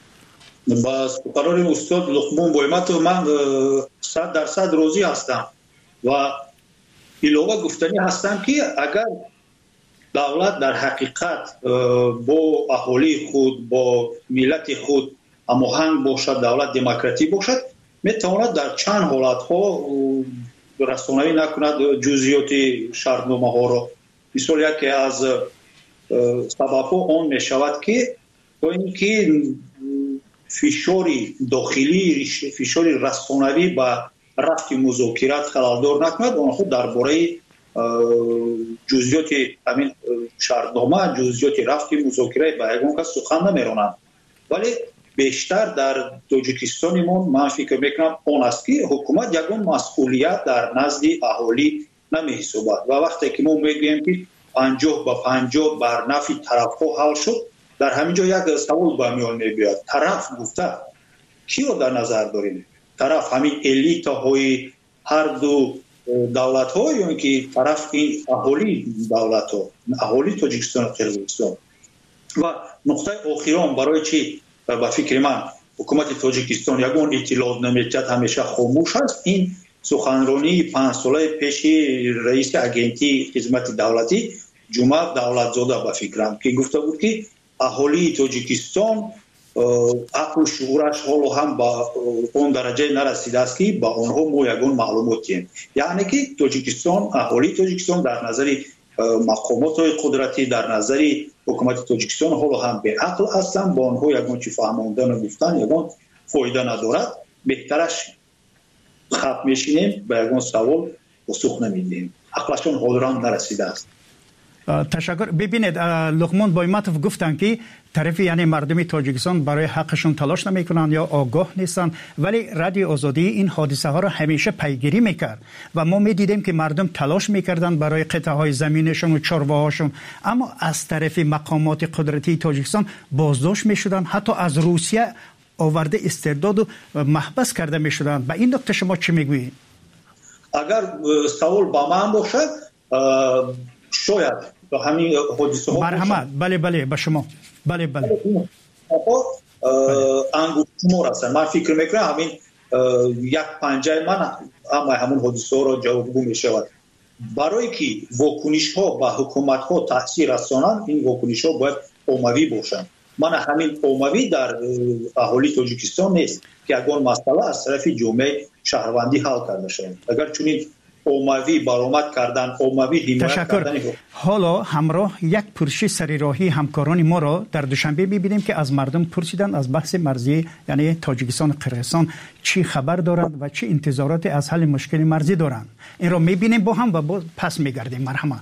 با قرار استاد لقمان بایماتوف من صد درصد راضی هستم و علاوه گفتنی هستم که اگر دولت در حقیقت با اهالی خود با ملت خود هماهنگ باشد، دولت دموکراتی باشد، میتواند در چند حالت ها رسانه‌ای نکند جزئیات شرطنامه ها را. مثال یکی از سبب ها آن می شود که با اینکه فشار داخلی فشار رسانه‌ای با رفت مذاکرات خلالدار نکند، آنها درباره جزئیات همین شرطنامه جزئیات رفت مذاکره با یگان کس سخن نمیرانند ولی بیشتر در تاجیکستانمون من فکر میکنم اون است که حکومت یگان مسئولیت در نزد اهالی نمیحسابد و وقتی که ما میگیم که پنجاه با پنجاه بر نفع طرف‌ها حل شد، در همین جا یک سوال به میان میاد. طرف گفته کی رو در نظر داریم؟ طرف همین الیت‌های هر دو دولت‌ها یا اینکه طرف این اهالی دولت‌ها، اهالی تاجیکستان و قرقیزستان؟ و نقطه آخرام برای چی به فکر من حکومت تاجیکستان یگان اطلاعات نمی‌دهد، همیشه خاموش است. این سخنرانی پنج ساله پیش رئیس اگنتی خدمت دولتی جمعه دولتزاده به فکرم که گفته بود که اهالی تاجیکستان عقل و شعورش حالا هم با اون درجه نرسیده است که با آنها ما یگان معلومات دهیم. یعنی که تاجیکستان، اهالی تاجیکستان در نظر مقامات قدرتی، در نظر حکومت تاجیکستان حالا هم به عقل هستند، با آنها یگان چی فهماندن و گفتن یگان فایده ندارد. بهترش خط میشینیم به یگان سوال پاسخ نمیدیم، عقلشون حاضران نرسیده است. تشکر. ببینید لقمان بایمتوف گفتن که طرف یعنی مردم تاجیکستان برای حقشون تلاش نمیکنن یا آگاه نیستن، ولی رادیو آزادی این حادثه ها رو همیشه پیگیری میکرد و ما میدیدیم که مردم تلاش میکردن برای قطعه های زمینشون و چارواهاشون، اما از طرف مقامات قدرتی تاجیکستان بازداشت میشدن، حتی از روسیه آورده استرداد و محبس کرده میشدن. به این نکته شما چی میگویید؟ اگر سوال با من باشد شاید با همین حادثه ها مرحمت. بله بله به شما. بله بله انگوش شمار هستن. من فکر میکنم همین یک پنجه من اما همون حادثه ها را جوابگو میشود. برای که واکنش ها به حکومت ها تاثیر رسانند، این واکنش ها باید عمومی باشند. من همین عمومی در اهالی تاجیکستان نیست که یگان مسئله از طرف جامعه شهروندی حل کرده شود. اگر چنین عمومی برآمد کردن، عمومی حمایت کردن. حالا همراه یک پرسش سریراهی همکاران ما را در دوشنبه می‌بینیم که از مردم پرسیدن از بحث مرزی یعنی تاجیکستان و قرقیزستان چی خبر دارند و چه انتظاراتی از حل مشکل مرزی دارند. این را می‌بینیم با هم و با پس می‌گردیم. مرحمت.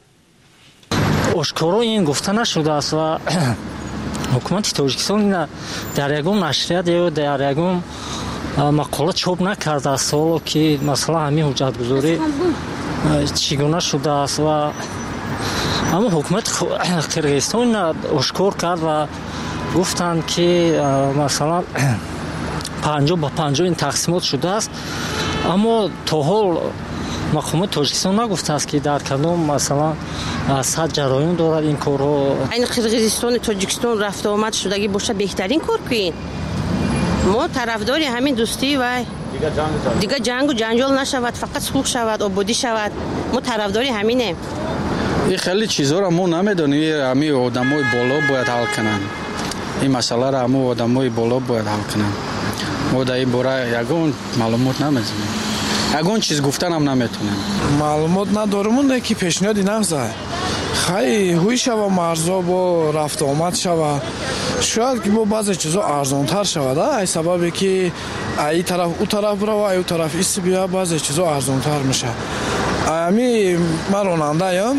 آشکارا این گفته نشده است و حکومت تاجیکستان در یگان نشریات یا در یگان مقاله چوب نکرده است حالا که مثلا همین حجتگذاری چگونه شده است و اما حکومت قرقیزستان آشکار کرد و گفتند که مثلا پنجاه با پنجاه این تقسیمات شده است، اما تا حال مقامات تاجیکستان نگفته است که در کدام مثلا صد جرایم دارد این کارها. این قرقیزستان تاجیکستان رفت آمد شدگی باشه بهترین کار کنین. ما طرفداری همین دوستی و دیگه جنگ و جنجال نشود، فقط صلح شود، آبادی شود. ما طرفداری همینه. این خیلی چیزا را ما نمیدونیم، همین آدمای بالا باید حل کنن. این مسئله را همون آدمای بالا باید حل کنن. ما در این باره یگان معلومات نمیدونیم، یگان چیز گفتن هم نمیتونیم. معلومات نداریم که پیشنهادی نمیزه. خیلی هوی شوه مرزا با رفت آمد شوه، شاید که با بعضی چیزا ارزانتر شود. ای سببی که ای طرف او طرف برو و ای طرف ایست بیا بعضی چیزا ارزانتر میشه. امی من راننده ام،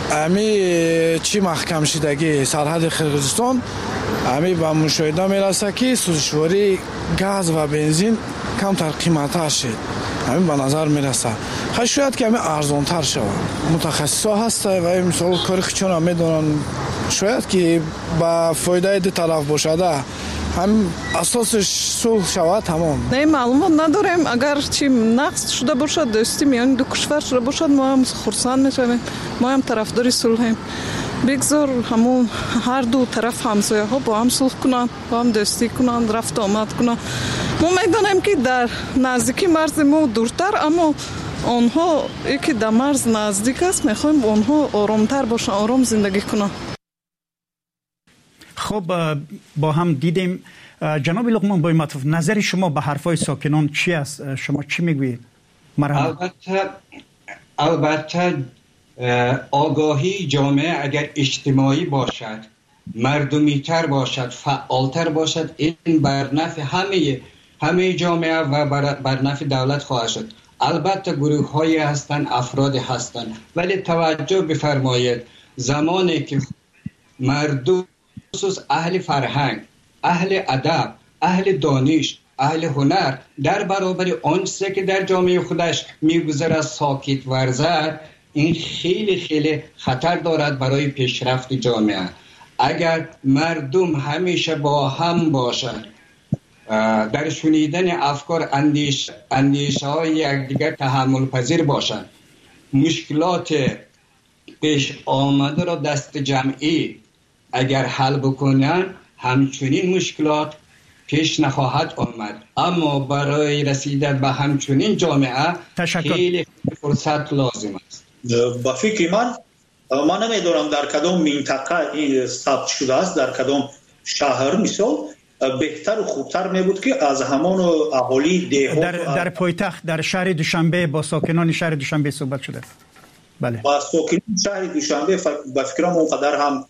امی چی محکم شدگی سرحد قرقیزستان امی به مشاهده میرسه که سوزشواری گاز و بنزین کمتر قیمتش شد. همین به نظر میرسه خیلی شاید که همین ارزانتر شود. متخصصا هسته و این مثال کاری خیچون هم میدونن شاید که با فایده دی طرف باشده هم اساسش صلح شود. تمام نه معلومات نداریم. اگر چی نقص شده باشد دوستی میان دو کشور شده باشد ما هم خرسند میشویم، ما هم طرفدار صلحیم. بگذار همون هر دو طرف همسایه ها با هم صلح کنند، با هم دوستی کنند، رفت آمد کنند. ما میدانیم که در نزدیکی مرز ما دورتر، اما آنها یکی در مرز نزدیک است، میخوایم آنها آرامتر باشن، آرام زندگی کنند. خب با هم دیدیم. جناب لقمان بایمتوف، نظر شما به حرفای ساکنان چی است؟ شما چی میگویید؟ البته البته آگاهی جامعه اگر اجتماعی باشد، مردمی تر باشد، فعالتر باشد، این بر نفع همه همه جامعه و بر, بر نفع دولت خواهد شد. البته گروه هایی هستند، افراد هستند، ولی توجه بفرمایید زمانی که مردم خصوص اهل فرهنگ اهل ادب، اهل دانش، اهل هنر در برابر آن چیزی که در جامعه خودش میگذرد ساکت ورزد، این خیلی خیلی خطر دارد برای پیشرفت جامعه. اگر مردم همیشه با هم باشند، در شنیدن افکار اندیش اندیشه های یکدیگر تحمل پذیر باشند، مشکلات پیش آمده را دست جمعی اگر حل بکنن، همچنین مشکلات پیش نخواهد آمد. اما برای رسیدن به همچنین جامعه خیلی فرصت لازم است. با فکر من من نمیدونم در کدام منطقه این ثبت شده است، در کدام شهر مثال بهتر و خوبتر می بود که از همان اهالی دهات در در پایتخت در شهر دوشنبه با ساکنان شهر دوشنبه صحبت شده. بله، با ساکنان شهر دوشنبه با فکرم اونقدر هم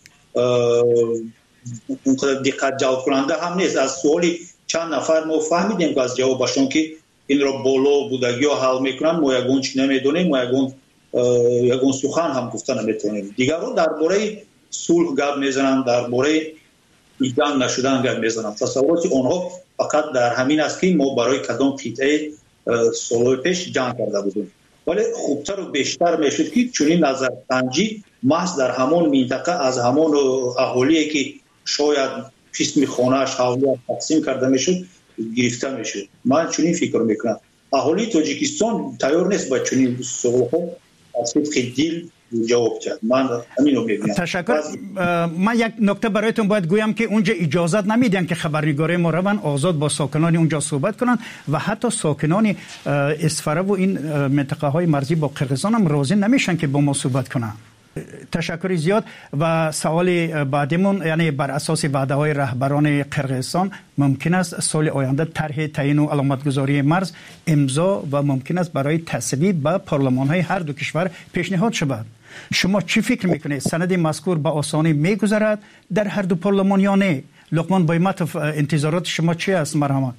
اونقدر دقت جلب کننده هم نیست. از سوالی چند نفر ما فهمیدیم که از جوابشون که این را بالا بودگی ها حل میکنن، ما یگون چی نمیدونیم، ما یگون یگون سخن هم گفتن نمیتونیم. دیگران درباره صلح گپ میزنن، درباره جنگ نشدن گپ میزنن. تصورات اونها فقط در همین است که ما برای کدام قطعه سال پیش جنگ کرده بودیم. ولی خوبتر و بیشتر میشد که چنین نظر سنجی محض در همون منطقه از همون اهالی که شاید قسم خانه‌اش حوالیت تقسیم کرده میشد گرفته میشد. من چنین فکر میکنم اهالی تاجیکستان تیار نیست با چنین سوال‌ها از صدق دل جواب داد. من همین رو میبینم. تشکر. من یک نکته برایتون باید گویم که اونجا اجازت نمیدن که خبرنگاری ما روان آزاد با ساکنان اونجا صحبت کنن و حتی ساکنان اسفره و این منطقه های مرزی با قرقیزستان هم راضی نمیشن که با ما صحبت کنن. تشکر زیاد. و سوال بعدیمون، یعنی بر اساس وعده های رهبران قرقیزستان ممکن است سال آینده طرح تعیین و علامتگذاری مرز امضا و ممکن است برای تصویب به پارلمان های هر دو کشور پیشنهاد شود. شما چی فکر میکنید؟ سند مذکور به آسانی میگذرد در هر دو پارلمان یا نه؟ لقمان بایمتوف، انتظارات شما چی است؟ مرحمت.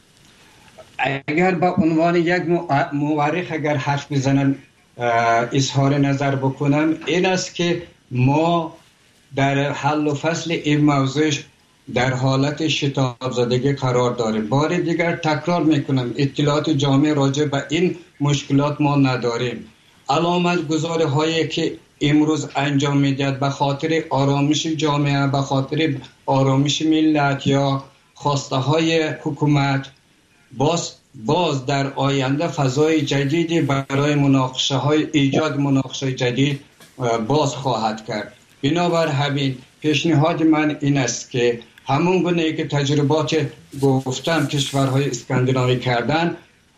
اگر با عنوان یک مورخ اگر حرف بزنن اظهار نظر بکنم، این است که ما در حل و فصل این موضوع در حالت شتاب زدگی قرار داریم. بار دیگر تکرار میکنم، اطلاعات جامع راجع به این مشکلات ما نداریم. علامت گذاری هایی که امروز انجام میدهد به خاطر آرامش جامعه، به خاطر آرامش ملت یا خواسته های حکومت، باز باز در آینده فضای جدیدی برای مناقشه های ایجاد مناقشه جدید باز خواهد کرد. بنابر همین پیشنهاد من این است که همون گونه که تجربات گفتم کشورهای اسکاندیناوی کردن،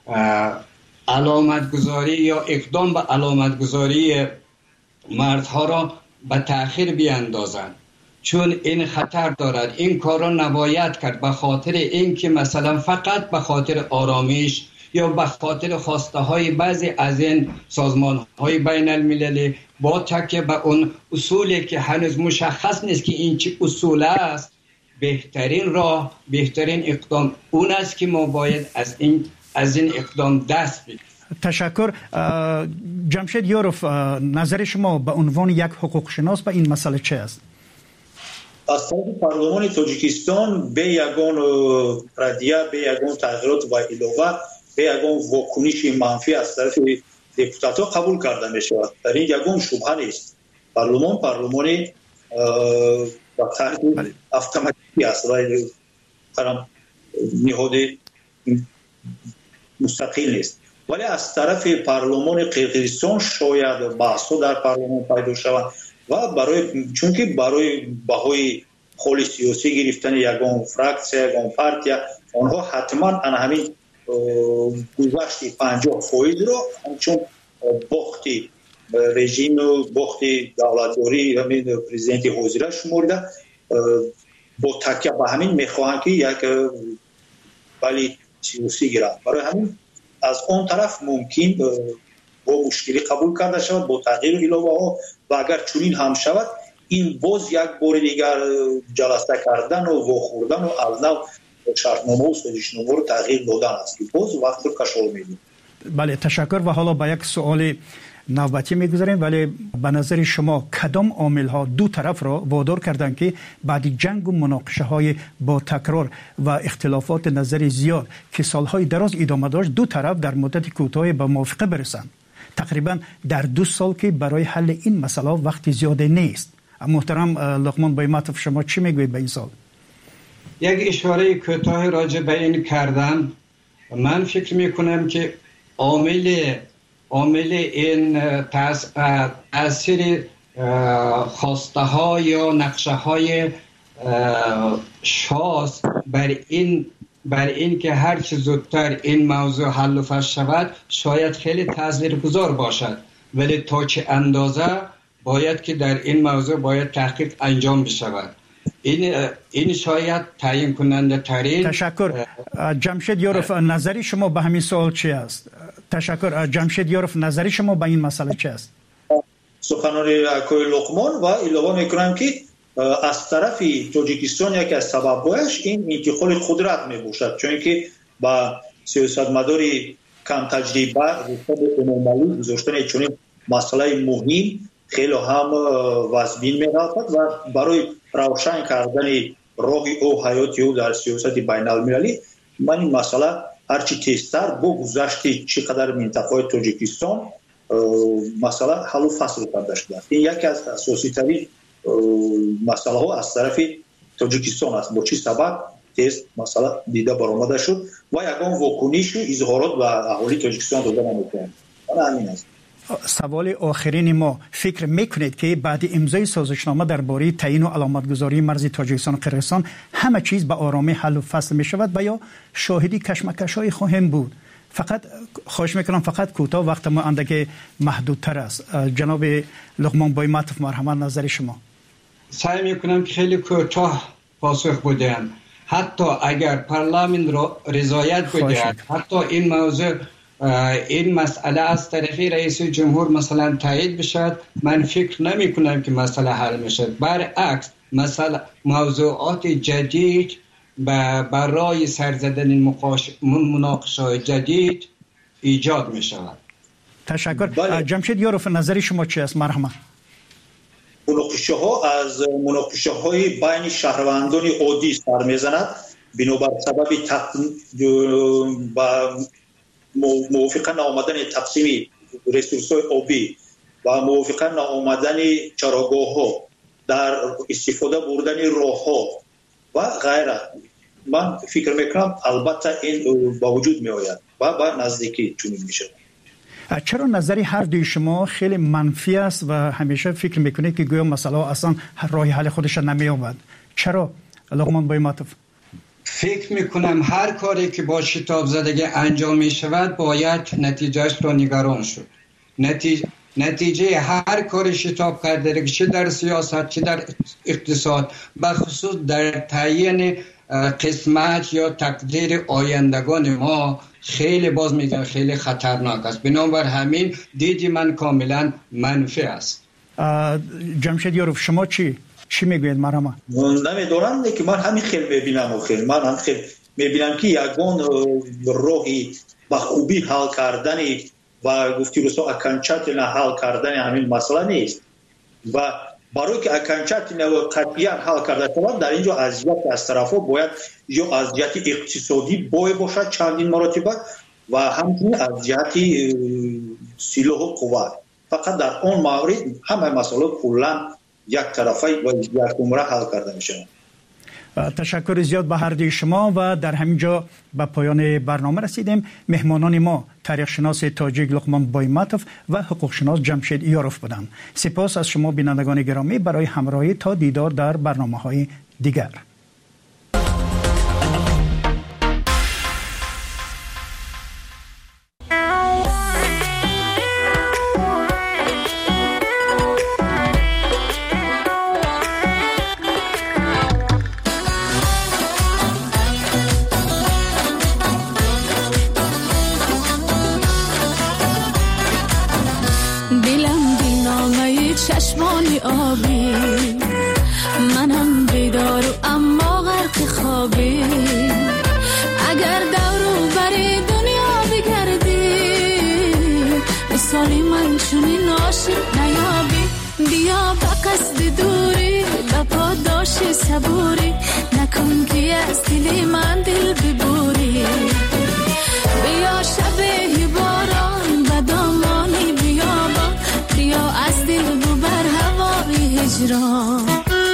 علامت گذاری یا اقدام به علامت گذاری مردها را به تأخیر بیاندازند، چون این خطر دارد. این کار را نباید کرد به خاطر اینکه مثلا فقط به خاطر آرامش یا به خاطر خواسته های بعضی از این سازمان های بین المللی با تکیه به اون اصولی که هنوز مشخص نیست که این چه اصول است، بهترین راه، بهترین اقدام اون است که ما باید از این از این اقدام دست بگیریم. تشکر. جمشید یوروف، نظر شما به عنوان یک حقوق شناس به این مسئله چه است؟ از طرف پارلمان تاجیکستان به یگان ردیه، به یگان تغییرات و علاوه به یگان واکنش منفی از طرف دپوتات‌ها قبول کرده می شود. در این یگان شبهه نیست. پارلمان پارلمان با طرح اتوماتیکی است و نهاد مستقل نیست. ولی از طرف پارلمان قرقیزستان شاید بحث‌ها در پارلمان پیدا شود و برای چون که برای بهای خول سیاسی گرفتن یگان فراکسیون یگان پارتیا آنها حتما ان همین گذشت پنجاه فایز را چون باختی رژیم و باختی دولتداری همین پرزیدنت حاضر شمرده با تکیه به همین میخواهند که یک ولی سیاسی گیرند. برای همین از اون طرف ممکن با مشکلی قبول کرده شود با تغییر علاوه ها و اگر چنین هم شود این باز یک بار دیگر جلسه کردن و واخوردن و از نو شرطنامه و سازشنامه رو تغییر دادن است که باز وقت رو کشال میدیم. بله، تشکر. و حالا با یک سوال نوبتی میگذاریم، ولی به نظر شما کدام عامل ها دو طرف را وادار کردند که بعد جنگ و مناقشه های با تکرار و اختلافات نظری زیاد که سالهای دراز ادامه داشت دو طرف در مدت کوتاه به موافقه برسند؟ تقریبا در دو سال که برای حل این مسئله وقت زیاده نیست. محترم لقمان بایمتوف، شما چی میگوید به این سال؟ یک اشاره کوتاه راجع به این کردم. من فکر میکنم که عامل عامل این تاثیر خواسته ها یا نقشه های شاس بر این بر این که هر چه زودتر این موضوع حل و فصل شود شاید خیلی تاثیرگذار باشد، ولی تا چه اندازه باید که در این موضوع باید تحقیق انجام بشود. این این شاید تعیین کننده ترین. تشکر. جمشید یوروف، نظری شما به همین سوال چی است؟ تشکر. جمشید یوروف، نظری شما به این مسئله چی است؟ سخنان آقای لقمان و علاوه میکنم که از طرف تاجیکستان یکی از سبب‌هایش این انتقال قدرت میباشد، چون که با سیاستمداری کم تجربه عمومی گذاشتن چنین مسئله مهم خیلی هم وزبین می‌رود و برای روشن کردن راه او حیاتی او در سیاست بین المللی من این مسئله هرچی تیزتر با گذشت چقدر منطقه تاجیکستان مسئله حل و فصل کرده شده. این یکی از اساسی ترین مسئله ها از طرف تاجیکستان است. با چی سبب تیز مسئله دیده برآمده شد و یکان واکنش و اظهارات و اهالی تاجیکستان داده نمی‌کنند. همین است. سوال آخرین ما، فکر میکنید که بعد امضای سازشنامه درباره تعیین و علامتگذاری مرز تاجیکستان و قرقیزستان همه چیز به آرامی حل و فصل می شود و یا شاهدی کشمکش‌های خواهیم بود؟ فقط خواهش میکنم فقط کوتاه، وقت ما اندکی محدودتر است. جناب لقمان بایمتوف، مرحمت نظر شما. سعی میکنم که خیلی کوتاه پاسخ بدم. حتی اگر پارلمان را رضایت بدهد، حتی این موضوع این مسئله از طرف رئیس جمهور مثلا تایید بشد، من فکر نمی کنم که مسئله حل میشد. برعکس مسئله موضوعات جدید برای سر زدن مناقشه جدید ایجاد می شود. تشکر. بله. جمشید یوروف، نظری شما چی است؟ مرحمت. مناقشه ها از مناقشه های بین شهروندان عادی سر میزند بنابر سبب با موافقه نآمدن تقسیم ریسورس های آبی و موافقه نآمدن چراگاه ها در استفاده بردن راه ها و غیره، من فکر میکنم البته این با وجود می آید و با نزدیکی چنین میشه. چرا نظری هر دوی شما خیلی منفی است و همیشه فکر میکنید که گویا مسئله اصلا راه حل خودش نمی آمد؟ چرا لقمان بایمتوف؟ فکر میکنم هر کاری که با شتاب زدگی انجام می شود باید نتیجهش را نگران شد. نتیجه نتیجه هر کاری شتاب کرده، چه در سیاست چه در اقتصاد، بخصوص در تعیین قسمت یا تقدیر آیندگان ما خیلی باز میگن خیلی خطرناک است. بنابر همین دیدی من کاملا منفی است. جمشید یوروف، شما چی چی میگوید؟ مرحبا. نمیدونم که من همین خیلی میبینم و خیلی من هم خیلی میبینم که یگان راهی با خوبی حل کردنی و گفتی روسا اکنچت نه حل کردن همین مسئله نیست و برای که اکنچت نه و قطعیت حل کرده شود در اینجا اذیت از طرفا باید یا اذیت اقتصادی باید باشد چندین مراتبه و همچنین اذیت سلاح و قوت. فقط در اون مورد همه مسئله کلا یک طرفه و یک عمره حل کرده میشه. تشکر زیاد به هر دوی شما و در همینجا به پایان برنامه رسیدیم. مهمانان ما تاریخ شناس تاجیک لقمان بایمتوف و حقوق شناس جمشید یوروف بودند. سپاس از شما بینندگان گرامی برای همراهی. تا دیدار در برنامه‌های دیگر. چشمانی آبی منم بیدار و اما غرق خوابی اگر دورو بری دنیا بگردی مثالی من چونین عاشق نیابی بیا به قصد دوری به پاداش صبوری نکن که از دل من دل ببوری بیا شب باران به دامانی بیابان بیا از دل ببر هوای هجران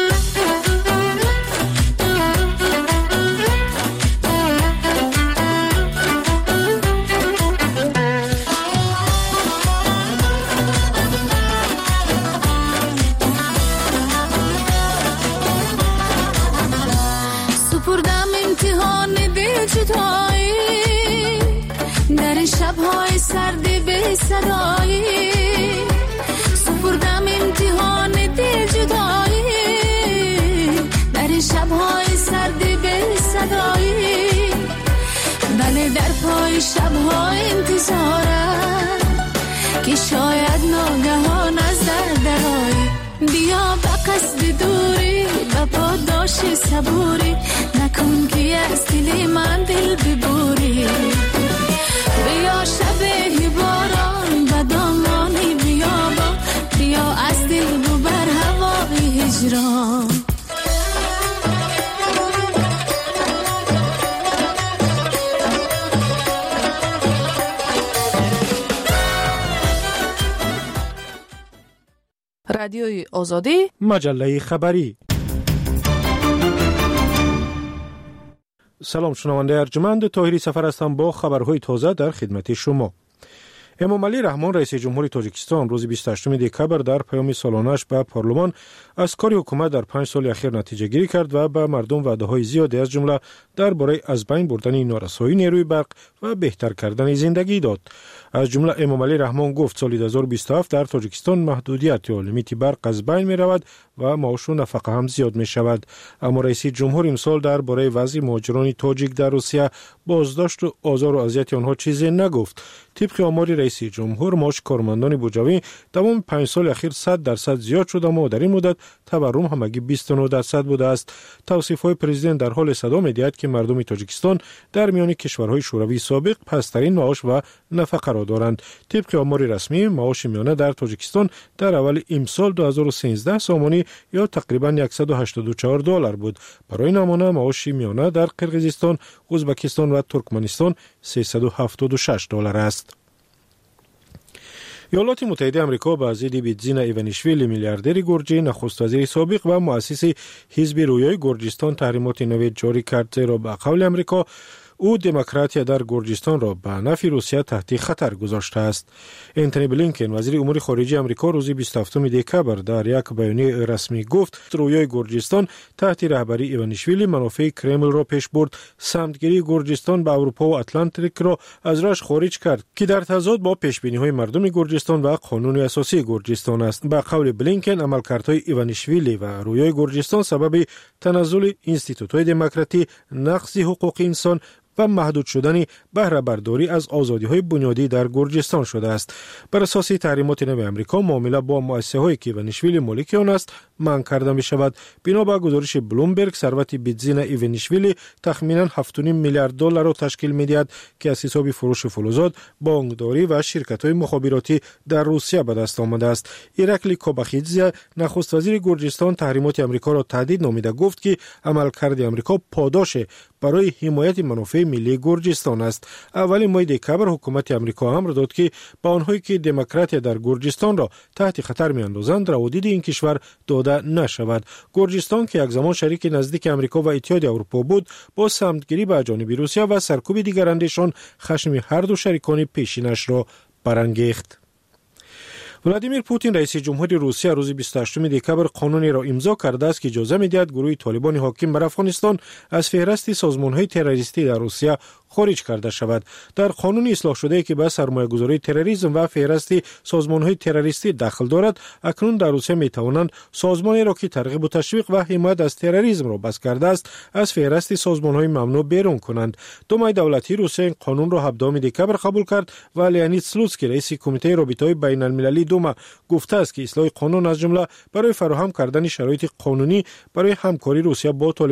در شب‌های سرد به صدایی سپردم امتحان دل جدایی در شب‌های سرد به صدایی بله در پای شب‌های انتظارم که شاید ناگهان از در درایی بیا به قصد دوری به پاداش صبوری نکن که از دل من دل ببوری بیا شب باران به دامانی بیابان بیا از دل ببر هوای هجران رادیوی آزادی مجله خبری. سلام شنونده ارجمند، طاهری سفر هستم با خبرهای تازه در خدمت شما. امامعلی رحمان رئیس جمهوری تاجیکستان روز بیست و هشتم دکبر در پیام سالانه‌اش به پارلمان از کار حکومت در پنج سال اخیر نتیجه گیری کرد و به مردم وعده‌های زیادی از جمله درباره از بین بردن نارسایی نیروی برق و بهتر کردن زندگی داد. از جمله امامعلی رحمان گفت سال دو هزار و بیست و هفت در تاجیکستان محدودیت یا لیمیت برق از بین می رود و معاش و نفقه هم زیاد می شود. اما رئیس جمهور امسال درباره وضع مهاجران تاجیک در روسیه، بازداشت و آزار و اذیت آنها چیزی نگفت. طبق آمار رئیس جمهور معاش کارمندان بوجوی تمام پنج سال اخیر صد درصد زیاد شده اما در این مدت تورم همگی بیست و نه درصد بوده است. توصیف‌های پرزیدنت در حال صدا می‌دهد که مردم تاجیکستان در میان کشورهای شوروی سابق پست‌ترین معاش و نفقه را دارند. طبق آمار رسمی معاش میانه در تاجیکستان در اول امسال دو هزار و سیزده سامانی یا تقریباً صد و هشتاد و چهار دلار بود. برای نمونه معاش میانه در قرقیزستان، ازبکستان و ترکمنستان سیصد و هفتاد و شش دلار است. ایالات متحده آمریکا با ضد بیتزینا ایوانیشویلی میلیاردر گرجی نخست وزیر سابق و مؤسس حزب رویای گرجستان تحریمات نو جاری کرد، زیرا به قول آمریکا او دموکراتیا در گرجستان را به نفع روسیه تحت خطر گذاشته است. انتونی بلینکن وزیر امور خارجه آمریکا روز بیست و هفتم دکبر در یک بیانیه رسمی گفت رویای گرجستان تحت رهبری ایوانیشویلی منافع کرمل را پیش برد، سمتگیری گرجستان به اروپا و اتلانتیک را از راهش خارج کرد که در تضاد با پیشبینی‌های مردم گرجستان و قانون اساسی گرجستان است. به قول بلینکن عملکردهای ایوانیشویلی و رویای گرجستان سبب تنزل انستیتوت‌های دموکراتی، نقض حقوق انسان و محدود شدن بهره برداری از آزادی‌های بنیادی در گرجستان شده است. بر اساس تحریمات نو آمریکا معامله با مؤسسه‌هایی که ایوانیشویلی مالک آن است منع کرده می شود. بنا به گزارش بلومبرگ ثروت بیتزینا ایوانیشویلی تخمیناً هفت و نیم میلیارد دلار را تشکیل می‌دهد که از حساب فروش فلزات، بانکداری و شرکت‌های مخابراتی در روسیه به دست آمده است. ایرکلی کوباخیدزه نخست وزیر گرجستان تحریمات آمریکا را تهدید نامیده گفت که عملکرد آمریکا پاداش برای حمایت منافع ملی گرجستان است. اولین ماه دکبر حکومت آمریکا امر داد که با آنهایی که دموکراتیا در گرجستان را تحت خطر می‌اندازند روادید این کشور داده نشود. گرجستان که یک زمان شریک نزدیک آمریکا و اتحاد اروپا بود، با سمتگیری به جانب روسیه و سرکوب دیگر اندیشان خشم هر دو شریکان پیشینش را برانگیخت. ولادیمیر پوتین رئیس جمهوری روسیه روز بیست و هشتم دکبر قانونی را امضا کرده است که اجازه می‌دهد گروه طالبان حاکم بر افغانستان از فهرست سازمان‌های تروریستی در روسیه خارج کرده شود. در قانون اصلاح شده که به سرمایه‌گذاری تروریسم و فهرست سازمان‌های تروریستی دخل دارد، اکنون در روسیه می‌توانند سازمانی را که ترغیب و تشویق و حمایت از تروریسم را بس کرده است از فهرست سازمان‌های ممنوع بیرون کنند. دمای دولتی روسیه این قانون را هفدهم دکبر قبول کرد و لیانید سلوتسکی رئیس کمیته رابطه‌های بین‌المللی دوما گفته است که اصلاح قانون از جمله برای فراهم کردن شرایط قانونی برای همکاری روسیه با طالبان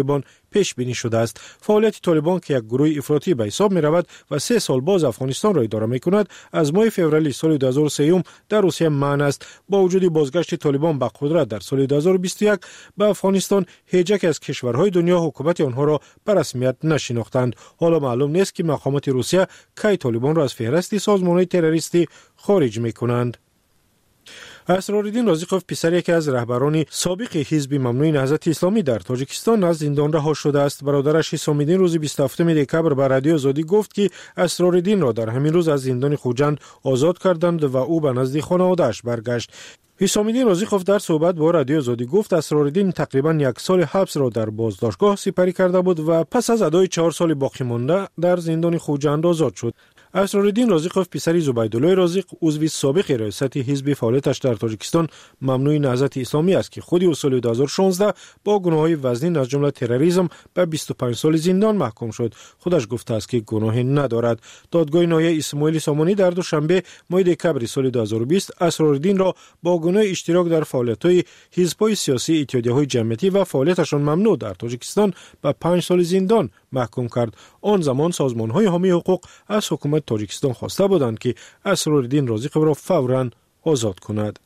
پیش بینی شده است. فعالیت طالبان که یک گروه افراطی به حساب می رود و سه سال باز افغانستان را اداره می کند از ماه فوریه سال دو هزار و سه در روسیه منع است. با وجود بازگشت طالبان به قدرت در سال دو هزار و بیست و یک به افغانستان هیچ یک از کشورهای دنیا حکومت آنها را به رسمیت نشناختند. حالا معلوم نیست که مقامات روسیه کی طالبان را از فهرست سازمان‌های تروریستی خارج می کنند. اسرارالدین رازیقوف پسر یکی از رهبران سابق حزب ممنوع نهضت اسلامی در تاجیکستان از زندان رها شده است. برادرش حسام‌الدین روز بیست و هفتم دکبر به رادیو آزادی گفت که اسرارالدین را در همین روز از زندان خوجند آزاد کردند و او به نزد خانواده‌اش برگشت. حسام‌الدین رازیقوف در صحبت با رادیو آزادی گفت اسرارالدین تقریبا یک سال حبس را در بازداشتگاه سپری کرده بود و پس از ادای چهار سال باقی مانده در زندان خوجند آزاد شد. اسرارالدین رازیقوف پسر زبیدالله رازیق عضو سابق ریاست حزب فعالیتش در تاجیکستان ممنوع نهضت اسلامی است که خودی سال دو هزار و شانزده با گناه‌های وزنی از جمله تروریسم به بیست و پنج سال زندان محکوم شد. خودش گفته است که گناهی ندارد. دادگاه ناحیه اسماعیل سامانی در دوشنبه ماه دکبر سال دو هزار و بیست اسرارالدین را با گناه اشتراک در فعالیت‌های حزب‌های سیاسی، اتحادیه‌های جمعیتی و فعالیتشان ممنوع در تاجیکستان به پنج سال زندان محکوم کرد. آن زمان سازمان‌های حامی حقوق از حکومت تاجیکستان خواسته بودند که اسرارالدین رازیقوف را فوراً آزاد کند.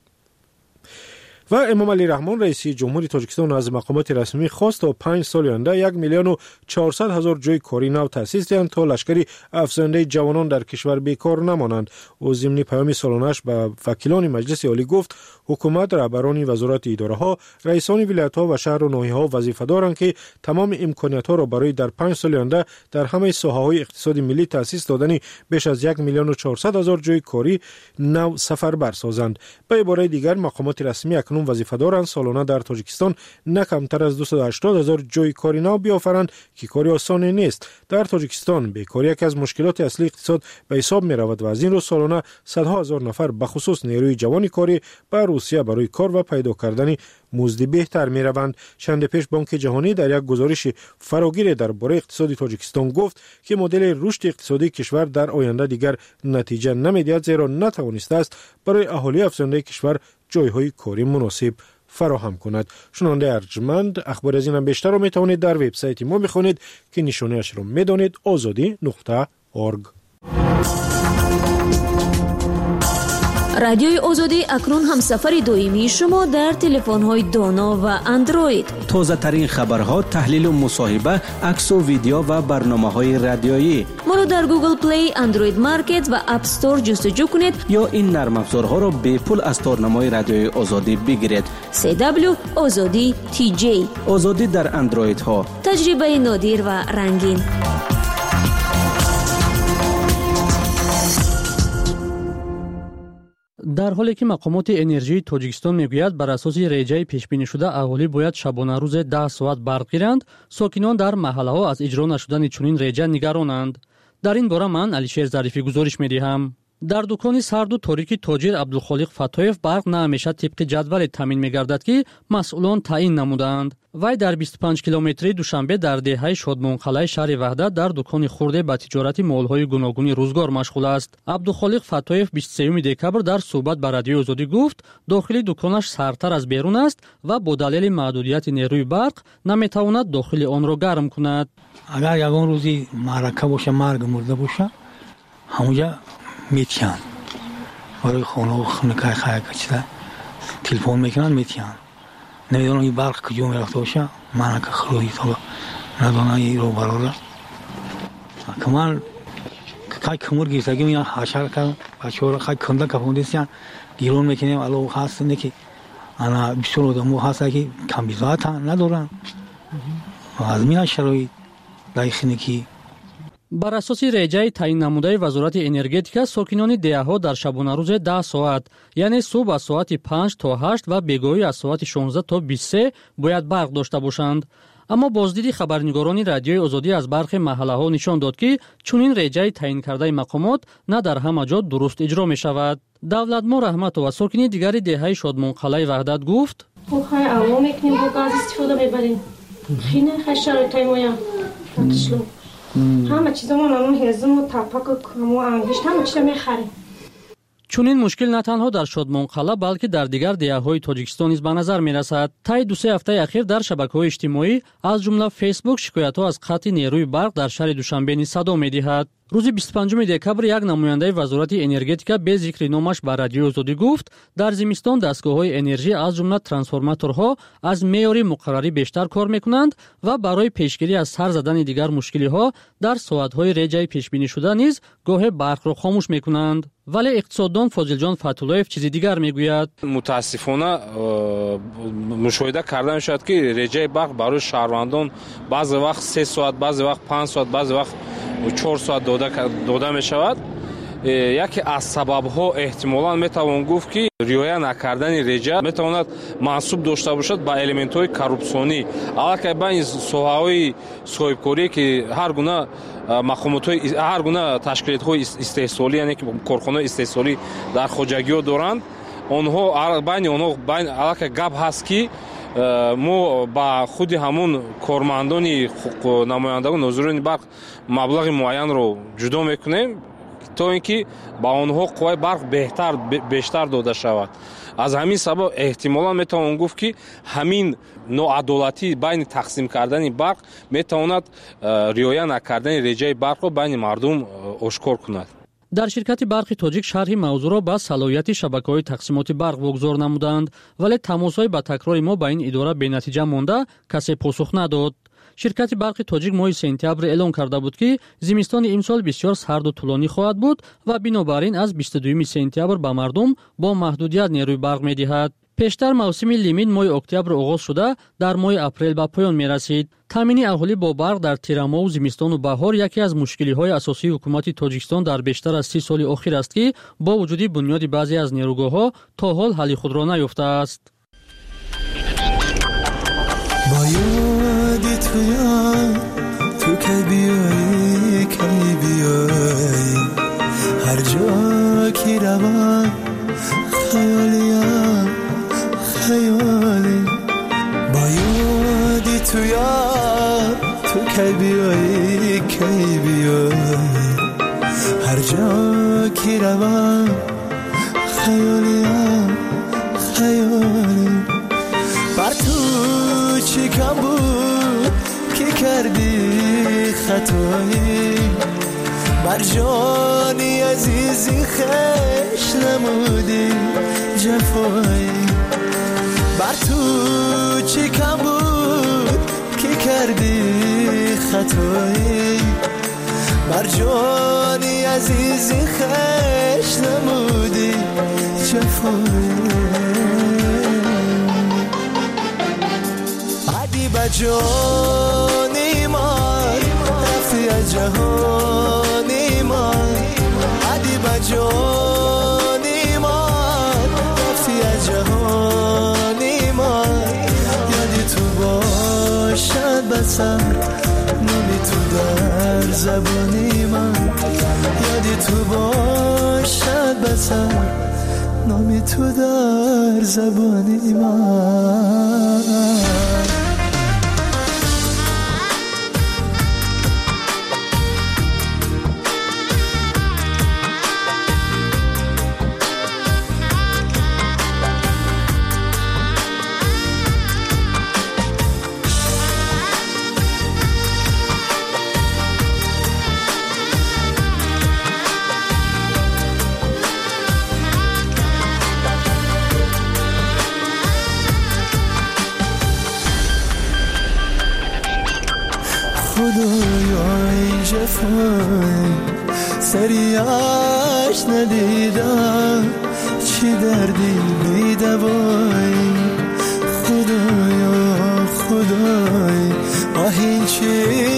و امام علی رحمان رئیس جمهوری تاجیکستان از مقامات رسمی خواست تا پنج سال آینده یک میلیون و چهارصد هزار جای کاری نو تأسیس دهند تا لشکری افزاینده جوانان در کشور بیکار نمانند. او ضمن پیام سالانه‌اش به وکیلان مجلس عالی گفت حکومت، رهبران وزارت اداره‌ها، رئیسان ولایت‌ها و شهر و ناحیه‌ها وظیفه دارند که تمام امکانات‌ها را برای در پنج سال آینده در همه ساحه‌های اقتصاد ملی تأسیس دادن بیش از یک میلیون و چهارصد هزار جای کاری نو سفربر سازند. به عبارت دیگر مقامات رسمی اکنون وظیفه دارند سالانه در تاجیکستان نه کمتر از دویست و هشتاد هزار جای کاری نو بیافرند که کاری آسان نیست. در تاجیکستان بیکاری یکی از مشکلات اصلی اقتصاد به حساب می رود و از این رو سالانه صدها هزار نفر به خصوص نیروی جوان کاری به روسیه برای کار و پیدا کردن مزد بهتر می روند. چند پیش بانک جهانی در یک گزارش فراگیر درباره اقتصاد تاجیکستان گفت که مدل رشد اقتصادی کشور در آینده دیگر نتیجه نمیدهد زیرا نتوانسته است برای اهالی افزونده کشور جایهای کاری مناسب فراهم کند. شنونده ارجمند، اخبار از این هم بیشتر را می توانید در وبسایت ما بخوانید که نشانه اش را می دانید آزادی نقطه اورگ. رادیوی آزادی اکنون هم سفر دویمی شما در تلفن‌های دانا و اندروید. تازه ترین خبرها، تحلیل و مصاحبه، عکس و ویدیو و برنامه‌های رادیویی. ما را در گوگل پلی، اندروید مارکت و اپ استور جستجو کنید یا این نرم افزارها را به پول از تارنمای رادیوی آزادی بگیرید. سی دبلیو آزادی تی جی. آزادی در اندروید ها. تجربه نادر و رنگین. در حالی که مقامات انرژی تاجیکستان میگوید بر اساس ریجه پیش بینی شده اهالی باید شبانه روز ده ساعت برق گیرند، ساکنان در محله ها از اجرا نشدن چنین ریجه نگرانند. در این باره من علیشیر ظریفی گزارش میدهم. در دکان سرد و تاریک تاجر عبدالخالق فتایف برق نه همیشه طبق جدول تامین میگردد که مسئولان تعیین نمودند. وی در بیست و پنج کیلومتری دوشنبه در دهه شادمان قلعه شهر وحدت در دکان خورده با تجارت مال‌های گوناگون روزگار مشغول است. عبدالخالق فتایف بیست و سوم دکبر در صحبت با رادیو آزادی گفت داخل دکانش سردتر از بیرون است و با دلیل محدودیت نیروی برق نمیتواند داخل آن را گرم کند. اگر یگان روزی معرکه باشه، مرگ مرده باشه، همونجا میتیان برای خانه و خونه که خیلی کچیده تلفن میکنن میتیان. نمیدونم این برق کجا میرفته باشه، من که خروجی تا ندانم این رو براره که من که کمور گیرتگی میان حشر کردم بچه ها را خیلی کنده کفوندیستیان گیرون میکنیم الو هست اینه که انا بیشتر آدمو هست که کمبیزات ندارن و از میان شرایط دایخینه که بر اساس ریجه تعیین نموده وزارت انرژتیک ساکنان دهه‌ها در شبانه روز ده ساعت یعنی صبح از ساعت پنج تا هشت و بیگاهی از ساعت شانزده تا بیست و سه باید برق داشته باشند. اما بازدید خبرنگاران رادیوی آزادی از برخی محله‌ها نشان داد که چنین ریجه تعیین کرده مقامات نه در همه جا درست اجرا می شود. دولتمو رحمتو و ساکنی دیگر دهه شادمان قلعه وحدت گفت: خب خیلی عوام میکنیم با گاز استفاده میبریم. خیلی خیلی شرایطای ما یا تشلو همه چیزا ما نمون هزم و تپاک و انگشت همه چیزا میخریم. чунин мушкил на танҳо дар шодмонқалъа балки дар дигар диҳаҳои тоҷикистон низ ба назар мерасад. таи ду се ҳафтаи ахир дар шабакаҳои иҷтимоӣ аз ҷумла фейсбук шикоятҳо аз қатъи нерӯи барқ дар шаҳри Душанбе низ садо медиҳад. рӯзи бисту панҷуми декабр як намояндаи вазорати энергетика без зикри номаш ба радиои Озодӣ гуфт, дар зимистон дастгоҳҳои энержӣ аз ҷумла трансформаторҳо аз меъёри муқаррарӣ бештар кор мекунанд ва барои пешгирӣ аз сар задани дигар мушкилиҳо дар соатҳои реҷаи пешбинишуда низ гоҳе барқро хомӯш мекунанд. вале иқтисоддон Фозилҷон Фатуллоев чизи дигар мегӯяд. мутаассифона мушоҳида карда мешавад ки реҷаи барқ барои шаҳрвандон баъзе вақт се соат, баъзе вақт панҷ соат, баъзе вақт чор соат дода, дода мешавад. яке аз сабабҳо эҳтимолан метавон гуфт ки риоя накардани реҷа метавонад мансуб дошта бошад ба элементҳои коррупсионӣ. аллакай байни соҳаҳои соҳибкорие ки ҳар гуна мақомотҳои ҳар гуна ташкилотҳои истеҳсолӣ, яъне ки корхонаҳои истеҳсолӣ дар хоҷагиҳо доранд, онҳо байни онҳо аллакай гап ҳаст ки мо ба худи ҳамон кормандони намояндагон нозирони барқ маблағи муайянро ҷудо мекунем то ин ки ба онҳо қувваи барқ беҳтар бештар дода шавад. аз ҳамин сабаб эҳтимолан метавон гуфт ки ҳамин ноадолатӣ байни тақсим кардани барқ метавонад риоя накардани реҷаи барқро байни мардум ошкор кунад. дар ширкати барқи тоҷик шарҳи мавзӯъро ба салоҳияти шабакаҳои тақсимоти барқ вогузор намуданд, вале тамосҳои ба такрори мо ба ин идора бенатиҷа монда касе посух надод. ширкати барқи тоҷик моҳи сентябр эълон карда буд ки зимистони имсол бисёр сарду тӯлонӣ хоҳад буд ва бинобар ин аз бисту дуюми сентябр ба мардум бо маҳдудият нерӯи барқ медиҳад. пештар мавсими лимит моҳи октябр оғоз шуда дар моҳи апрел ба поён мерасид. таъмини аҳолӣ бо барқ дар тирамову зимистону баҳор яке аз мушкилиҳои асосии ҳукумати Тоҷикистон дар бештар аз си соли охир аст ки бо вуҷуди бунёди баъзе аз нерӯгоҳҳо то ҳол ҳалли худро наёфтааст. تو که بیایی که بیایی هر جا کی روم خیالیم خیالی با یادی تو یاد تو که بیایی که بیایی هر جا کی روم خیالیم خیالی بر تو چی کم بود کی کردی خطایی بر جانی عزیزی خش نمودی جفایی بر تو چی کم بود کی کردی خطایی بر جانی عزیزی خش نمودی جفایی عدی بجانی من رفتی از جهانی من عدی بجانی من رفتی از جهانی من یادی تو باشد بسر نامی تو در زبانی من یادی تو باشد بسر نامی تو در زبانی من سریعش ندیدم چی دردی بی دوایی خدایا خدای آه این چی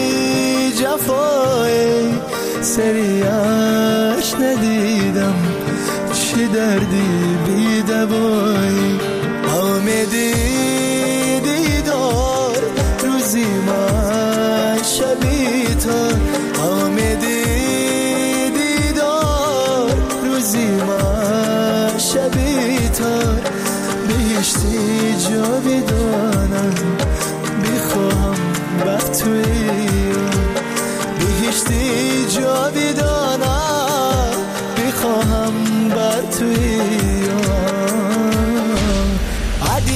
جفایی سریعش ندیدم چی دردی بی دوایی آمدی دیدار روزی من شبی تا آمدی شبی تار بهشتی جاویدانم میخواهم وقت توی بهشتی جاویدانم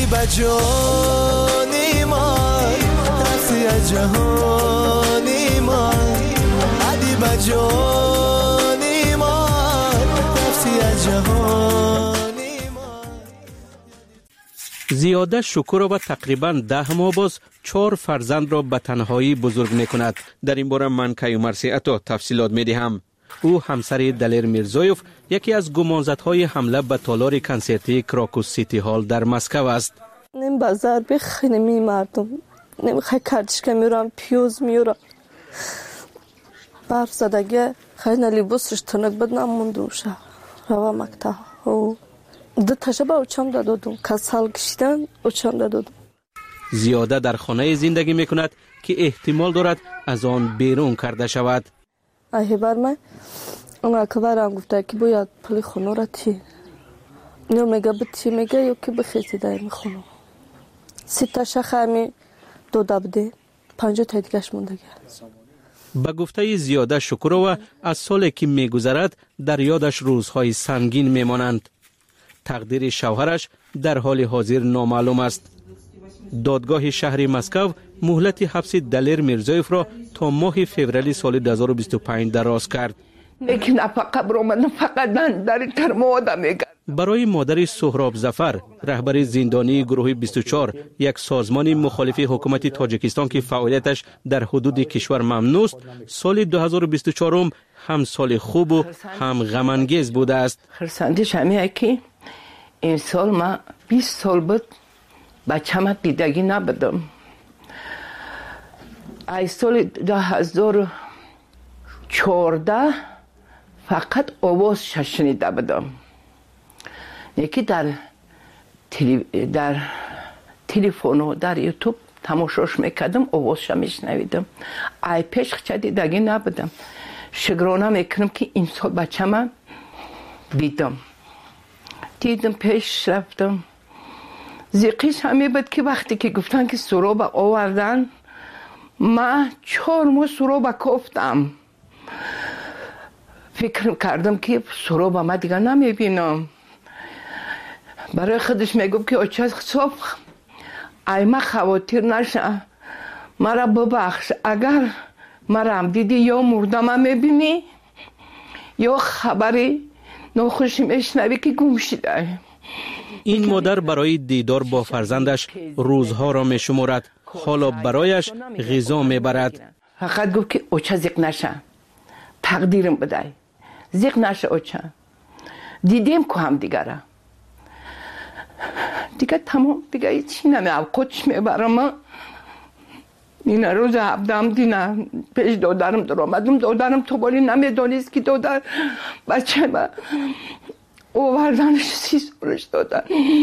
بجانی من رفتی از جهانی من علی بجانی من رفتی از جهانی من. زیاده شکورова و تقریبا ده ماه باز چهار فرزند را به تنهایی بزرگ می کند. در این باره من کیومرثی عطا تفصیلات می دهم. او همسر دلیر میرزایوف یکی از گمانزدهای حمله به تالار کنسرتی کراکوس سیتی هال در مسکو است. نیم بازار بخینه می مردم نیم خیلی کردشکه میرم پیوز میرم برف زدگه خیلی لیبوسش تنک بد نمونده شه روا مکتب ده تشبه اوچم دادم کسال کشیدن اوچم دادم. زیاده در خانه زندگی می کند که احتمال دارد از آن بیرون کرده شود. ای بر من اون که برام گفته که باید پلی خونه را تی نو میگه بتی میگه یا که بخیزی دای میخونم سی تا شخمی دو دبده پنجاه تا دیگهش موندگی. به گفته زیاده شکورova از سالی که میگذرد در یادش روزهای سنگین میمانند. تقدیر شوهرش در حال حاضر نامعلوم است. دادگاه شهر مسکو مهلت حبس دلیر میرزایوف را تا ماه فوریه سال دو هزار و بیست و پنج دراز کرد. برای مادر سهراب ظفر رهبر زندانی گروه بیست و چهار یک سازمان مخالف حکومت تاجیکستان که فعالیتش در حدود کشور ممنوع است، سال دو هزار و بیست و چهار هم سال خوب و هم غم انگیز بوده است. خرسندش همه که این سال ما بیست سال بود بچه‌م دیدگی نبودم. ای سال دو هزار و چهارده فقط آواز شنیده بودم. یکی در تلی... در تلفن و در یوتیوب تماشاش میکردم آوازش میشنویدم. ای پیش چه دیدگی نبودم. شگرانه میکنم که این سال بچه‌م دیدم. دیدم پیش رفتم. زیقیش همی بود که وقتی که گفتن که سراب آوردن من چهار ماه سراب کفتم. فکر کردم که سراب ما دیگه نمیبینم. برای خودش میگفت که اچه صبح ای ما خواتیر نشه مرا ببخش اگر مرا هم دیدی یا مردم میبینی یا خبری ناخوشی میشنوی که گم شده. این مادر برای دیدار با فرزندش روزها را می شمارد. حالا برایش غذا می برد. فقط گفت که اوچه زیق نشه تقدیرم بدای زیق نشه اوچه دیدیم که هم دیگره دیگه تمام دیگه هیچی نمی اوقاتش می برم. این روز عبدم دینه پیش دادرم در آمدم. دادرم تو بالی نمی دانیست که دادر بچه من اووردنش سی سالش دادن.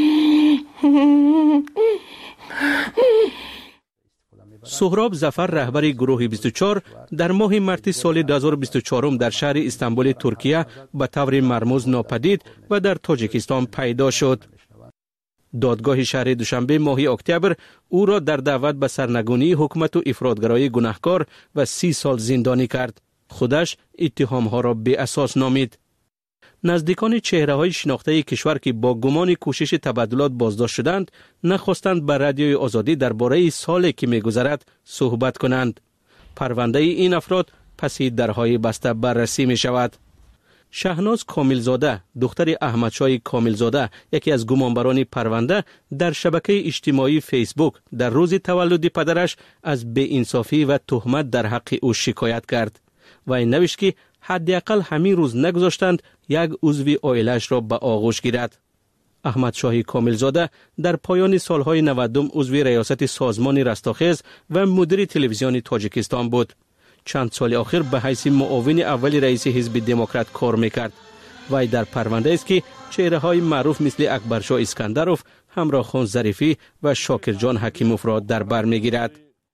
سهراب ظفر رهبر گروه بیست و چهار در ماه مارس سال دو هزار و بیست و چهار در شهر استانبول ترکیه به طور مرموز ناپدید و در تاجیکستان پیدا شد. دادگاه شهر دوشنبه ماه اکتبر او را در دعوت به سرنگونی حکومت و افراطگرایی گناهکار و سی سال زندانی کرد. خودش اتهامها را بی اساس نامید. نزدیکان چهره‌های شناخته کشور که با گمان کوشش تبادلات بازداشت شدند نخواستند به رادیوی آزادی درباره سالی که می‌گذرد صحبت کنند. پرونده این افراد پس درهای بسته بررسی می‌شود. شهناز کاملزاده دختر احمدشاه کاملزاده یکی از گمانبران پرونده در شبکه اجتماعی فیسبوک در روز تولد پدرش از بی‌انصافی و تهمت در حق او شکایت کرد و این نوشت که حداقل همین روز نگذاشتند یک عضو عائله‌اش را به آغوش گیرد. احمدشاه کاملزاده در پایان سالهای نود عضو ریاست سازمان رستاخیز و مدیر تلویزیون تاجیکستان بود. چند سال آخر به حیث معاون اول رئیس حزب دموکرات کار میکرد. وی در پرونده است که چهره‌های معروف مثل اکبرشاه اسکندروف، همراه خان ظریفی و شاکرجان حکیموف را در بر میگیرد.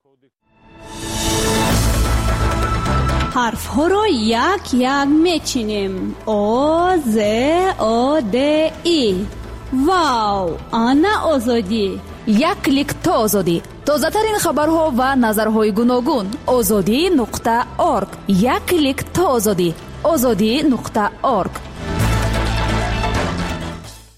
حرف ها را یک یک میچینیم. آ ز آ د ای. واو، آنا آزادی. یک کلیک تا آزادی. تازه ترین خبرها و نظرهای گوناگون. آزادی نقطه ارگ. یک کلیک تا آزادی. آزادی نقطه ارگ.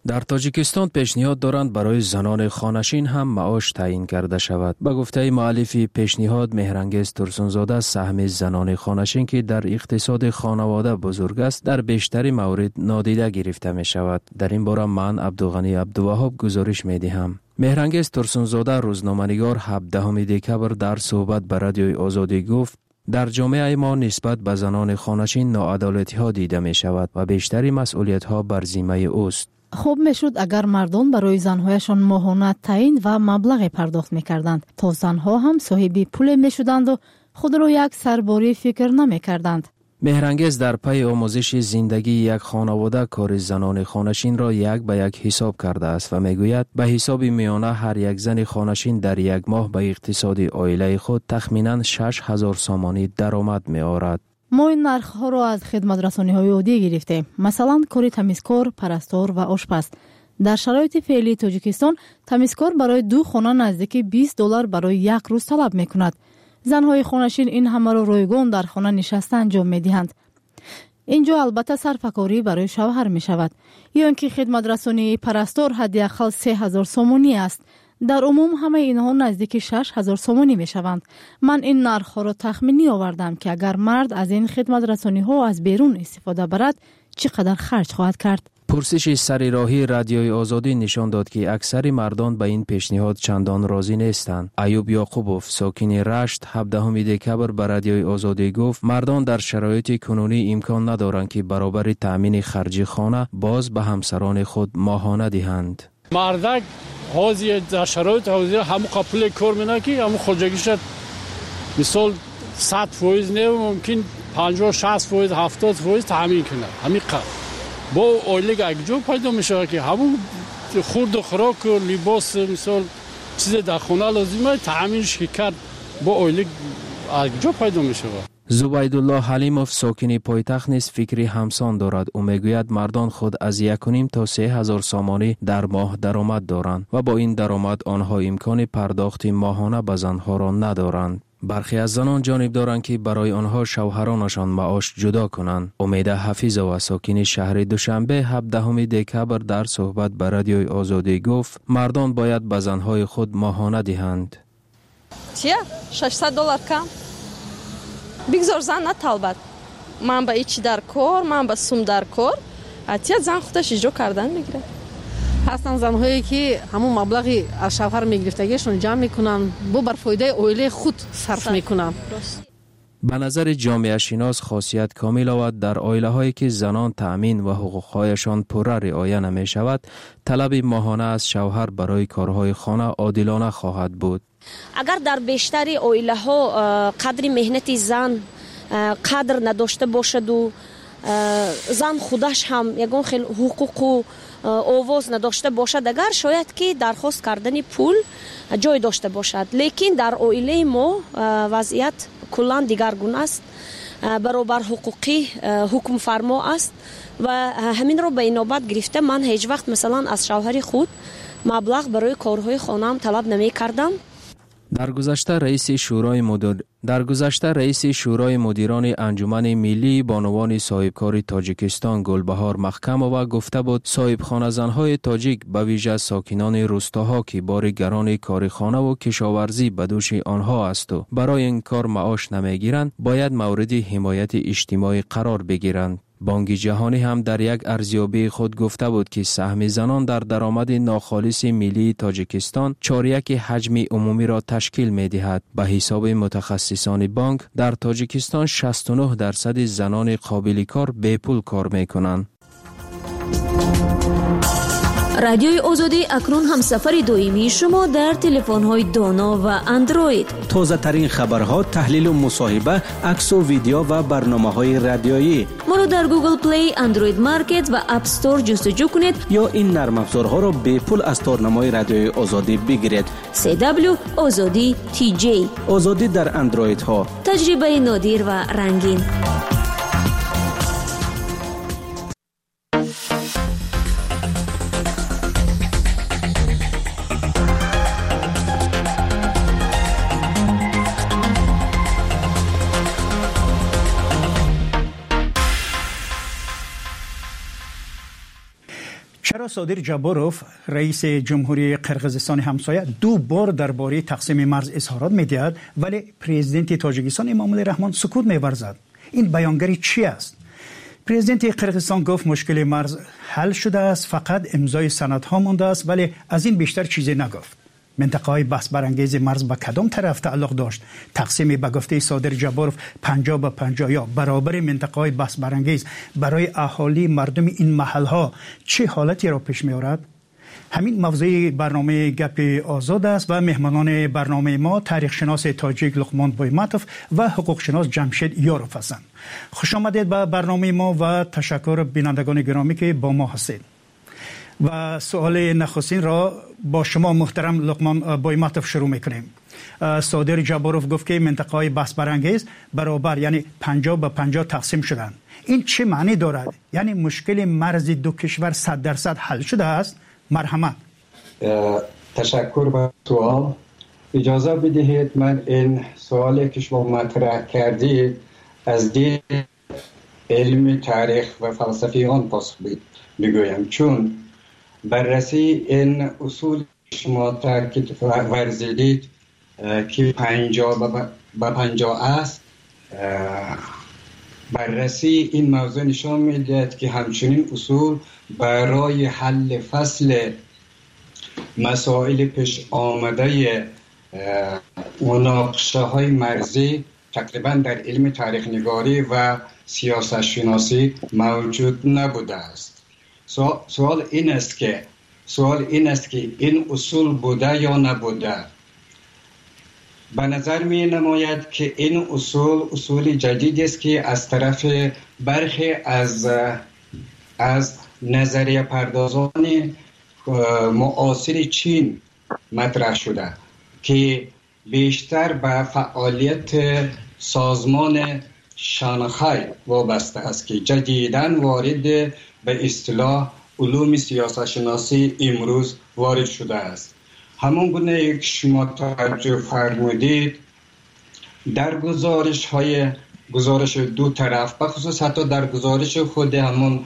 در تاجیکستان پیشنهاد دارند برای زنان خانشین هم معاش تعیین کرده شود. به گفته مؤلف پیشنهاد مهرانگیز ترسونزاده، سهم زنان خانشین که در اقتصاد خانواده بزرگ است در بیشتر موارد نادیده گرفته می شود. در این باره من عبدالغنی عبدالوهاب گزارش می دهم. مهرانگیز ترسونزاده روزنامه‌نگار هفدهم دکبر در صحبت به رادیوی آزادی گفت در جامعه ما نسبت به زنان خانشین ناعدالتی ها دیده می شود و بیشتری مسئولیت ها بر ذمه اوست. خوب میشد اگر مردان برای زنهایشان ماهانه تعیین و مبلغ پرداخت میکردند تا زنها هم صاحب پول میشدند و خود را یک سرباری فکر نمیکردند. مهرانگیز در پی آموزش زندگی یک خانواده کار زنان خانشین را یک به یک حساب کرده است و میگوید به حساب میانه هر یک زن خانشین در یک ماه به اقتصاد عائله خود تخمینا شش هزار سامانی درآمد میآورد. ما این نرخ ها را از خدمت رسانی های عادی گرفتیم. مثلا کار تمیزکار، پرستار و آشپز. در شرایط فعلی تاجیکستان تمیزکار برای دو خانه نزدیک بیست دلار برای یک روز طلب میکند. زنهای خانشین این همه را رایگان در خانه نشسته انجام میدهند. اینجا البته صرفه‌کاری برای شوهر می شود. یا اینکه خدمت رسانی پرستار حداقل سه هزار سومانی است. در عموم همه اینها نزدیک شش هزار سومانی می شوند. من این نرخ ها را تخمینی آوردم که اگر مرد از این خدمت رسانی ها از بیرون استفاده برد چقدر خرج خواهد کرد. پرسش سری راهی رادیوی آزادی نشان داد که اکثر مردان به این پیشنهاد چندان راضی نیستند. ایوب یعقوبوف ساکن رشت هفدهم دکبر به رادیوی آزادی گفت مردان در شرایط کنونی امکان ندارند که برابر تامین خرج خانه باز به همسران خود ماهانه دهند. مردک حاضر در شرایط حاضر همون قبل کار می‌کنه که همون خرجگیش مثال صد فیصد نه ممکن پنجاه شصت فیصد هفتاد فیصد تامین کنه. همین قدر با اولیگ اگجو پیدا میشه که همون خورد و خوراک و لباس مثال چیز در خونه لازمه تامینش کرد با اولیگ اگجو پیدا میشه. زبیدالله حلیموف ساکن پایتخت نیز فکری همسان دارد. او میگوید مردان خود از یک و نیم تا سه هزار سامانی در ماه درآمد دارند و با این درآمد آنها امکان پرداخت ماهانه به زنها را ندارند. برخی از زنان جانب دارند که برای آنها شوهرانشان معاش جدا کنند. امید حفیظ ساکن شهر دوشنبه هفدهم دکبر در صحبت به رادیوی آزادی گفت مردان باید به زنهای خود ماهانه دهند. چیه؟ ششصد دلار کم؟ بگذار زن نطلبد. من با ایچی در کار، من با سوم در کار. حتیت زن خودش اجرا کردن میگیره. هستن زنهایی که همون مبلغی از شوهر میگرفتگیشون جمع میکنن با بر فایده عائله خود صرف میکنن. به نظر جامعه شناس خاصیت کامل آورد در عائله هایی که زنان تأمین و حقوقهایشان پوره رعایت نمی شود طلب ماهانه از شوهر برای کارهای خانه عادلانه خواهد بود. اگر در بیشتری عائله ها قدر مهنت زن قدر نداشته باشد و زن خودش هم یگان خیلی حقوق و آواز نداشته باشد اگر شاید که درخواست کردن پول جای داشته باشد، لیکن در عائله ما وضعیت کلان دیگرگونه است. برابر حقوقی حکم فرما است و همین رو به اینابت گرفته من هیچ وقت مثلا از شوهر خود مبلغ برای کارهای خانم طلب نمی کردم. در گذشته رئیس شورای مدیر در گذشته رئیس شورای مدیران انجمن ملی بانوان صاحبکار تاجیکستان گلبهار محکمووا گفته بود صاحبخانه زنهای تاجیک به ویژه ساکنان روستاها که بار گران کار خانه و کشاورزی به دوش آنها است و برای این کار معاش نمیگیرند باید مورد حمایت اجتماعی قرار بگیرند. بانک جهانی هم در یک ارزیابی خود گفته بود که سهم زنان در درآمد ناخالص ملی تاجیکستان چهاریک حجم عمومی را تشکیل می دهد. به حساب متخصصان بانک در تاجیکستان شصت و نه درصد زنان قابل کار بے پول کار می کنند. رادیوی آزادی اکنون هم سفر دائمی شما در تلفن‌های دانا و اندروید. تازه ترین خبرها، تحلیل و مصاحبه، عکس و ویدیو و برنامه‌های رادیویی. ما رو در گوگل پلی، اندروید مارکت و اپ استور جستجو کنید یا این نرم افزارها را بے پول از تارنمای رادیوی آزادی بگیرید. سی دبلیو آزادی تی جی. آزادی در اندروید ها. تجربه نادر و رنگین. چرا آقای صادر جباروف رئیس جمهوری قرقیزستان همسایه دو بار درباره تقسیم مرز اظهارات می‌دهد ولی پرزیدنت تاجیکستان امامعلی رحمان سکوت می‌ورزد. این بیانگری چی است؟ پرزیدنت قرقیزستان گفت مشکل مرز حل شده است، فقط امضای سندها مانده است، ولی از این بیشتر چیزی نگفت. منطقه های بحث برانگیز مرز به کدام طرف تعلق داشت؟ تقسیم به گفته صادر جباروف پنجاه به پنجاه یا برابر منطقه های بحث برانگیز برای اهالی مردم این محل ها چه حالتی را پیش می آورد؟ همین موضوع برنامه گپ آزاد است و مهمانان برنامه ما تاریخ شناس تاجیک لقمان بویماتوف و حقوق شناس جمشید یاروف هستند. خوش آمدید به برنامه ما و تشکر بینندگان گرامی که با ما هستید. و سوال نخستین را با شما محترم لقمان بویماتوف شروع میکنیم. صادر جباروف گفت که منطقه های بحث برانگیز برابر یعنی پنجاه به پنجاه تقسیم شدند. این چه معنی دارد؟ یعنی مشکل مرز دو کشور صد درصد حل شده است؟ مرحمت. تشکر با سوال. اجازه بدهید من این سوالی که شما مطرح کردید از دید علم تاریخ و فلسفیان پاسخ بگویم، چون بررسی این اصول شما تاکید ورزیدید که پنجاه به پنجاه است، بررسی این موضوع نشان میدهد که همچنین اصول برای حل فصل مسائل پیش آمده مناقشه های مرزی تقریبا در علم تاریخ نگاری و سیاست شناسی موجود نبوده است. سوال این است که سوال این است که این اصول بوده یا نبوده. به نظر می نماید که این اصول اصول جدید است که از طرف برخی از از نظریه پردازان معاصر چین مطرح شده که بیشتر به فعالیت سازمان شانگهای وابسته است که جدیداً وارد به اصطلاح علوم سیاست شناسی امروز وارد شده است. همون گونه که شما توجه فرمودید در گزارش های گزارش دو طرف، بخصوص حتی در گزارش خود همون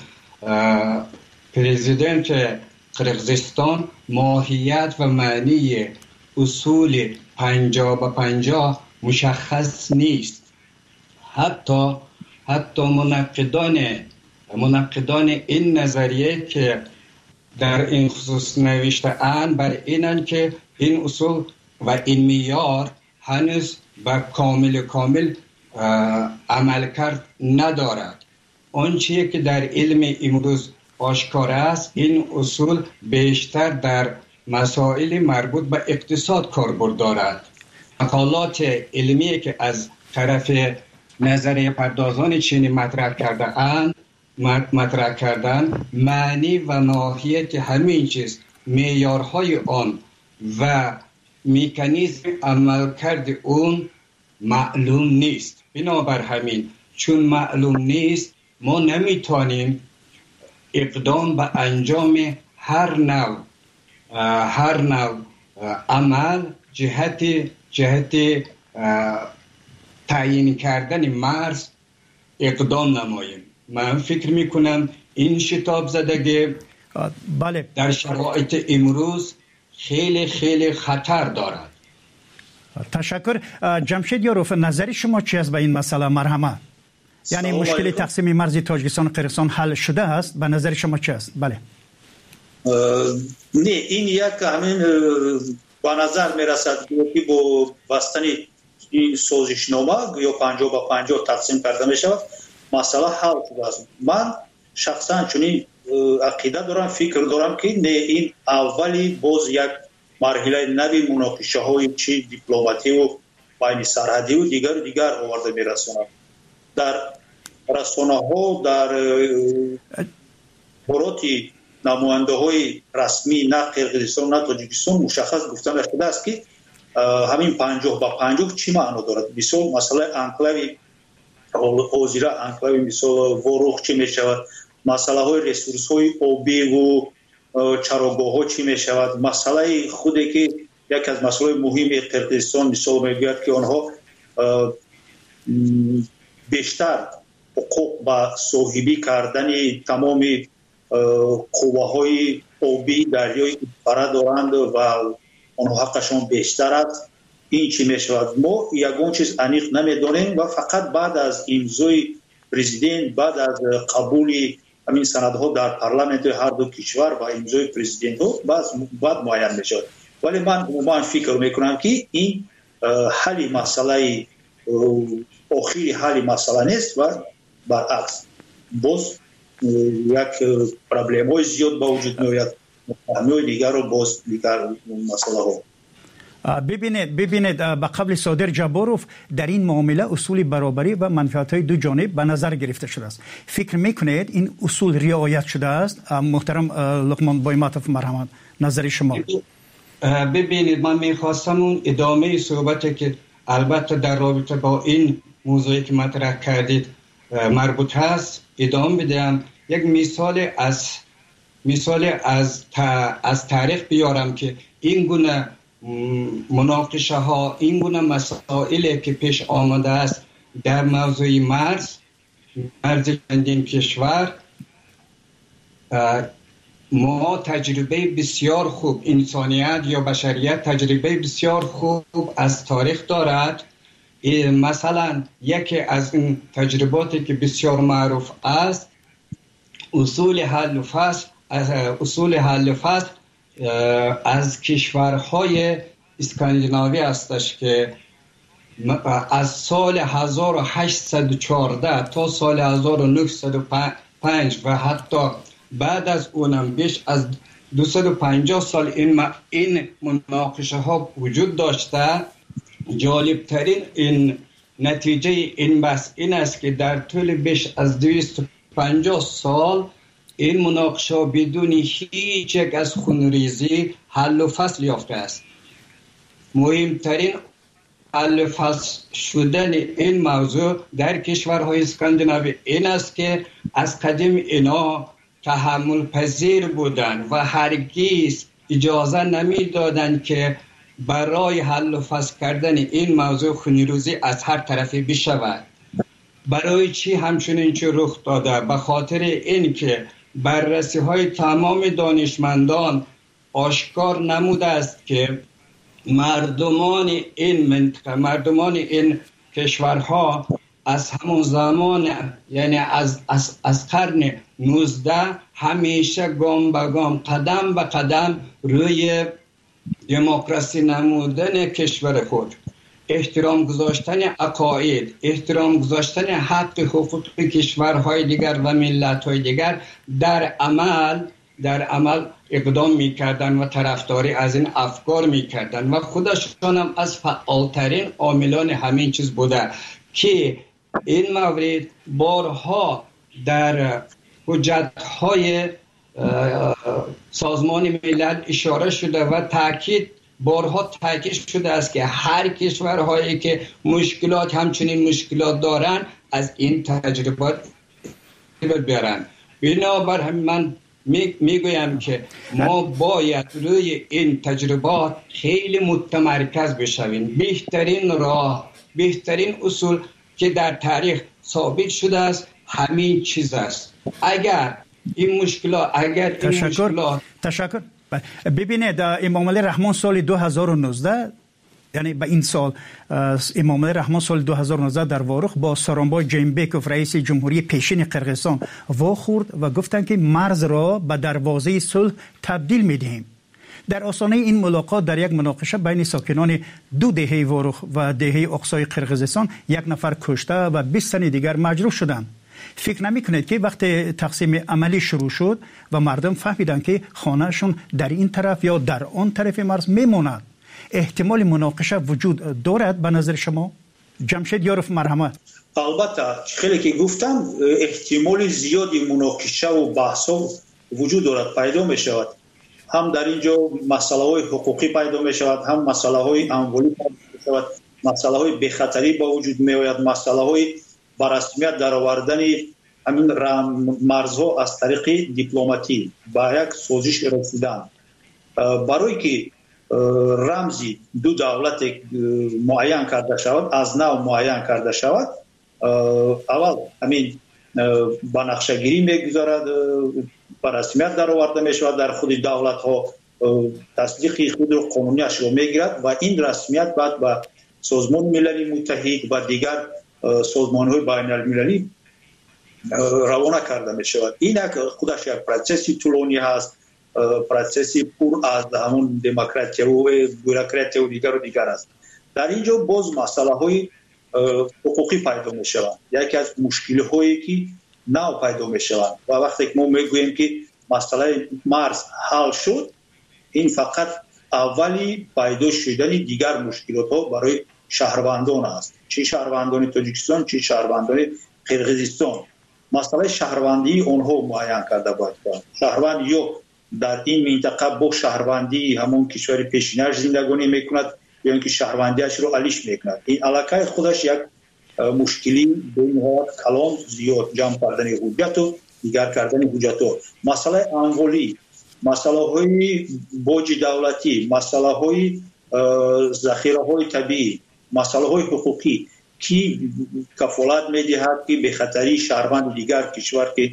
پرزیدنت قرقیزستان ماهیت و معنی اصول پنجاه به پنجاه مشخص نیست. حتی حتی منقدان منقدان این نظریه که در این خصوص نوشته اند بر اینند که این اصول و این معیار هنوز به کامل کامل عمل کرد ندارد. آنچه که در علم امروز آشکار است این اصول بیشتر در مسائل مربوط به اقتصاد کاربرد دارد. مقالات علمی که از طرف نظریه پردازان چینی مطرح کرده اند مطرح کردن معنی و ماهیت همین چیز، معیارهای آن و مکانیزم عملکرد اون معلوم نیست. بنابر همین چون معلوم نیست ما نمیتونیم اقدام به انجام هر نوع هر نوع عمل جهت جهت تعیین کردن مرز اقدام نماییم. من فکر میکنم این شتاب زدگی بله در شرایط امروز خیلی خیلی خطر دارد. تشکر. جمشید یاروف، نظر شما چی است به این مسئله؟ مرحمت. یعنی مشکل تقسیم مرز تاجیکستان و قرقیزستان حل شده است، به نظر شما چی است؟ بله. نه، این یک همین به نظر میرسد که با بستن این سازشنامه یا پنجاه به پنجاه تقسیم کرده می شود مسئله حل شده است. من شخصا چنین عقیده دارم، فکر دارم که نه، این اولی باز یک مرحله نوی مناقشه های چی دیپلماتی و بین سرحدی و دیگر و دیگر آورده می رساند. در رسانه ها در باراتی نماینده های رسمی نه قرقیزستان نه تاجیکستان مشخص گفتن شده است که همین پنجاه با پنجاه چی معنا دارد. مثال مسئله انکلاوی حاضره انکلاوی مثال وروخ چی می شود، مسئله های ریسورس های آبی و چراگاه ها چی می شود، مسئله خودی که یک از مسئله مهم قرقیزستان مثال می گوید که آنها بیشتر حقوق با صاحبی کردن تمام قوه‌های آبی دریای فرا دارند و آنها حقشون بیشتر است. این چی میشود؟ ما یگون چیز انیق نمیدونیم و فقط بعد از امضای پرزیدنت، بعد از قبول همین سندها در پارلمانت هر دو کشور و امضای پرزیدنت ها بعد معین میشود. ولی من عموما فکر میکنم که این حل مسئله آخری حل مسئله نیست و برعکس باز یک پرابلم های زیاد با وجود میآید، همه دیگر رو باز دیگر مسئله ها. ببینید ببینید به قبل صادر جباروف در این معامله اصول برابری و منفعت های دو جانب به نظر گرفته شده است. فکر میکنید این اصول رعایت شده است؟ محترم لقمان بایماتوف مرحمت، نظر شما. ببینید من میخواستم اون ادامه صحبتی که البته در رابطه با این موضوعی که مطرح کردید مربوط هست ادامه بدم. یک مثال از مثال از از تاریخ بیارم که این گونه مناقشه ها، این گونه مسائلی که پیش آمده است در موضوع مرز مرز چندین کشور، ما تجربه بسیار خوب، انسانیت یا بشریت تجربه بسیار خوب از تاریخ دارد. مثلا یکی از این تجرباتی که بسیار معروف است اصول حل و فصل اصول حل و فصل از کشورهای اسکاندیناوی هستش که از سال هزار و هشتصد و چهارده تا سال هزار و نهصد و پنج و حتی بعد از اونم بیش از دویست و پنجاه سال این این مناقشه ها وجود داشته. جالب ترین این نتیجه این بحث این است که در طول بیش از دویست و پنجاه سال این مناقشه بدون هیچ یک از خونریزی حل و فصل یافته است. مهمترین حل و فصل شدن این موضوع در کشورهای اسکاندیناوی این است که از قدیم اینا تحمل پذیر بودند و هرگز اجازه نمیدادند که برای حل و فصل کردن این موضوع خونریزی از هر طرفی بشود. برای چی همچنین چه رخ داده؟ به خاطر این که بررسی های تمام دانشمندان آشکار نموده است که مردمان این منطقه، مردمان این کشورها از همون زمان یعنی از, از, از قرن نوزده همیشه گام به گام قدم به قدم روی دموکراسی نمودن کشور خود، احترام گذاشتن عقاید، احترام گذاشتن حق حقوق کشورهای دیگر و ملت‌های دیگر در عمل در عمل اقدام می‌کردند و طرفداری از این افکار می‌کردند و خودشان هم از فعالترین عاملان همین چیز بوده که این مورد بارها در حجت‌های سازمان ملل اشاره شده و تاکید بارها تاکید شده است که هر کشورهایی که مشکلات همچنین مشکلات دارند از این تجربات بیارن. بنابر همین من میگویم که ما باید روی این تجربات خیلی متمرکز بشویم. بهترین راه، بهترین اصول که در تاریخ ثابت شده است همین چیز است. اگر این مشکلات اگر این تشکر. مشکلات تشکر. ببینید امام علی رحمان سال دو هزار و نوزده، یعنی به این سال امام علی رحمان سال دو هزار و نوزده در وارخ با سارانبای جینبکوف رئیس جمهوری پیشین قرقیزستان واخورد و گفتند که مرز را به دروازه صلح تبدیل می‌دهیم. در آستانه این ملاقات در یک مناقشه بین ساکنان دو دهه وارخ و دهه اقصای قرقیزستان یک نفر کشته و بیست تن دیگر مجروح شدند. فکر نمی کنید که وقتی تقسیم عملی شروع شد و مردم فهمیدن که خانهشون در این طرف یا در آن طرف مرز میموند، احتمال مناقشه وجود دارد به نظر شما؟ جمشید یاروف مرحمت. البته خیلی که گفتم احتمال زیادی مناقشه و بحث وجود دارد، پیدا می شود. هم در اینجا مسئله های حقوقی پیدا می شود، هم مسئله های اموالی پیدا می شود، مسئله های بخطری با وجود می آید، مسئله های با رسمیت در آوردن همین مرزها از طریق دیپلماتی با یک سازش رسیدن. برای که رمزی دو دولت معین کرده شود، از نو معین کرده شود، اول همین با نقشه گیری میگذارد به رسمیت در آورده می شود، در خود دولت ها تصدیق خود رو قانونیش رو می گیرد و این رسمیت بعد به سازمان ملل متحد و دیگر سازمان های بین المللی روانه کرده می شود. این خودش یک پروسسی طولانی هست، پروسسی پر از همون دموکراسی و بوروکراسی و دیگر و دیگر است. در اینجا باز مسئله های حقوقی پیدا می شود. یکی از مشکل هایی که نو پیدا می شود و وقتی که ما می گوییم که مسئله مرز حل شد، این فقط اولی پیدا شدن دیگر مشکلات ها برای شهروندان است، چه شهروندان تاجیکستان چه شهروندان قرقیزستان. مسئله شهروندی اونها معین کرده باید کنند. شهروند یا در این منطقه با شهروندی همون کشور پیشینش زندگانی میکند یا اینکه شهروندیش رو علیش میکند. این علاقه خودش یک مشکلی بین ها کلان زیاد جمع کردن حجت و دیگر کردن حجت ها. مسئله انوالی، مسئله های باج دولتی، مسئله های ذخیره های طبیعی، مسئله های حقوقی کی کفالت میدهد که به خطری شهروند دیگر کشور که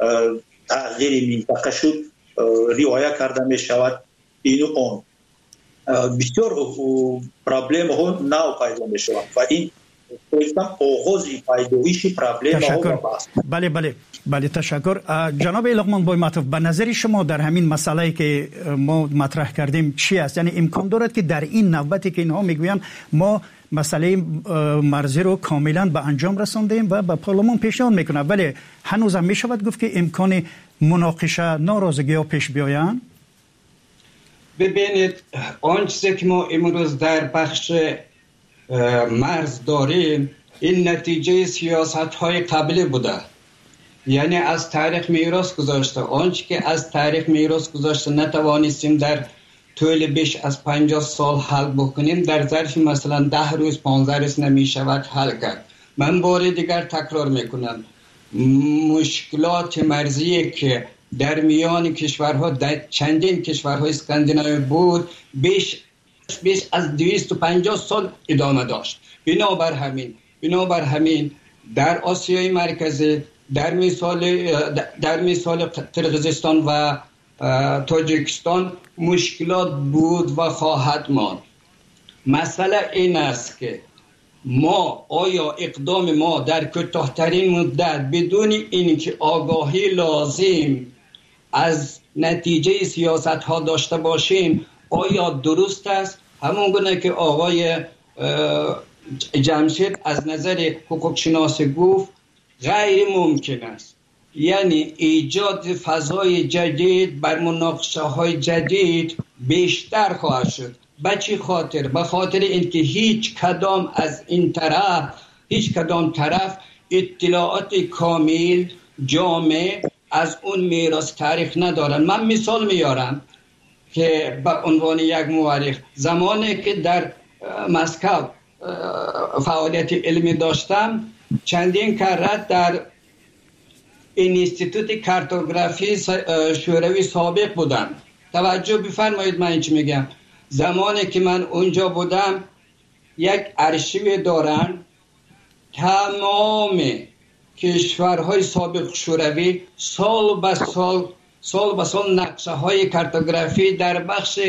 تغییر منطقه شد رعایت کرده می شود. اینو اون بسیار پرابلم ها نو پیدا می شود و این آغازی پیدایش پرابلم ها است. بله بله بله تشکر. جناب لقمان بای معطوف، به نظر شما در همین مسئله که ما مطرح کردیم چی است؟ یعنی امکان دارد که در این نوبتی که اینها میگویند ما مسئله مرزی رو کاملا به انجام رساندیم و به پارلمان پیشنهاد میکنه، ولی هنوز هم میشود گفت که امکان مناقشه ناراضگی ها پیش بیایند؟ ببینید آن چیزی که ما امروز در بخش مرز داریم این نتیجه سیاست های قبلی بوده، یعنی از تاریخ میراث گذاشته. آنچه که از تاریخ میراث گذاشته نتوانستیم در طول بیش از پنجاه سال حل بکنیم، در ظرف مثلا ده روز پانزده روز نمی شود حل کرد. من بار دیگر تکرار میکنم مشکلات مرزی که در میان کشورها در چندین کشورهای اسکاندیناوی بود بیش بیش از دویست و پنجاه سال ادامه داشت. بنابر همین بنابر همین در آسیای مرکزی در مثال در مثال قرقیزستان و تاجیکستان مشکلات بود و خواهد ماند. مسئله این است که ما آیا اقدام ما در کوتاه‌ترین مدت بدون اینکه آگاهی لازم از نتیجه سیاست ها داشته باشیم آیا درست است؟ همون گونه که آقای جمشید از نظر حقوق شناسی گفت غیر ممکن است. یعنی ایجاد فضای جدید بر مناقشه های جدید بیشتر خواهد شد. به چی خاطر؟ به خاطر اینکه هیچ کدام از این طرف هیچ کدام طرف اطلاعات کامل جامع از اون میراث تاریخ ندارن. من مثال میارم که به عنوان یک مورخ زمانی که در مسکو فعالیت علمی داشتم چندین کرات در اینستیتوت کارتوگرافی شوروی سابق بودم. توجه بفرمایید من چی میگم. زمانی که من اونجا بودم یک ارشیو دارن تمام کشورهای سابق شوروی سال به سال سال به سال نقشه های کارتوگرافی در بخش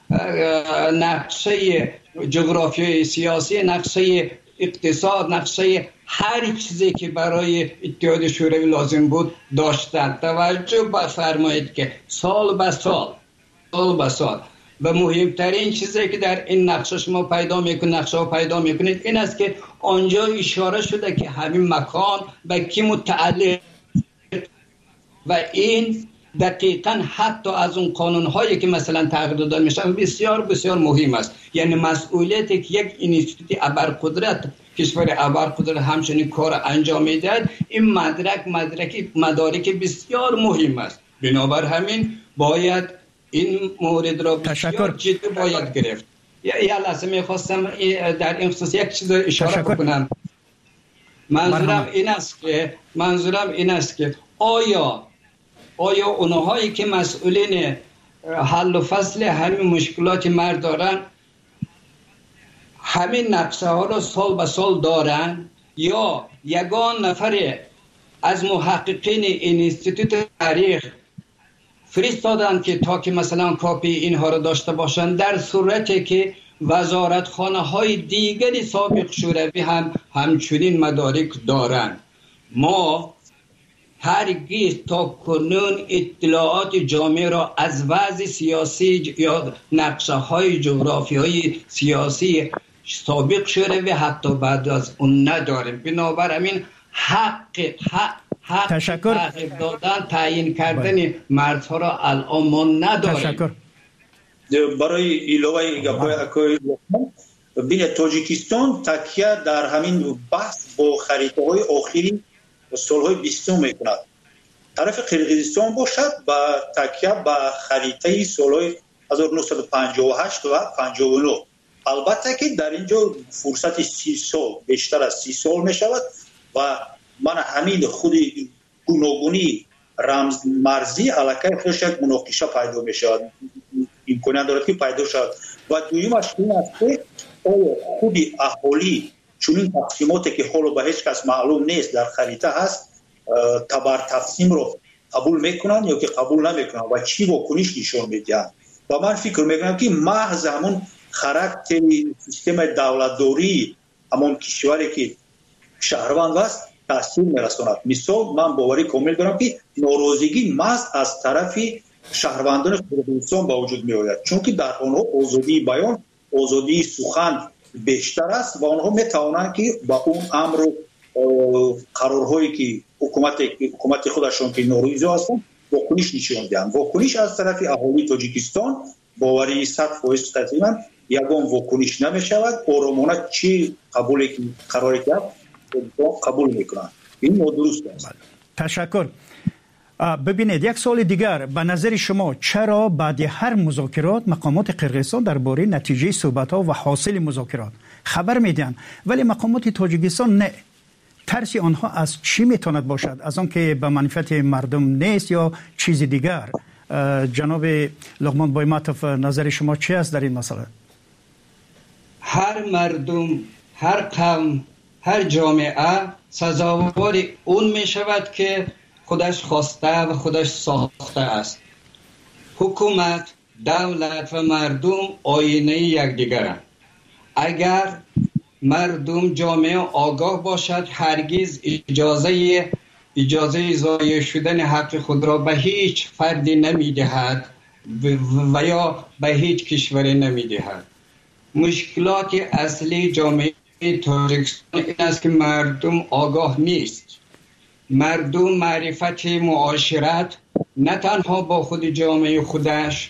نقشه جغرافیای سیاسی، نقشه اقتصاد، نقشه هر چیزی که برای اتحاد شوروی لازم بود داشتند. توجه بفرمایید که سال به سال سال به سال و مهمترین چیزی که در این نقشه شما پیدا میکنید نقشه ها پیدا میکنید این است که آنجا اشاره شده که همین مکان به کی متعلق و این دقیقاً حتی از اون قانون‌هایی که مثلا تغییر داده میشن بسیار بسیار مهم است. یعنی مسئولیتی که یک اینستیتوت ابرقدرت کشور ابرقدرت همچنین کار انجام میدهد این مدرک مدرک مدارک بسیار مهم است. بنابر همین باید این مورد را بسیار جدی باید گرفت. یه لحظه میخواستم در این خصوص یک چیز اشاره تشکر. بکنم. منظورم این است که منظورم این است که آیا آیا اونهایی که مسئولین حل و فصل همین مشکلات مرد دارن همین نقشه ها را سال به سال دارن یا یگان نفر از محققین اینستیتوت تاریخ فرستادن که تا که مثلا کاپی اینها رو داشته باشن، در صورتی که وزارتخانه های دیگری سابق شوروی هم همچنین مدارک دارند. ما هرگز تا کنون اطلاعات جامعه را از وضع سیاسی یا نقشه های جغرافیایی سیاسی سابق شوروی حتی بعد از اون نداریم. بنابراین حق حق حق تشکر تعقیب دادن تعیین کردن مردها را الان ما نداریم. تشکر. برای ایلوای گپای اکوی بین تاجیکستان تکیه در همین بحث با خریطه های آخری سالهای بیستم میکند. طرف قرقیزستان باشد و تکیه به خریطه سالهای هزار و نهصد و پنجاه و هشت و پنجاه و نه. البته که در اینجا فرصت سی سال بیشتر از سی سال می شود و من همین خود گوناگونی رمز مرزی علاقه خودش یک مناقشه پیدا می شود، امکانیت دارد که پیدا شود. و دویمش این است که خود اهالی چون این تقسیماتی که حالا به هیچ کس معلوم نیست در خریطه هست تبر تقسیم رو قبول میکنن یا که قبول نمیکنن و چی واکنش نشون میدن. و من فکر میکنم که محض همون خاراکتر سیستم دولتداری همون کشوری که شهروند است تاثیر میرساند. مثال من باوری کامل دارم که ناراضگی محض از طرف شهروندان کردستان با وجود می آید، چون که در آنها آزادی بیان، آزادی سخن بیشتر است و آنها می توانند که با اون امر قرارهایی که حکومت حکومت خودشون که ناراضی هستند واکنش نشون دهند. واکنش از طرف اهالی تاجیکستان باوری صد درصد تقریبا یگان واکنش نمی شود. آرامانه چی قبول قراری کرد قبول میکنند. این درست است. تشکر. ببینید یک سوال دیگر، به نظر شما چرا بعد هر مذاکرات مقامات قرقیزستان درباره نتیجه صحبت‌ها و حاصل مذاکرات خبر میدن ولی مقامات تاجیکستان نه؟ ترس آنها از چی میتواند باشد؟ از آن که به منفعت مردم نیست یا چیز دیگر؟ جناب لقمان بایماتوف نظر شما چی است در این مسئله؟ هر مردم، هر قوم، هر جامعه سزاوار اون می شود که خودش خواسته و خودش ساخته است. حکومت، دولت و مردم آینه یکدیگرند. اگر مردم جامعه آگاه باشد هرگز اجازه اجازه ضایع شدن حق خود را به هیچ فردی نمیدهد و یا به هیچ کشوری نمیدهد. مشکلات اصلی جامعه تاجیکستان این است که مردم آگاه نیست. مردم معرفت معاشرت نه تنها با خود جامعه خودش،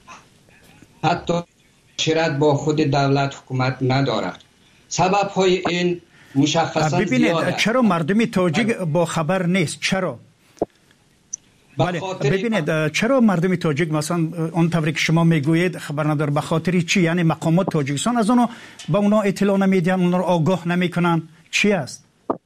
حتی معاشرت با خود دولت حکومت ندارد. سبب های این مشخصا ببینید چرا مردم تاجیک با خبر نیست؟ چرا؟ بله ببینید چرا مردم تاجیک مثلا اون طوری که شما میگویید خبر نداره؟ به خاطر چی؟ یعنی مقامات تاجیکستان از اونها با اونا اطلاع نمیدن، اونا رو آگاه نمیکنن؟ چی است؟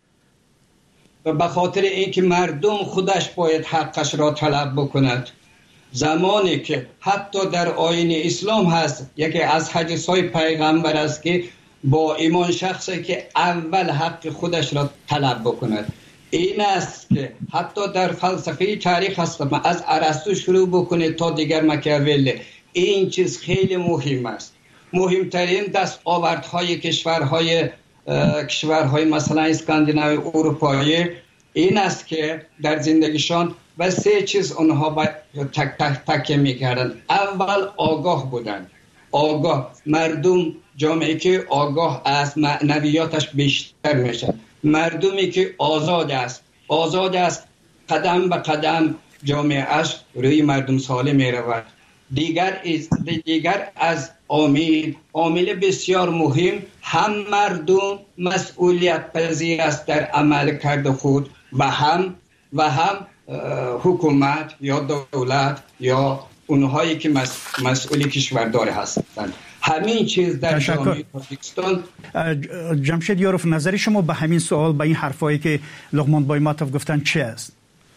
به خاطر اینکه مردم خودش باید حقش را طلب بکند. زمانی که حتی در آیین اسلام هست یکی از حدیث‌های پیغمبر است که با ایمان شخصی که اول حق خودش را طلب بکند. این است که حتی در فلسفه تاریخ هست از ارسطو شروع بکنید تا دیگر ماکیاولی، این چیز خیلی مهم است. مهمترین دستاوردهای کشورهای کشورهای مثلا اسکاندیناوی اروپایی این است که در زندگیشان و سه چیز اونها با تک تک تک میکردن. اول آگاه بودن. آگاه مردم، جامعه که آگاه است معنویاتش بیشتر میشه. مردمی که آزاد است آزاد است قدم به قدم جامعهش روی مردم سالم میرود. دیگر از دیگر از عامل عامل بسیار مهم هم مردم مسئولیت پذیر است در عمل کرد خود و هم و هم حکومت یا دولت یا اونهایی که مسئولی کشوردار هستند. همین چیز در جامعه تاجیکستان. جمشید یاروف نظر شما به همین سوال، به این حرفایی که لقمان بایماتوف گفتن چی است؟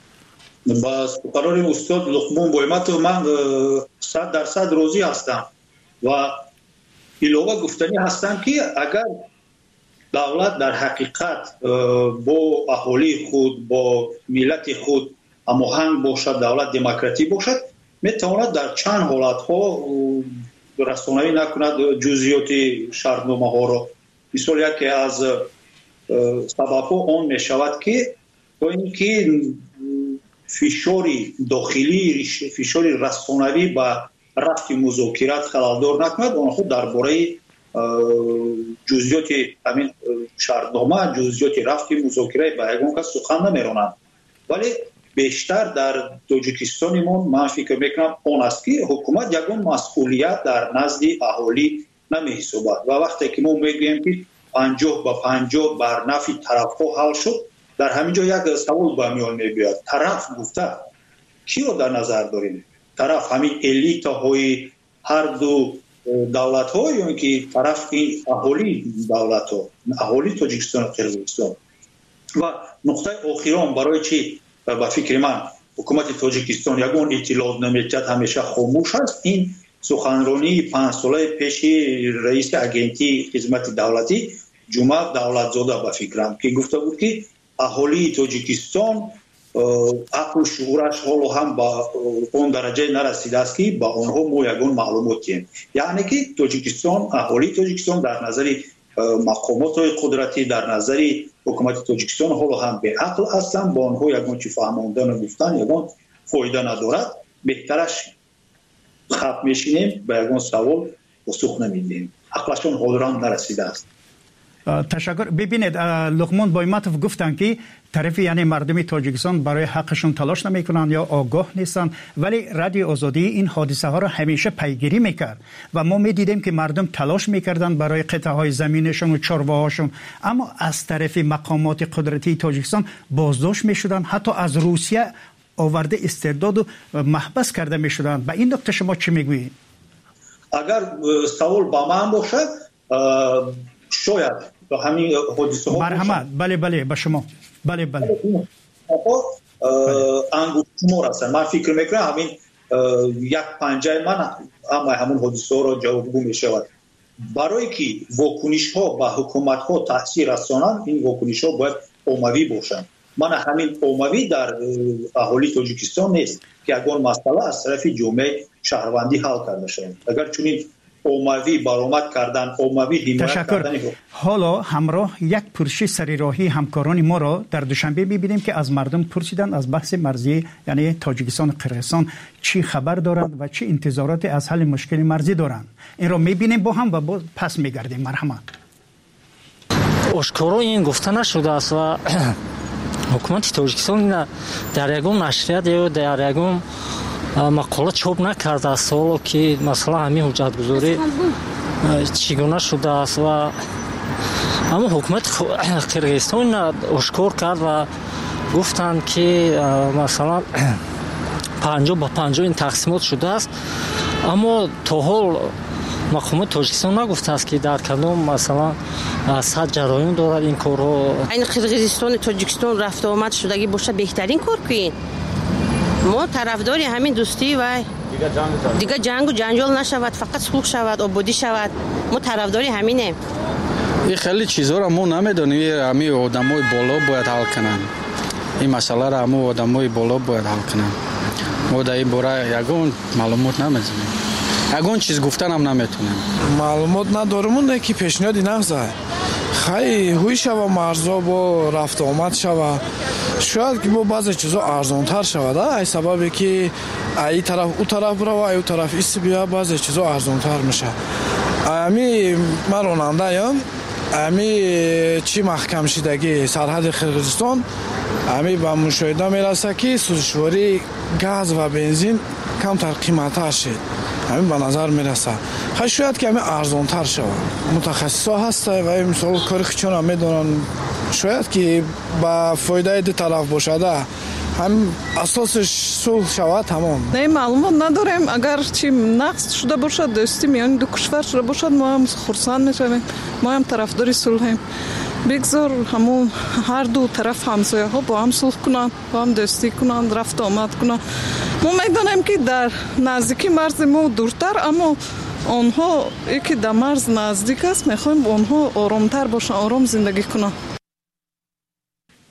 با قرار استاد لقمان بایماتوف من صد درصد راضی هستم و ایلوه گفتنی هستم که اگر دولت در حقیقت با اهالی خود با ملت خود هماهنگ باشد، دولت دموکراتی باشد، میتواند در چند حالت ها رسانه‌ای نکند جزئیاتی شرطنامه ها را. مثال یکی از سبب ها آن می شود که با اینکه فشاری داخلی فشاری رسانه‌ای با رفت مذاکرات خلالدار نکند، آنها درباره جزئیات همین شرطنامه جزئیات رفت مذاکره با یگان کس سخن نمیرانند. ولی بیشتر در تاجیکستان ما من فکر میکنم آن است که حکومت یگان مسئولیت در نزد اهالی نمیحسابد و وقتی که ما میگوییم که پنجاه با پنجاه بر نفع طرف‌ها حل شد، در همین جا یک سوال به میان میاد. طرف گفته کی رو در نظر داریم؟ طرف همین الیت های هر دو دولت ها یا اینکه طرف این اهالی دولت ها، اهالی تاجیکستان و قرقیزستان. و نقطه آخرام برای چی به فکر من حکومت تاجیکستان یگان اطلاعات نمیدهد، همیشه خاموش است، این سخنرانی پنج ساله پیش رئیس اگنتی خدمت دولتی جمعه دولتزاده به فکرم که گفته بود که اهالی تاجیکستان عقل و شعورش حالا هم با اون درجه نرسیده است که با آنها ما یگان معلومات دیم. یعنی که تاجیکستان اهالی تاجیکستان در نظر مقامات قدرتی در نظر حکومت تاجیکستان حالا هم به عقل هستند، با آنها یگان چی فهماندن و گفتن یگان فایده ندارد. بهترش خط میشینیم به یگان سوال پاسخ نمیدیم، عقلشون حاضران نرسیده است. تشکر. ببینید لقمان بایمتوف گفتن که طرف یعنی مردم تاجیکستان برای حقشون تلاش نمیکنن یا آگاه نیستن، ولی رادیو آزادی این حادثه ها را همیشه پیگیری میکرد و ما میدیدیم که مردم تلاش میکردن برای قطعه های زمینشون و چرواهاشون، اما از طرف مقامات قدرتی تاجیکستان بازداشت میشدن، حتی از روسیه آورده استرداد و محبس کرده میشدن. به این نکته شما چی میگویید؟ اگر سوال با من باشد شاید با همین حادثه ها مرحمت بله بله با شما بله بله انگوش شما هستن. من فکر میکنم همین یک پنجه من اما همون حادثه ها را جوابگو میشود. برای که واکنش ها با حکومت ها تاثیر رسانند، این واکنش ها باید عمومی باشند. من همین عمومی در اهالی تاجیکستان نیست که اگر مسئله از طرف جامعه شهروندی حل کرده شود. اگر چنین عمومی برآمد کردن، عمومی حمایت کردن. حالا همراه یک پرسش سریراهی همکاران ما را در دوشنبه می‌بینیم که از مردم پرسیدن از بحث مرزی یعنی تاجیکستان و قرقیزستان چی خبر دارند و چه انتظارات از حل مشکل مرزی دارند. این را می‌بینیم با هم و با پس می‌گردیم. مرحمت. آشکارا این گفته نشده است و حکومت تاجیکستان در یگان نشریات یا در یگان مقاله چاپ نکرده است حالا که مثلا همین حجتگذاری چگونه شده است و اما حکومت قرقیزستان آشکار کرد و گفتند که مثلا پنجاه با پنجاه این تقسیمات شده است، اما تا حال مقامات تاجیکستان نگفته است که در کدام مثلا صد جرایم دارد این کارها. این قرقیزستان تاجیکستان رفت آمد شدگی باشه بهترین کار کنین. ما طرفداری همین دوستی و دیگه جنگ و جنجال نشود، فقط صلح شود، آبادی شود. ما طرفداری همینه. این خیلی چیزا را ما نمیدونیم، همین آدمای بالا باید حل کنن. این مسئله را همون آدمای بالا باید حل کنن. ما در این باره یگان معلومات نمیدونیم. یگان چیز گفتن هم نمیتونیم. معلومات ندارم اون که پیشنهادی نغزه. خیلی هوی شوا مرزا با رفت آمد شوا. شاید که با بعضی چیزا ارزانتر شود. ای سببی که ای طرف او طرف برو و ای او طرف ایست بیا بعضی چیزا ارزانتر میشه. امی من راننده ام. امی چی محکم شدگی سرحد قرقیزستان امی با مشاهده میرسه که سوزشواری گاز و بنزین کمتر قیمت شد. همین به نظر میرسه. خیلی شاید که همین ارزانتر شود. متخصصا هسته و این مثال کاری خیچون هم میدونن شاید که با فایده دو طرف باشده هم اساسش صلح شود تمام. نه معلومات نداریم. اگر چی نقص شده باشد دوستی میان دو کشور شده باشد ما هم خرسند میشویم، ما هم طرفداری صلحیم. بگذار همون هر دو طرف همسایه ها با هم صلح کنند، با هم دوستی کنند، رفت آمد کنند. ما میدانیم که در نزدیکی مرز ما دورتر، اما آنها یکی در مرز نزدیک است، میخوایم آنها آرامتر باشن، آرام زندگی کنند.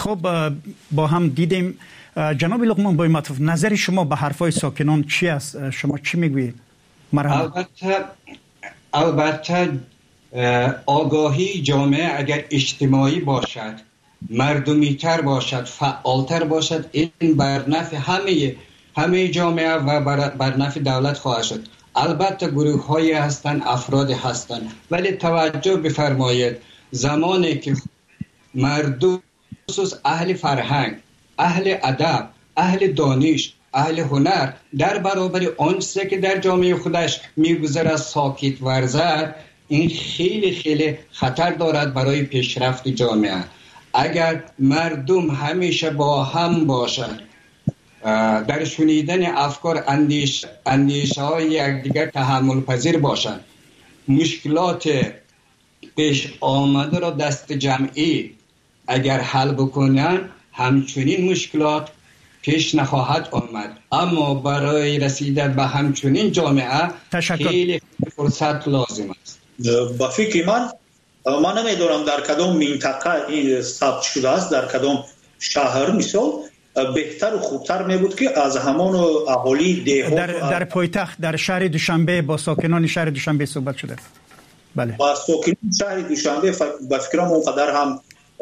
خب با هم دیدیم. جناب لقمان بایمتوف، نظر شما به حرفای ساکنان چی است؟ شما چی میگویید؟ البته البته آگاهی جامعه اگر اجتماعی باشد، مردمی تر باشد، فعالتر باشد، این بر نفع همه همه جامعه و بر, بر نفع دولت خواهد شد. البته گروه هایی هستند، افراد هستند، ولی توجه بفرمایید زمانی که مردم خصوص اهل فرهنگ، اهل ادب، اهل دانش، اهل هنر در برابر آنچه که در جامعه خودش میگذرد ساکت ورزد، این خیلی خیلی خطر دارد برای پیشرفت جامعه. اگر مردم همیشه با هم باشند، در شنیدن افکار، اندیش اندیشه های یکدیگر تحمل پذیر باشند، مشکلات پیش آمده را دست جمعی اگر حل بکنن، همچنین مشکلات پیش نخواهد آمد. اما برای رسیدن به همچنین جامعه خیلی فرصت لازم است. با فکر من من نمیدونم در کدام منطقه این ثبت شده است، در کدام شهر مثال بهتر و خوبتر می بود که از همان اهالی دهات در در پایتخت در شهر دوشنبه با ساکنان شهر دوشنبه صحبت شده. بله، با ساکنان شهر دوشنبه با فکرم اونقدر هم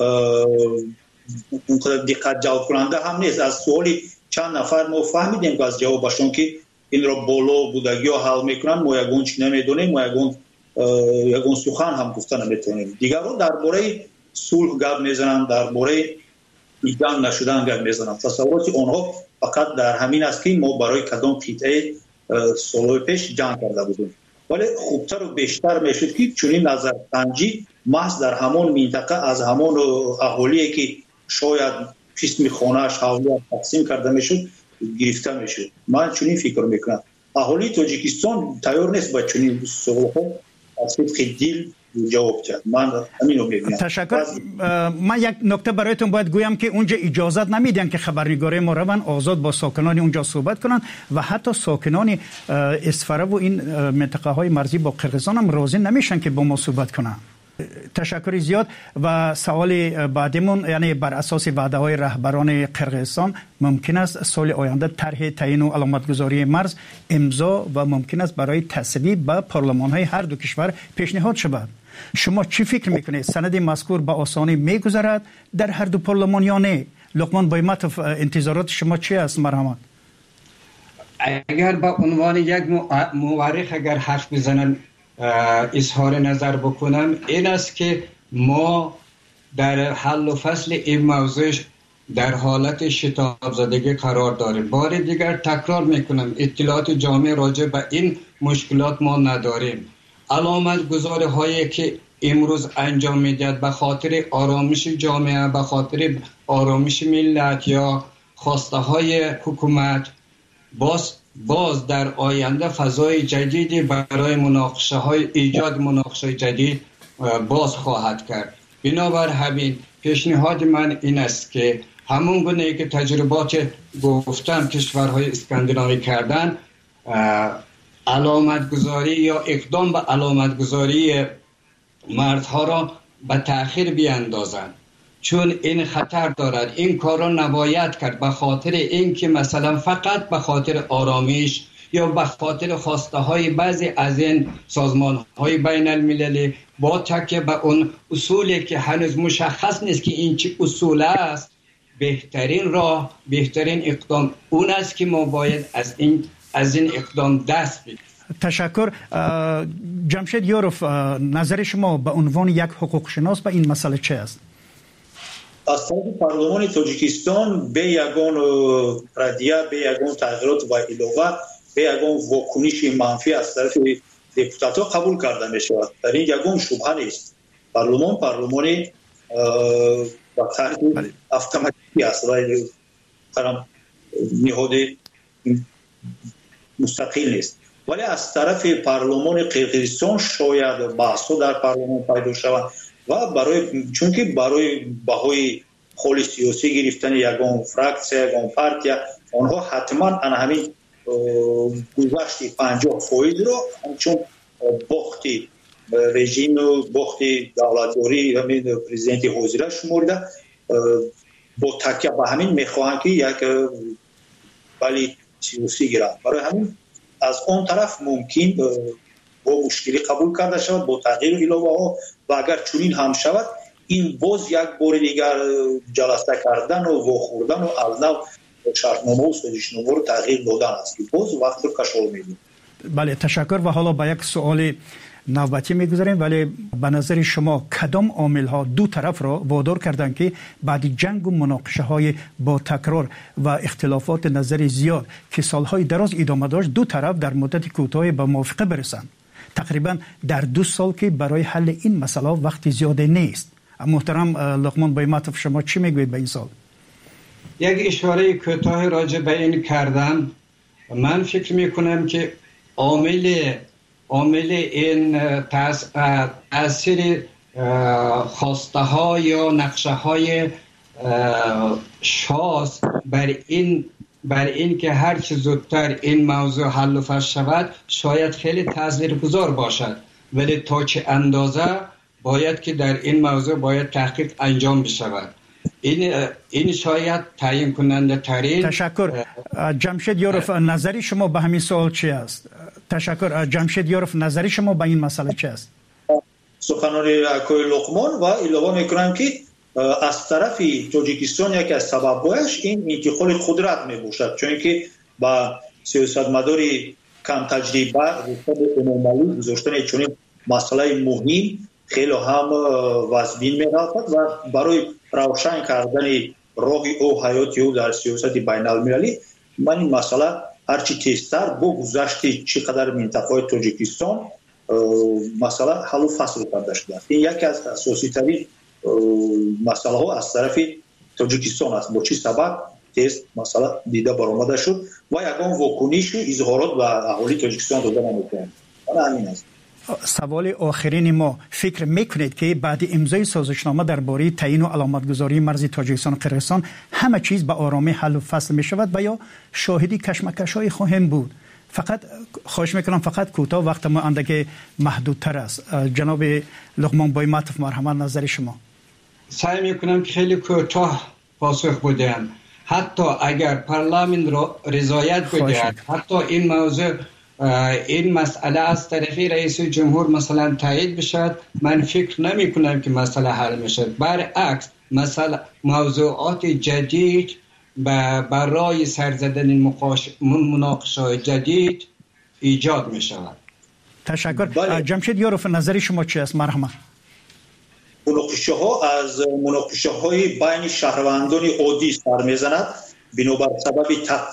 اونقدر دقت جلب کننده هم نیست. از سوالی چند نفر ما فهمیدیم که از جوابشون که این را بالا بودگی ها حل میکنن، ما یگون چی نمیدونیم، ما یگون یگون سخن هم گفتن نمیتونیم. دیگران درباره صلح گپ میزنن، درباره جنگ نشدن گپ میزنن. تصورات آنها فقط در همین است که ما برای کدام قطعه سالهای پیش جنگ کرده بودیم. ولی خوبتر و بیشتر میشد که چنین نظر سنجی محض در همان منطقه از همان اهالی که شاید قسم خانه‌اش حوالیت تقسیم کرده میشد گرفته میشد. من چنین فکر میکنم. اهالی تاجیکستان تیار نیست با چنین سوال‌ها از فکر دل جواب داد. من همین رو میگم. تشکر. من یک نکته برایتون باید گویم که اونجا اجازت نمیدن که خبرنگاری ما روان آزاد با ساکنان اونجا صحبت کنن و حتی ساکنان اسفره و این منطقه های مرزی با قرقیزستان هم راضی نمیشن که با ما صحبت کنن. تشکر زیاد. و سوال بعدیمون، یعنی بر اساس وعده های رهبران قرقیزستان ممکن است سال آینده طرح تعیین و علامتگذاری مرز امضا و ممکن است برای تصویب به پارلمان های هر دو کشور پیشنهاد شود. شما چی فکر میکنید؟ سند مذکور به آسانی میگذرد در هر دو پارلمان یا نه؟ لقمان بایمتوف، انتظارات شما چی است؟ مرحمت. اگر به عنوان یک مورخ اگر حرف بزنن اظهار نظر بکنم، این است که ما در حل و فصل این موضوع در حالت شتاب زدگی قرار داریم. بار دیگر تکرار میکنم، اطلاعات جامع راجع به این مشکلات ما نداریم. علامت گذاری هایی که امروز انجام میدهد به خاطر آرامش جامعه، به خاطر آرامش ملت یا خواسته های حکومت، باز باز در آینده فضای جدیدی برای مناقشه های ایجاد مناقشه جدید باز خواهد کرد. بنابر همین پیشنهاد من این است که همون گونه که تجربات گفتم کشورهای اسکاندیناوی کردن، علامت گذاری یا اقدام به علامت گذاری مردها را به تأخیر بیاندازند، چون این خطر دارد. این کار را نباید کرد به خاطر اینکه مثلا فقط به خاطر آرامش یا به خاطر خواسته های بعضی از این سازمان های بین المللی با تکیه به اون اصولی که هنوز مشخص نیست که این چه اصول است، بهترین راه، بهترین اقدام اون است که ما باید از این از این اقدام دست بگیریم. تشکر. جمشید یوروف، نظر شما به عنوان یک حقوق شناس به این مسئله چه است؟ از طرف پارلمان تاجیکستان به یگان ردیه، به یگان تغییرات و علاوه به یگان واکنش منفی از طرف دپوتات ها قبول کرده می شود. در این یگان شبهه نیست. پارلمان پارلمان با طرح اتوماتیکی است و نهاد مستقل نیست. ولی از طرف پارلمان قرقیزستان شاید بحث‌ها در پارلمان پیدا شود و برای چون که برای بهای خول سیاسی گرفتن یگان فراکسیون یگان پارتیا آنها حتما همین گذشت پنجاه فایز رو چون باختی رژیم و باختی دولتداری همین پرزیدنت حاضر شمرده با تکیه به همین میخواهند که یک ولی سیاسی گیرند. برای همین از اون طرف ممکن با مشکلی قبول کرده شود با تغییر ایلوه ها و اگر چنین هم شود این باز یک بار دیگر جلسه کردن و واخوردن و از نو شرطنامه و سازشنامه رو تغییر دادن است که باز وقت رو کشال میدیم. بله تشکر. و حالا به یک سوال نوبتی میگذاریم، ولی به نظر شما کدام عامل ها دو طرف را وادار کردند که بعد جنگ و مناقشه های با تکرار و اختلافات نظری زیاد که سالهای دراز ادامه داشت دو طرف در مدت کوتاه به موافقه برسند؟ تقریبا در دو سال که برای حل این مسئله وقت زیاده نیست. محترم لقمان بایماتوف شما چی میگوید به این سال؟ یک اشاره کوتاه راجع به این کردم. من فکر میکنم که عامل عامل این تاثیر خواسته ها یا نقشه های شاس بر این بر این که هر چه زودتر این موضوع حل و فصل شود شاید خیلی تاثیرگذار باشد، ولی تا چه اندازه باید که در این موضوع باید تحقیق انجام بشود. این این شاید تعیین کننده ترین. تشکر. جمشید یوروف نظری شما به همین سوال چی است؟ تشکر. جمشید یوروف نظری شما به این مسئله چی است؟ سخنان اکوی لقمان و علاوه میکنم که از طرف تاجیکستان یکی از سبب‌هایش این انتقال قدرت میباشد، چون که با سیاستمداری کم تجربه عمومی گذاشتن چنین مسئله مهم خیلی هم وزبین می‌رود و برای روشن کردن راه او حیاتی او در سیاست بین المللی من این مسئله هرچی تیزتر با گذشت چقدر منطقه تاجیکستان مسئله حل و فصل کرده شده. این یکی از اساسی ترین مسئله ها از طرف تاجیکستان است. با چی سبب تیز مسئله دیده برآمده شد و یکان واکنش و اظهارات و اهالی تاجیکستان داده نمی‌کنند. همین است. سوال آخرین ما، فکر میکنید که بعد امضای سازشنامه درباره تعیین و علامتگذاری مرز تاجیکستان و قرقیزستان همه چیز به آرامی حل و فصل می شود و یا شاهدی کشمکش‌های خواهیم بود؟ فقط خواهش میکنم فقط کوتاه، وقت ما اندک محدودتر است. جناب لقمان بایماتوف مرحمت نظر شما. سعی میکنم که خیلی کوتاه پاسخ بدم. حتی اگر پارلمان را رضایت بده، حتی این موضوع این مسئله از طرف رئیس جمهور مثلا تایید بشد، من فکر نمی کنم که مسئله حل میشد. برعکس مسئله موضوعات جدید برای سر زدن مناقشه جدید ایجاد می شود. تشکر. بله. جمشید یوروف نظر شما چی است؟ مرحمت. مناقشه ها از مناقشه های بین شهروندان عادی سر میزند بنابر سبب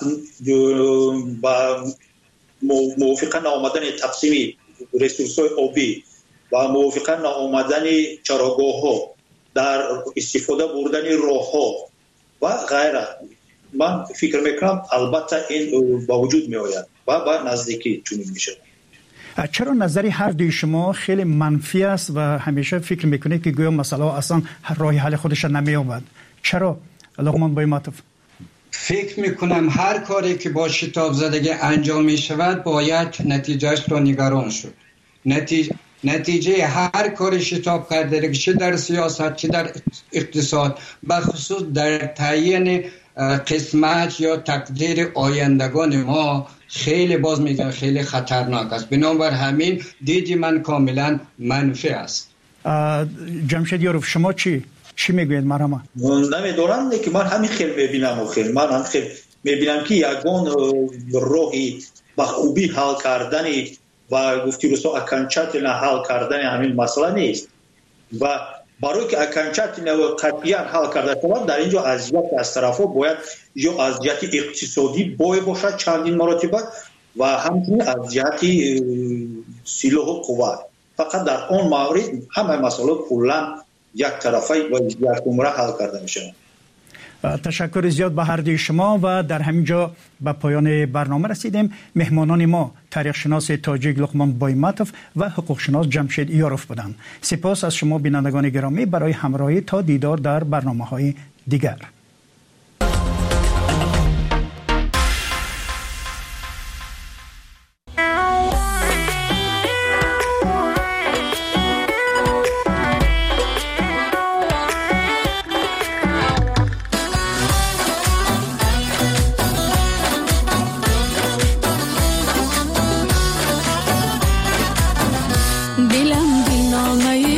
با موافقه نآمدن تقسیم ریسورس های آبی و موافقه نآمدن چراگاه ها در استفاده بردن راه ها و غیره. من فکر میکنم البته این با وجود می آید و با نزدیکی چنین می شود. چرا نظری هر دوی شما خیلی منفی است و همیشه فکر میکنید که گویا مسئله اصلا راه حل خودش نمی آورد؟ چرا لقمان بایماتوف؟ فکر میکنم هر کاری که با شتاب زدگی انجام می شود باید نتیجهش را نگران شد. نتیجه نتیجه هر کاری شتاب کرده چه در سیاست چه در اقتصاد بخصوص در تعیین قسمت یا تقدیر آیندگان ما خیلی باز میگن خیلی خطرناک است. بنابر همین دیدی من کاملا منفی است. جمشید یوروف شما چی چی میگوید؟ مرحبا. نمیدونم که من همین خیلی میبینم و خیلی من هم خیلی میبینم که یگان راهی با خوبی حل کردن و گفتی رسو اکنچت حل کردن همین مسئله نیست و برای که اکنچت و قطعیت حل کرده شود در اینجا اذیت از طرفا باید یا اذیت اقتصادی باید باشد چندین مراتبه و همچنین اذیت سلاح و قوت. فقط در اون مورد همه مسئله کلا یک طرفه و یک عمره حل کرده میشه. تشکر زیاد به هر دوی شما و در همینجا به پایان برنامه رسیدیم. مهمانان ما تاریخ شناس تاجیک لقمان بایماتوف و حقوق شناس جمشید یوروف بودند. سپاس از شما بینندگان گرامی برای همراهی تا دیدار در برنامه‌های دیگر.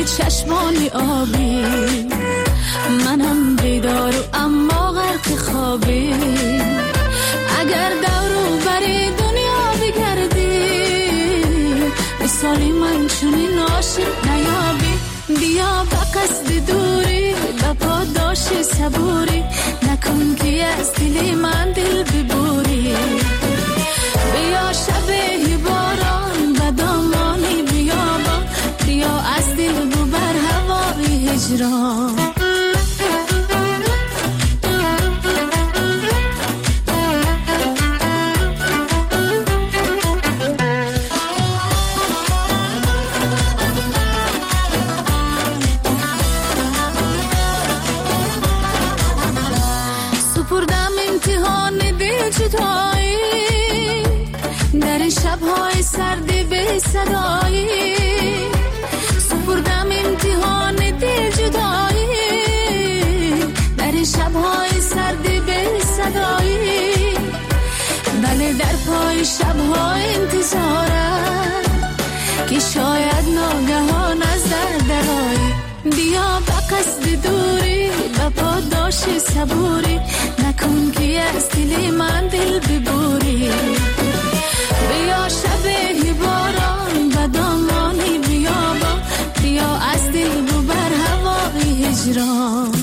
چشمانی آبی، منم بیدار و اما غرق خوابی. اگر دورو بری دنیا بگردی، مثالی من چونی ناشد نیابی. بیا با قصد دوری با پاداش صبوری، نکن که از دل من دل ببوری. بیا شب باران و دامانی بیابان، بیا از دل ببر هوای هجران. در شب‌های سرد به صدایی، سپردم امتحان دل جدایی. در شب‌های سرد به صدایی، بله در پای شب‌های انتظارم که شاید ناگهان از در درایی. بیا با قصد دوری با پاداش صبوری، نکن که از دل من دل ببوری. بیا شب باران و دامانی بیابان، بیا از دل ببر هوای هجران.